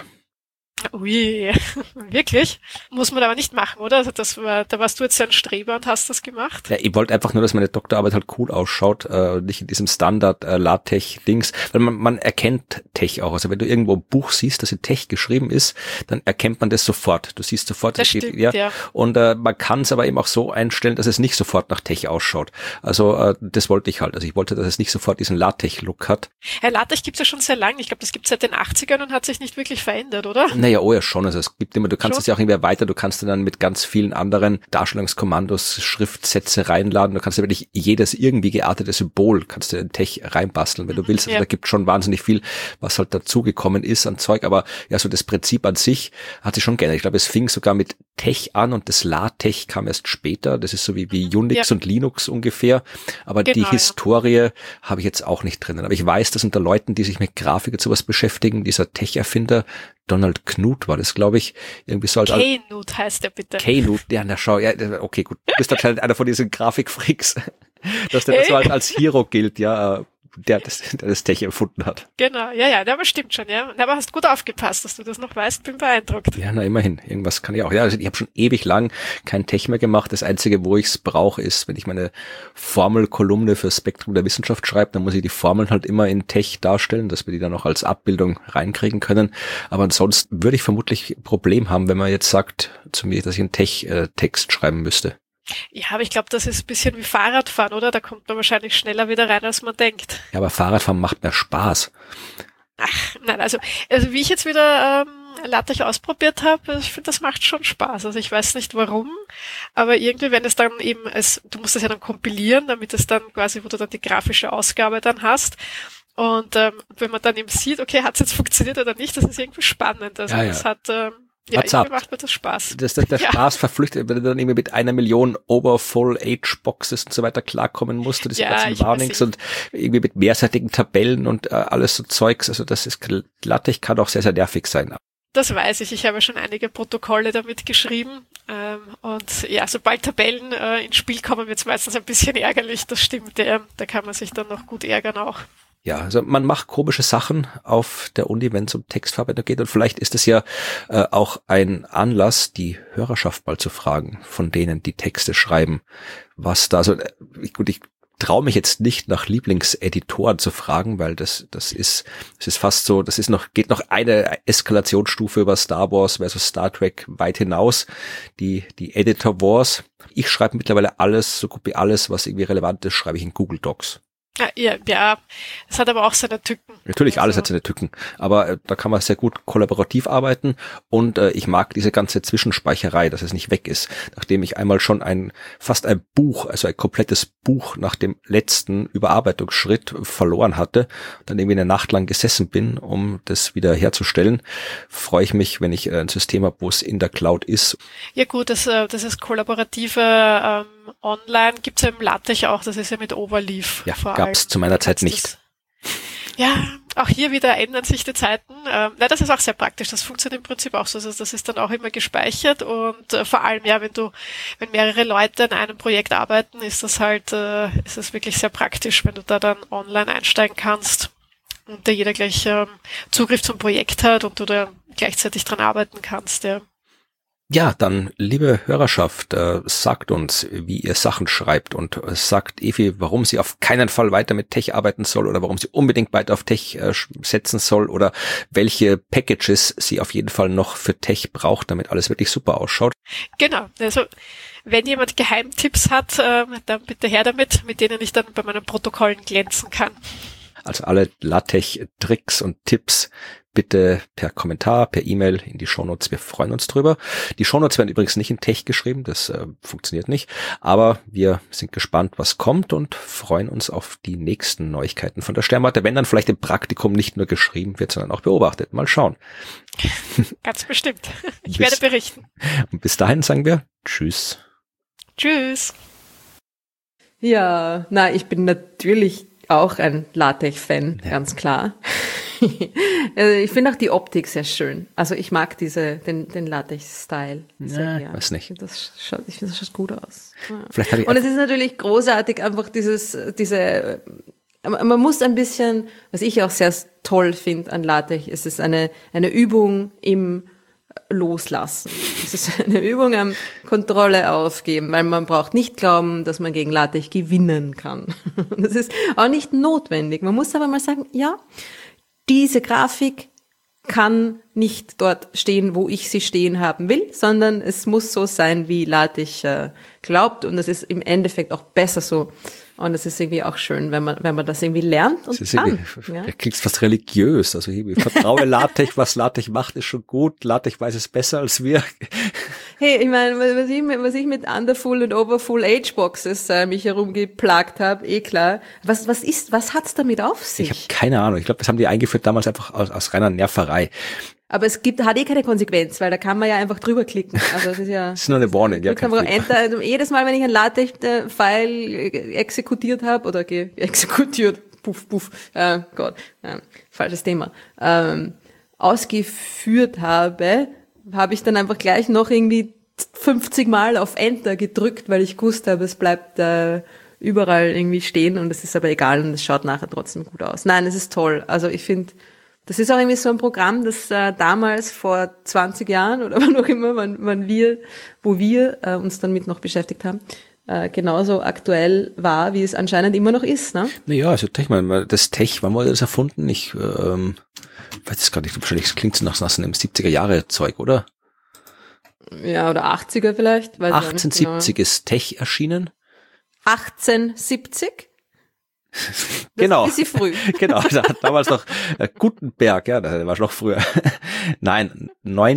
Ui, wirklich? Muss man aber nicht machen, oder? Also da warst du jetzt ein Streber und hast das gemacht? Ja, ich wollte einfach nur, dass meine Doktorarbeit halt cool ausschaut, nicht in diesem Standard LaTeX-Dings, weil man erkennt Tech auch. Also wenn du irgendwo ein Buch siehst, das in Tech geschrieben ist, dann erkennt man das sofort. Du siehst sofort, das stimmt, ja. Und man kann es aber eben auch so einstellen, dass es nicht sofort nach Tech ausschaut. Also das wollte ich halt. Also ich wollte, dass es nicht sofort diesen LaTeX-Look hat. Ja, LaTeX gibt's ja schon sehr lange. Ich glaube, das gibt's seit den 80ern und hat sich nicht wirklich verändert, oder? Naja, ja schon. Also es gibt immer, du kannst es ja auch irgendwie weiter, du kannst dann mit ganz vielen anderen Darstellungskommandos Schriftsätze reinladen. Du kannst ja wirklich jedes irgendwie geartete Symbol kannst du in Tech reinbasteln, wenn du willst. Also da gibt schon wahnsinnig viel, was halt dazugekommen ist an Zeug. Aber ja, so das Prinzip an sich hat sich schon geändert. Ich glaube, es fing sogar mit Tech an und das LaTeX kam erst später. Das ist so wie Unix und Linux ungefähr. Aber die Historie habe ich jetzt auch nicht drinnen. Aber ich weiß, dass unter Leuten, die sich mit Grafik und sowas beschäftigen, dieser Tech-Erfinder Donald Knuth war das, glaube ich, irgendwie so als Knuth heißt der bitte. Knuth, ja, na schau, ja, okay, gut. Du bist anscheinend einer von diesen Grafikfreaks, dass der so als Hero gilt, ja. der das Tech erfunden hat. Genau, ja, aber stimmt schon, ja. Aber hast gut aufgepasst, dass du das noch weißt, bin beeindruckt. Ja, na immerhin, irgendwas kann ich auch. Ja, also ich habe schon ewig lang kein Tech mehr gemacht. Das Einzige, wo ich es brauche, ist, wenn ich meine Formelkolumne für Spektrum der Wissenschaft schreibe, dann muss ich die Formeln halt immer in Tech darstellen, dass wir die dann auch als Abbildung reinkriegen können. Aber ansonsten würde ich vermutlich ein Problem haben, wenn man jetzt sagt zu mir, dass ich einen Tech-Text schreiben müsste. Ja, aber ich glaube, das ist ein bisschen wie Fahrradfahren, oder? Da kommt man wahrscheinlich schneller wieder rein, als man denkt. Ja, aber Fahrradfahren macht mehr Spaß. Ach, nein, also wie ich jetzt wieder LaTeX ausprobiert habe, ich finde, das macht schon Spaß. Also ich weiß nicht warum, aber irgendwie, wenn es dann eben, du musst es ja dann kompilieren, damit es dann quasi, wo du dann die grafische Ausgabe dann hast. Und wenn man dann eben sieht, okay, hat es jetzt funktioniert oder nicht, das ist irgendwie spannend. Also das hat... irgendwie macht mir das Spaß. Der Spaß verflüchtet, wenn du dann irgendwie mit 1 Million Overfull Age-Boxes und so weiter klarkommen musst, und diese ganzen Warnings und irgendwie mit mehrseitigen Tabellen und alles so Zeugs. Also das ist, LaTeX kann auch sehr, sehr nervig sein. Das weiß ich. Ich habe schon einige Protokolle damit geschrieben. Und ja, sobald Tabellen ins Spiel kommen, wird es meistens ein bisschen ärgerlich. Das stimmt. Da kann man sich dann noch gut ärgern auch. Ja, also man macht komische Sachen auf der Uni, wenn es um Textverarbeitung geht, und vielleicht ist es ja auch ein Anlass, die Hörerschaft mal zu fragen, von denen die Texte schreiben, was da so, ich traue mich jetzt nicht nach Lieblingseditoren zu fragen, weil das ist fast so, geht noch eine Eskalationsstufe über Star Wars versus Star Trek weit hinaus, die Editor Wars. Ich schreibe mittlerweile alles, so gut wie alles, was irgendwie relevant ist, schreibe ich in Google Docs. Ja, das hat aber auch seine Tücken. Natürlich, alles hat seine Tücken, aber da kann man sehr gut kollaborativ arbeiten, und ich mag diese ganze Zwischenspeicherei, dass es nicht weg ist. Nachdem ich einmal schon fast ein Buch, also ein komplettes Buch nach dem letzten Überarbeitungsschritt verloren hatte, dann irgendwie eine Nacht lang gesessen bin, um das wieder herzustellen, freue ich mich, wenn ich ein System habe, wo es in der Cloud ist. Ja gut, das ist kollaborative online, gibt's ja im LaTeX auch, das ist ja mit Overleaf. Ja, gab's zu meiner Zeit nicht. Ja, auch hier wieder ändern sich die Zeiten. Das ist auch sehr praktisch. Das funktioniert im Prinzip auch so. Also das ist dann auch immer gespeichert, und vor allem, ja, wenn mehrere Leute an einem Projekt arbeiten, ist das wirklich sehr praktisch, wenn du da dann online einsteigen kannst und da jeder gleich Zugriff zum Projekt hat und du da gleichzeitig dran arbeiten kannst, ja. Ja, dann, liebe Hörerschaft, sagt uns, wie ihr Sachen schreibt, und sagt Evi, warum sie auf keinen Fall weiter mit Tech arbeiten soll oder warum sie unbedingt weiter auf Tech setzen soll oder welche Packages sie auf jeden Fall noch für Tech braucht, damit alles wirklich super ausschaut. Genau, also wenn jemand Geheimtipps hat, dann bitte her damit, mit denen ich dann bei meinen Protokollen glänzen kann. Also alle LaTeX-Tricks und Tipps bitte per Kommentar, per E-Mail in die Shownotes. Wir freuen uns drüber. Die Shownotes werden übrigens nicht in Tech geschrieben, das funktioniert nicht. Aber wir sind gespannt, was kommt, und freuen uns auf die nächsten Neuigkeiten von der Sternwarte, wenn dann vielleicht im Praktikum nicht nur geschrieben wird, sondern auch beobachtet. Mal schauen. Ganz bestimmt. Ich werde berichten. Und bis dahin sagen wir Tschüss. Tschüss. Ja, ich bin natürlich auch ein LaTeX-Fan, ganz klar. Ich finde auch die Optik sehr schön. Also ich mag den LaTeX-Style sehr gern. Weiß nicht. Ich finde, das schaut gut aus. Ja. Vielleicht habe ich und es ist natürlich großartig, einfach man muss ein bisschen, was ich auch sehr toll finde an LaTeX, es ist eine Übung im Loslassen. Es ist eine Übung am Kontrolle aufgeben, weil man braucht nicht glauben, dass man gegen LaTeX gewinnen kann. Das ist auch nicht notwendig. Man muss aber mal sagen, ja, diese Grafik kann nicht dort stehen, wo ich sie stehen haben will, sondern es muss so sein, wie LaTeX glaubt, und es ist im Endeffekt auch besser so. Und es ist irgendwie auch schön, wenn man das irgendwie lernt und kann. Ja. Klingt fast religiös. Also ich vertraue LaTeX, was LaTeX macht, ist schon gut. LaTeX weiß es besser als wir. Hey, ich meine, was ich mit Underfull und Overfull Age-Boxes mich herumgeplagt habe, klar. Was hat's damit auf sich? Ich habe keine Ahnung. Ich glaube, das haben die eingeführt damals einfach aus reiner Nerverei. Aber hat keine Konsequenz, weil da kann man ja einfach drüber klicken. Also das ist ja. Das ist nur eine Warning, ja. Enter. Also jedes Mal, wenn ich ein LaTeX-File exekutiert habe oder exekutiert, falsches Thema, ausgeführt habe ich dann einfach gleich noch irgendwie 50 Mal auf Enter gedrückt, weil ich gewusst habe, es bleibt überall irgendwie stehen und es ist aber egal und es schaut nachher trotzdem gut aus. Nein, es ist toll. Also ich finde, das ist auch irgendwie so ein Programm, das damals vor 20 Jahren oder wann auch immer, wo wir uns dann mit noch beschäftigt haben, genauso aktuell war, wie es anscheinend immer noch ist, ne? Naja, also das Tech, wann wurde das erfunden? Ich weiß es gar nicht, wahrscheinlich klingt es nach einem 70er-Jahre-Zeug, oder? Ja, oder 80er vielleicht. Weiß 1870 genau. ist Tech erschienen. 1870? Genau. Das ist ein bisschen früh. Genau, da hat damals noch Gutenberg, ja, der war schon noch früher. Nein,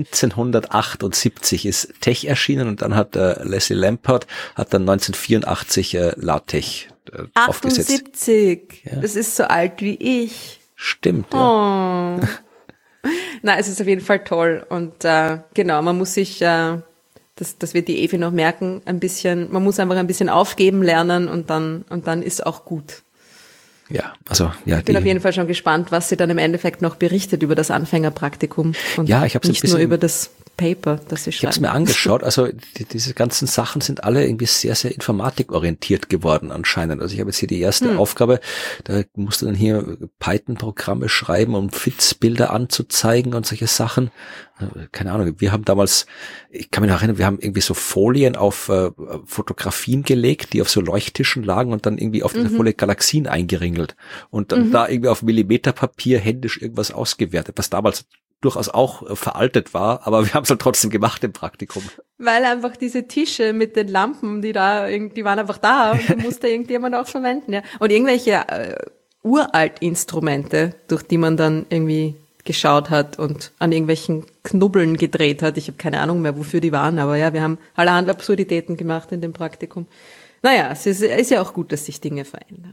1978 ist Tech erschienen und dann hat Leslie Lamport hat dann 1984 LaTeX aufgesetzt. 78, Ja. das ist so alt wie ich. Stimmt, ja. Oh. Na, es ist auf jeden Fall toll und genau, man muss sich, das wird die Evi noch merken, man muss einfach ein bisschen aufgeben lernen und dann ist auch gut. Ja, also ja. Ich bin auf jeden Fall schon gespannt, was sie dann im Endeffekt noch berichtet über das Anfängerpraktikum und ja, ich hab's nicht nur über das Paper, das sie schreiben. Ich habe es mir angeschaut, also diese ganzen Sachen sind alle irgendwie sehr, sehr informatikorientiert geworden anscheinend. Also ich habe jetzt hier die erste Aufgabe, da musst du dann hier Python-Programme schreiben, um FITS-Bilder anzuzeigen und solche Sachen. Keine Ahnung, wir haben damals, ich kann mich noch erinnern, wir haben irgendwie so Folien auf Fotografien gelegt, die auf so Leuchttischen lagen und dann irgendwie auf dieser Folie Galaxien eingeringelt und dann da irgendwie auf Millimeterpapier händisch irgendwas ausgewertet, was damals durchaus auch veraltet war, aber wir haben es halt trotzdem gemacht im Praktikum. Weil einfach diese Tische mit den Lampen, die waren einfach da und die musste irgendjemand auch verwenden, ja. Und irgendwelche Uralt-Instrumente, durch die man dann irgendwie geschaut hat und an irgendwelchen Knubbeln gedreht hat. Ich habe keine Ahnung mehr, wofür die waren, aber ja, wir haben allerhand Absurditäten gemacht in dem Praktikum. Naja, es ist ja auch gut, dass sich Dinge verändern.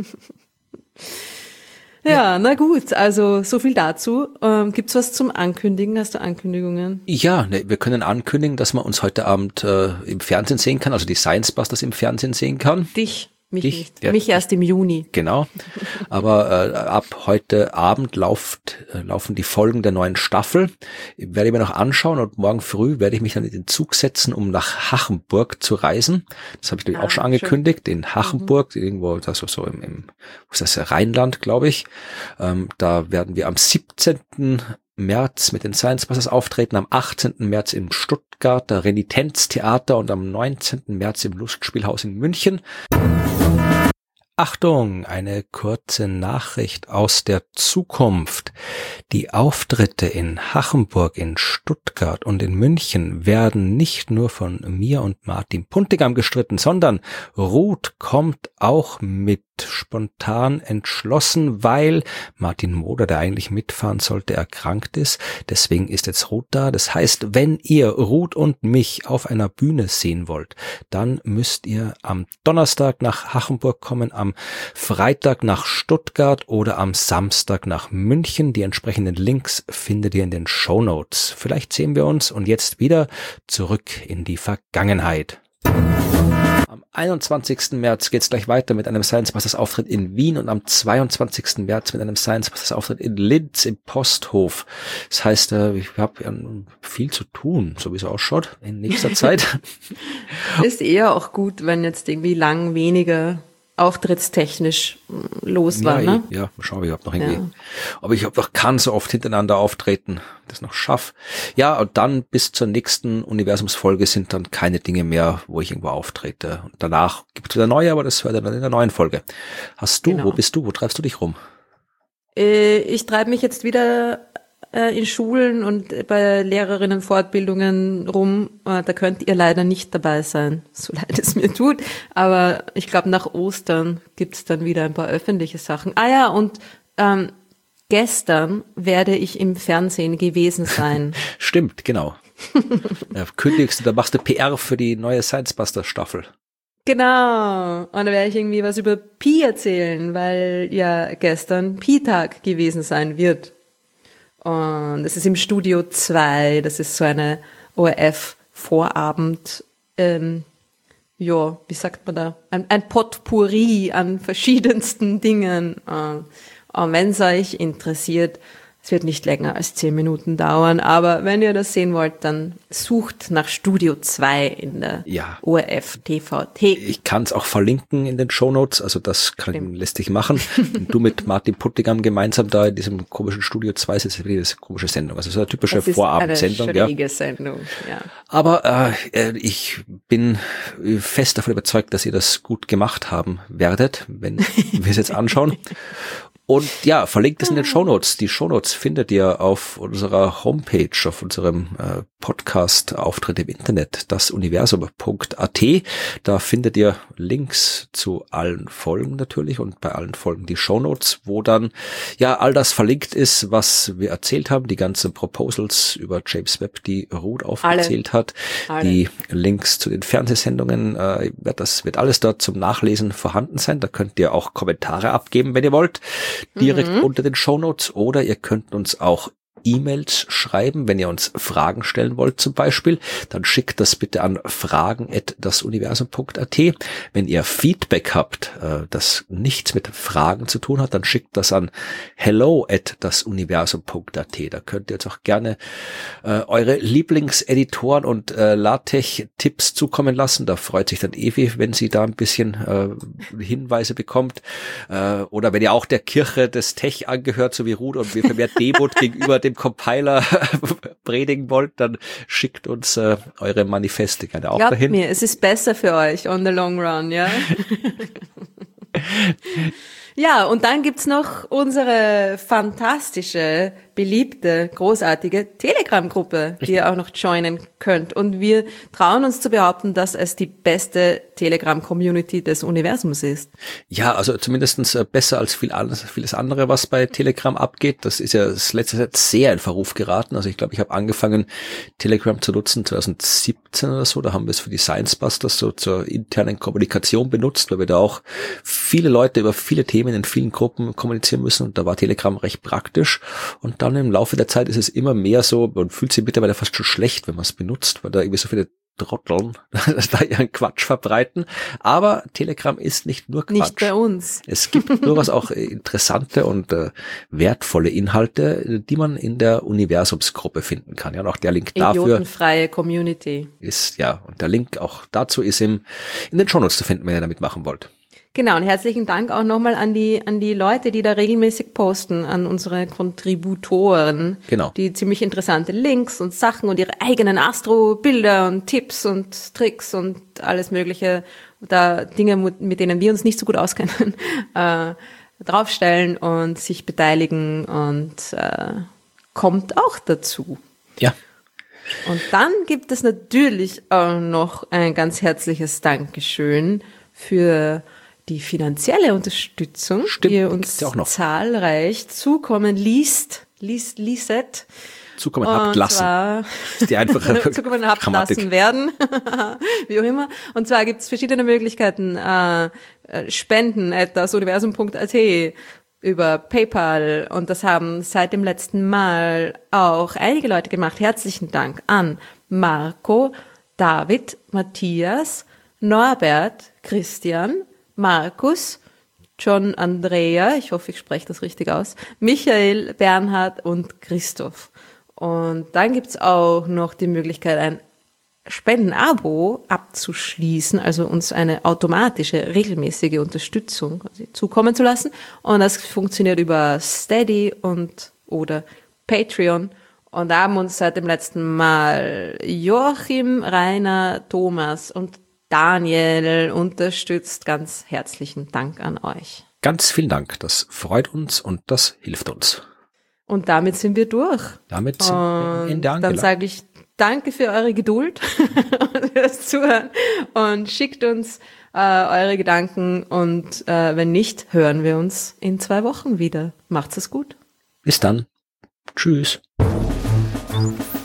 Ja, na gut, also so viel dazu. Gibt's was zum Ankündigen? Hast du Ankündigungen? Ja, wir können ankündigen, dass man uns heute Abend im Fernsehen sehen kann, also die Science Busters im Fernsehen sehen kann. Mich nicht. Ja, mich erst im Juni. Genau. Aber ab heute Abend laufen die Folgen der neuen Staffel. Werde ich mir noch anschauen und morgen früh werde ich mich dann in den Zug setzen, um nach Hachenburg zu reisen. Das habe ich auch schon angekündigt. Schön. In Hachenburg, irgendwo, das so wo ist das, Rheinland, glaube ich. Da werden wir am 17. März mit den Science Busters auftreten, am 18. März im Stuttgarter Renitenztheater und am 19. März im Lustspielhaus in München. Achtung, eine kurze Nachricht aus der Zukunft. Die Auftritte in Hachenburg, in Stuttgart und in München werden nicht nur von mir und Martin Puntigam gestritten, sondern Ruth kommt auch mit, spontan entschlossen, weil Martin Moder, der eigentlich mitfahren sollte, erkrankt ist. Deswegen ist jetzt Ruth da. Das heißt, wenn ihr Ruth und mich auf einer Bühne sehen wollt, dann müsst ihr am Donnerstag nach Hachenburg kommen, am Freitag nach Stuttgart oder am Samstag nach München. Die entsprechenden Links findet ihr in den Shownotes. Vielleicht sehen wir uns und jetzt wieder zurück in die Vergangenheit. Am 21. März geht's gleich weiter mit einem Science Busters Auftritt in Wien und am 22. März mit einem Science Busters Auftritt in Linz im Posthof. Das heißt, ich habe viel zu tun, so wie es ausschaut, in nächster Zeit. Ist eher auch gut, wenn jetzt irgendwie lang weniger auftrittstechnisch los war, ne? Ja, mal schauen, ob ich noch irgendwie, aber ich noch kann so oft hintereinander auftreten, das noch schaff. Ja, und dann bis zur nächsten Universumsfolge sind dann keine Dinge mehr, wo ich irgendwo auftrete. Und danach gibt es wieder neue, aber das hört ihr dann in der neuen Folge. Genau. Wo bist du? Wo treibst du dich rum? Ich treibe mich jetzt wieder in Schulen und bei Lehrerinnenfortbildungen rum. Da könnt ihr leider nicht dabei sein, so leid es mir tut. Aber ich glaube, nach Ostern gibt's dann wieder ein paar öffentliche Sachen. Ah ja, und gestern werde ich im Fernsehen gewesen sein. Stimmt, genau. Kündigst du, da machst du PR für die neue Science Busters Staffel. Genau. Und da werde ich irgendwie was über Pi erzählen, weil ja gestern Pi-Tag gewesen sein wird. Und es ist im Studio 2, das ist so eine ORF-Vorabend, wie sagt man da, ein Potpourri an verschiedensten Dingen. Und wenn es euch interessiert, Es wird nicht länger als 10 Minuten dauern, aber wenn ihr das sehen wollt, dann sucht nach Studio 2 in der ORF TVT. Ich kann es auch verlinken in den Shownotes, also das lässt sich machen. Und du mit Martin Puttigam gemeinsam da in diesem komischen Studio 2 sitzt, wieder diese komische Sendung. Also so eine typische Vorabendsendung. Eine schräge Sendung, ja. Aber ich bin fest davon überzeugt, dass ihr das gut gemacht haben werdet, wenn wir es jetzt anschauen. Und ja, verlinkt es in den Shownotes. Die Shownotes findet ihr auf unserer Homepage, auf unserem Podcast-Auftritt im Internet, dasuniversum.at. Da findet ihr Links zu allen Folgen natürlich und bei allen Folgen die Shownotes, wo dann ja all das verlinkt ist, was wir erzählt haben, die ganzen Proposals über James Webb, die Ruth aufgezählt hat, die Links zu den Fernsehsendungen, das wird alles dort zum Nachlesen vorhanden sein. Da könnt ihr auch Kommentare abgeben, wenn ihr wollt. Direkt unter den Shownotes, oder ihr könnt uns auch E-Mails schreiben, wenn ihr uns Fragen stellen wollt zum Beispiel, dann schickt das bitte an fragen@dasuniversum.at. Wenn ihr Feedback habt, das nichts mit Fragen zu tun hat, dann schickt das an hello@dasuniversum.at. Da könnt ihr jetzt auch gerne eure Lieblingseditoren und LaTeX-Tipps zukommen lassen. Da freut sich dann Evi, wenn sie da ein bisschen Hinweise bekommt. Oder wenn ihr auch der Kirche des Tech angehört, so wie Ruth, und wir vermehrt Demut gegenüber dem Compiler predigen wollt, dann schickt uns eure Manifeste gerne auch Glaubt dahin. Mir, es ist besser für euch on the long run, ja. Ja, und dann gibt's noch unsere fantastische, beliebte, großartige Telegram-Gruppe, die ihr auch noch joinen könnt. Und wir trauen uns zu behaupten, dass es die beste Telegram-Community des Universums ist. Ja, also zumindestens besser als vieles andere, was bei Telegram abgeht. Das ist ja das letzte Zeit sehr in Verruf geraten. Also ich glaube, ich habe angefangen, Telegram zu nutzen 2017 oder so. Da haben wir es für die Science Busters so zur internen Kommunikation benutzt, weil wir da auch viele Leute über viele Themen in vielen Gruppen kommunizieren müssen. Und da war Telegram recht praktisch. Und dann im Laufe der Zeit ist es immer mehr so, man fühlt sich mittlerweile fast schon schlecht, wenn man es benutzt, weil da irgendwie so viele Trotteln da ihren Quatsch verbreiten. Aber Telegram ist nicht nur Quatsch. Nicht bei uns. Es gibt durchaus auch interessante und wertvolle Inhalte, die man in der Universumsgruppe finden kann. Ja, und auch der Link dafür. Idiotenfreie Community. Ist, ja, und der Link auch dazu ist in den Shownotes zu finden, wenn ihr damit machen wollt. Genau, und herzlichen Dank auch nochmal an die Leute, die da regelmäßig posten, an unsere Kontributoren, genau, die ziemlich interessante Links und Sachen und ihre eigenen Astro-Bilder und Tipps und Tricks und alles mögliche, da Dinge, mit denen wir uns nicht so gut auskennen, draufstellen und sich beteiligen und kommt auch dazu. Ja. Und dann gibt es natürlich auch noch ein ganz herzliches Dankeschön für die finanzielle Unterstützung, Stimmt, die ihr uns ja zahlreich zukommen ließet. Zukommen habt lassen. Die einfache zukommen habt lassen werden. Wie auch immer. Und zwar gibt es verschiedene Möglichkeiten, spenden@dasuniversum.at über PayPal. Und das haben seit dem letzten Mal auch einige Leute gemacht. Herzlichen Dank an Marco, David, Matthias, Norbert, Christian, Markus, John Andrea, ich hoffe, ich spreche das richtig aus, Michael, Bernhard und Christoph. Und dann gibt's auch noch die Möglichkeit, ein Spendenabo abzuschließen, also uns eine automatische, regelmäßige Unterstützung zukommen zu lassen. Und das funktioniert über Steady oder Patreon. Und da haben uns seit dem letzten Mal Joachim, Rainer, Thomas und Daniel unterstützt. Ganz herzlichen Dank an euch. Ganz vielen Dank. Das freut uns und das hilft uns. Und damit sind wir durch. Damit sind wir am Ende angelangt. Dann sage ich danke für eure Geduld und fürs Zuhören und schickt uns eure Gedanken und wenn nicht, hören wir uns in 2 Wochen wieder. Macht's es gut. Bis dann. Tschüss.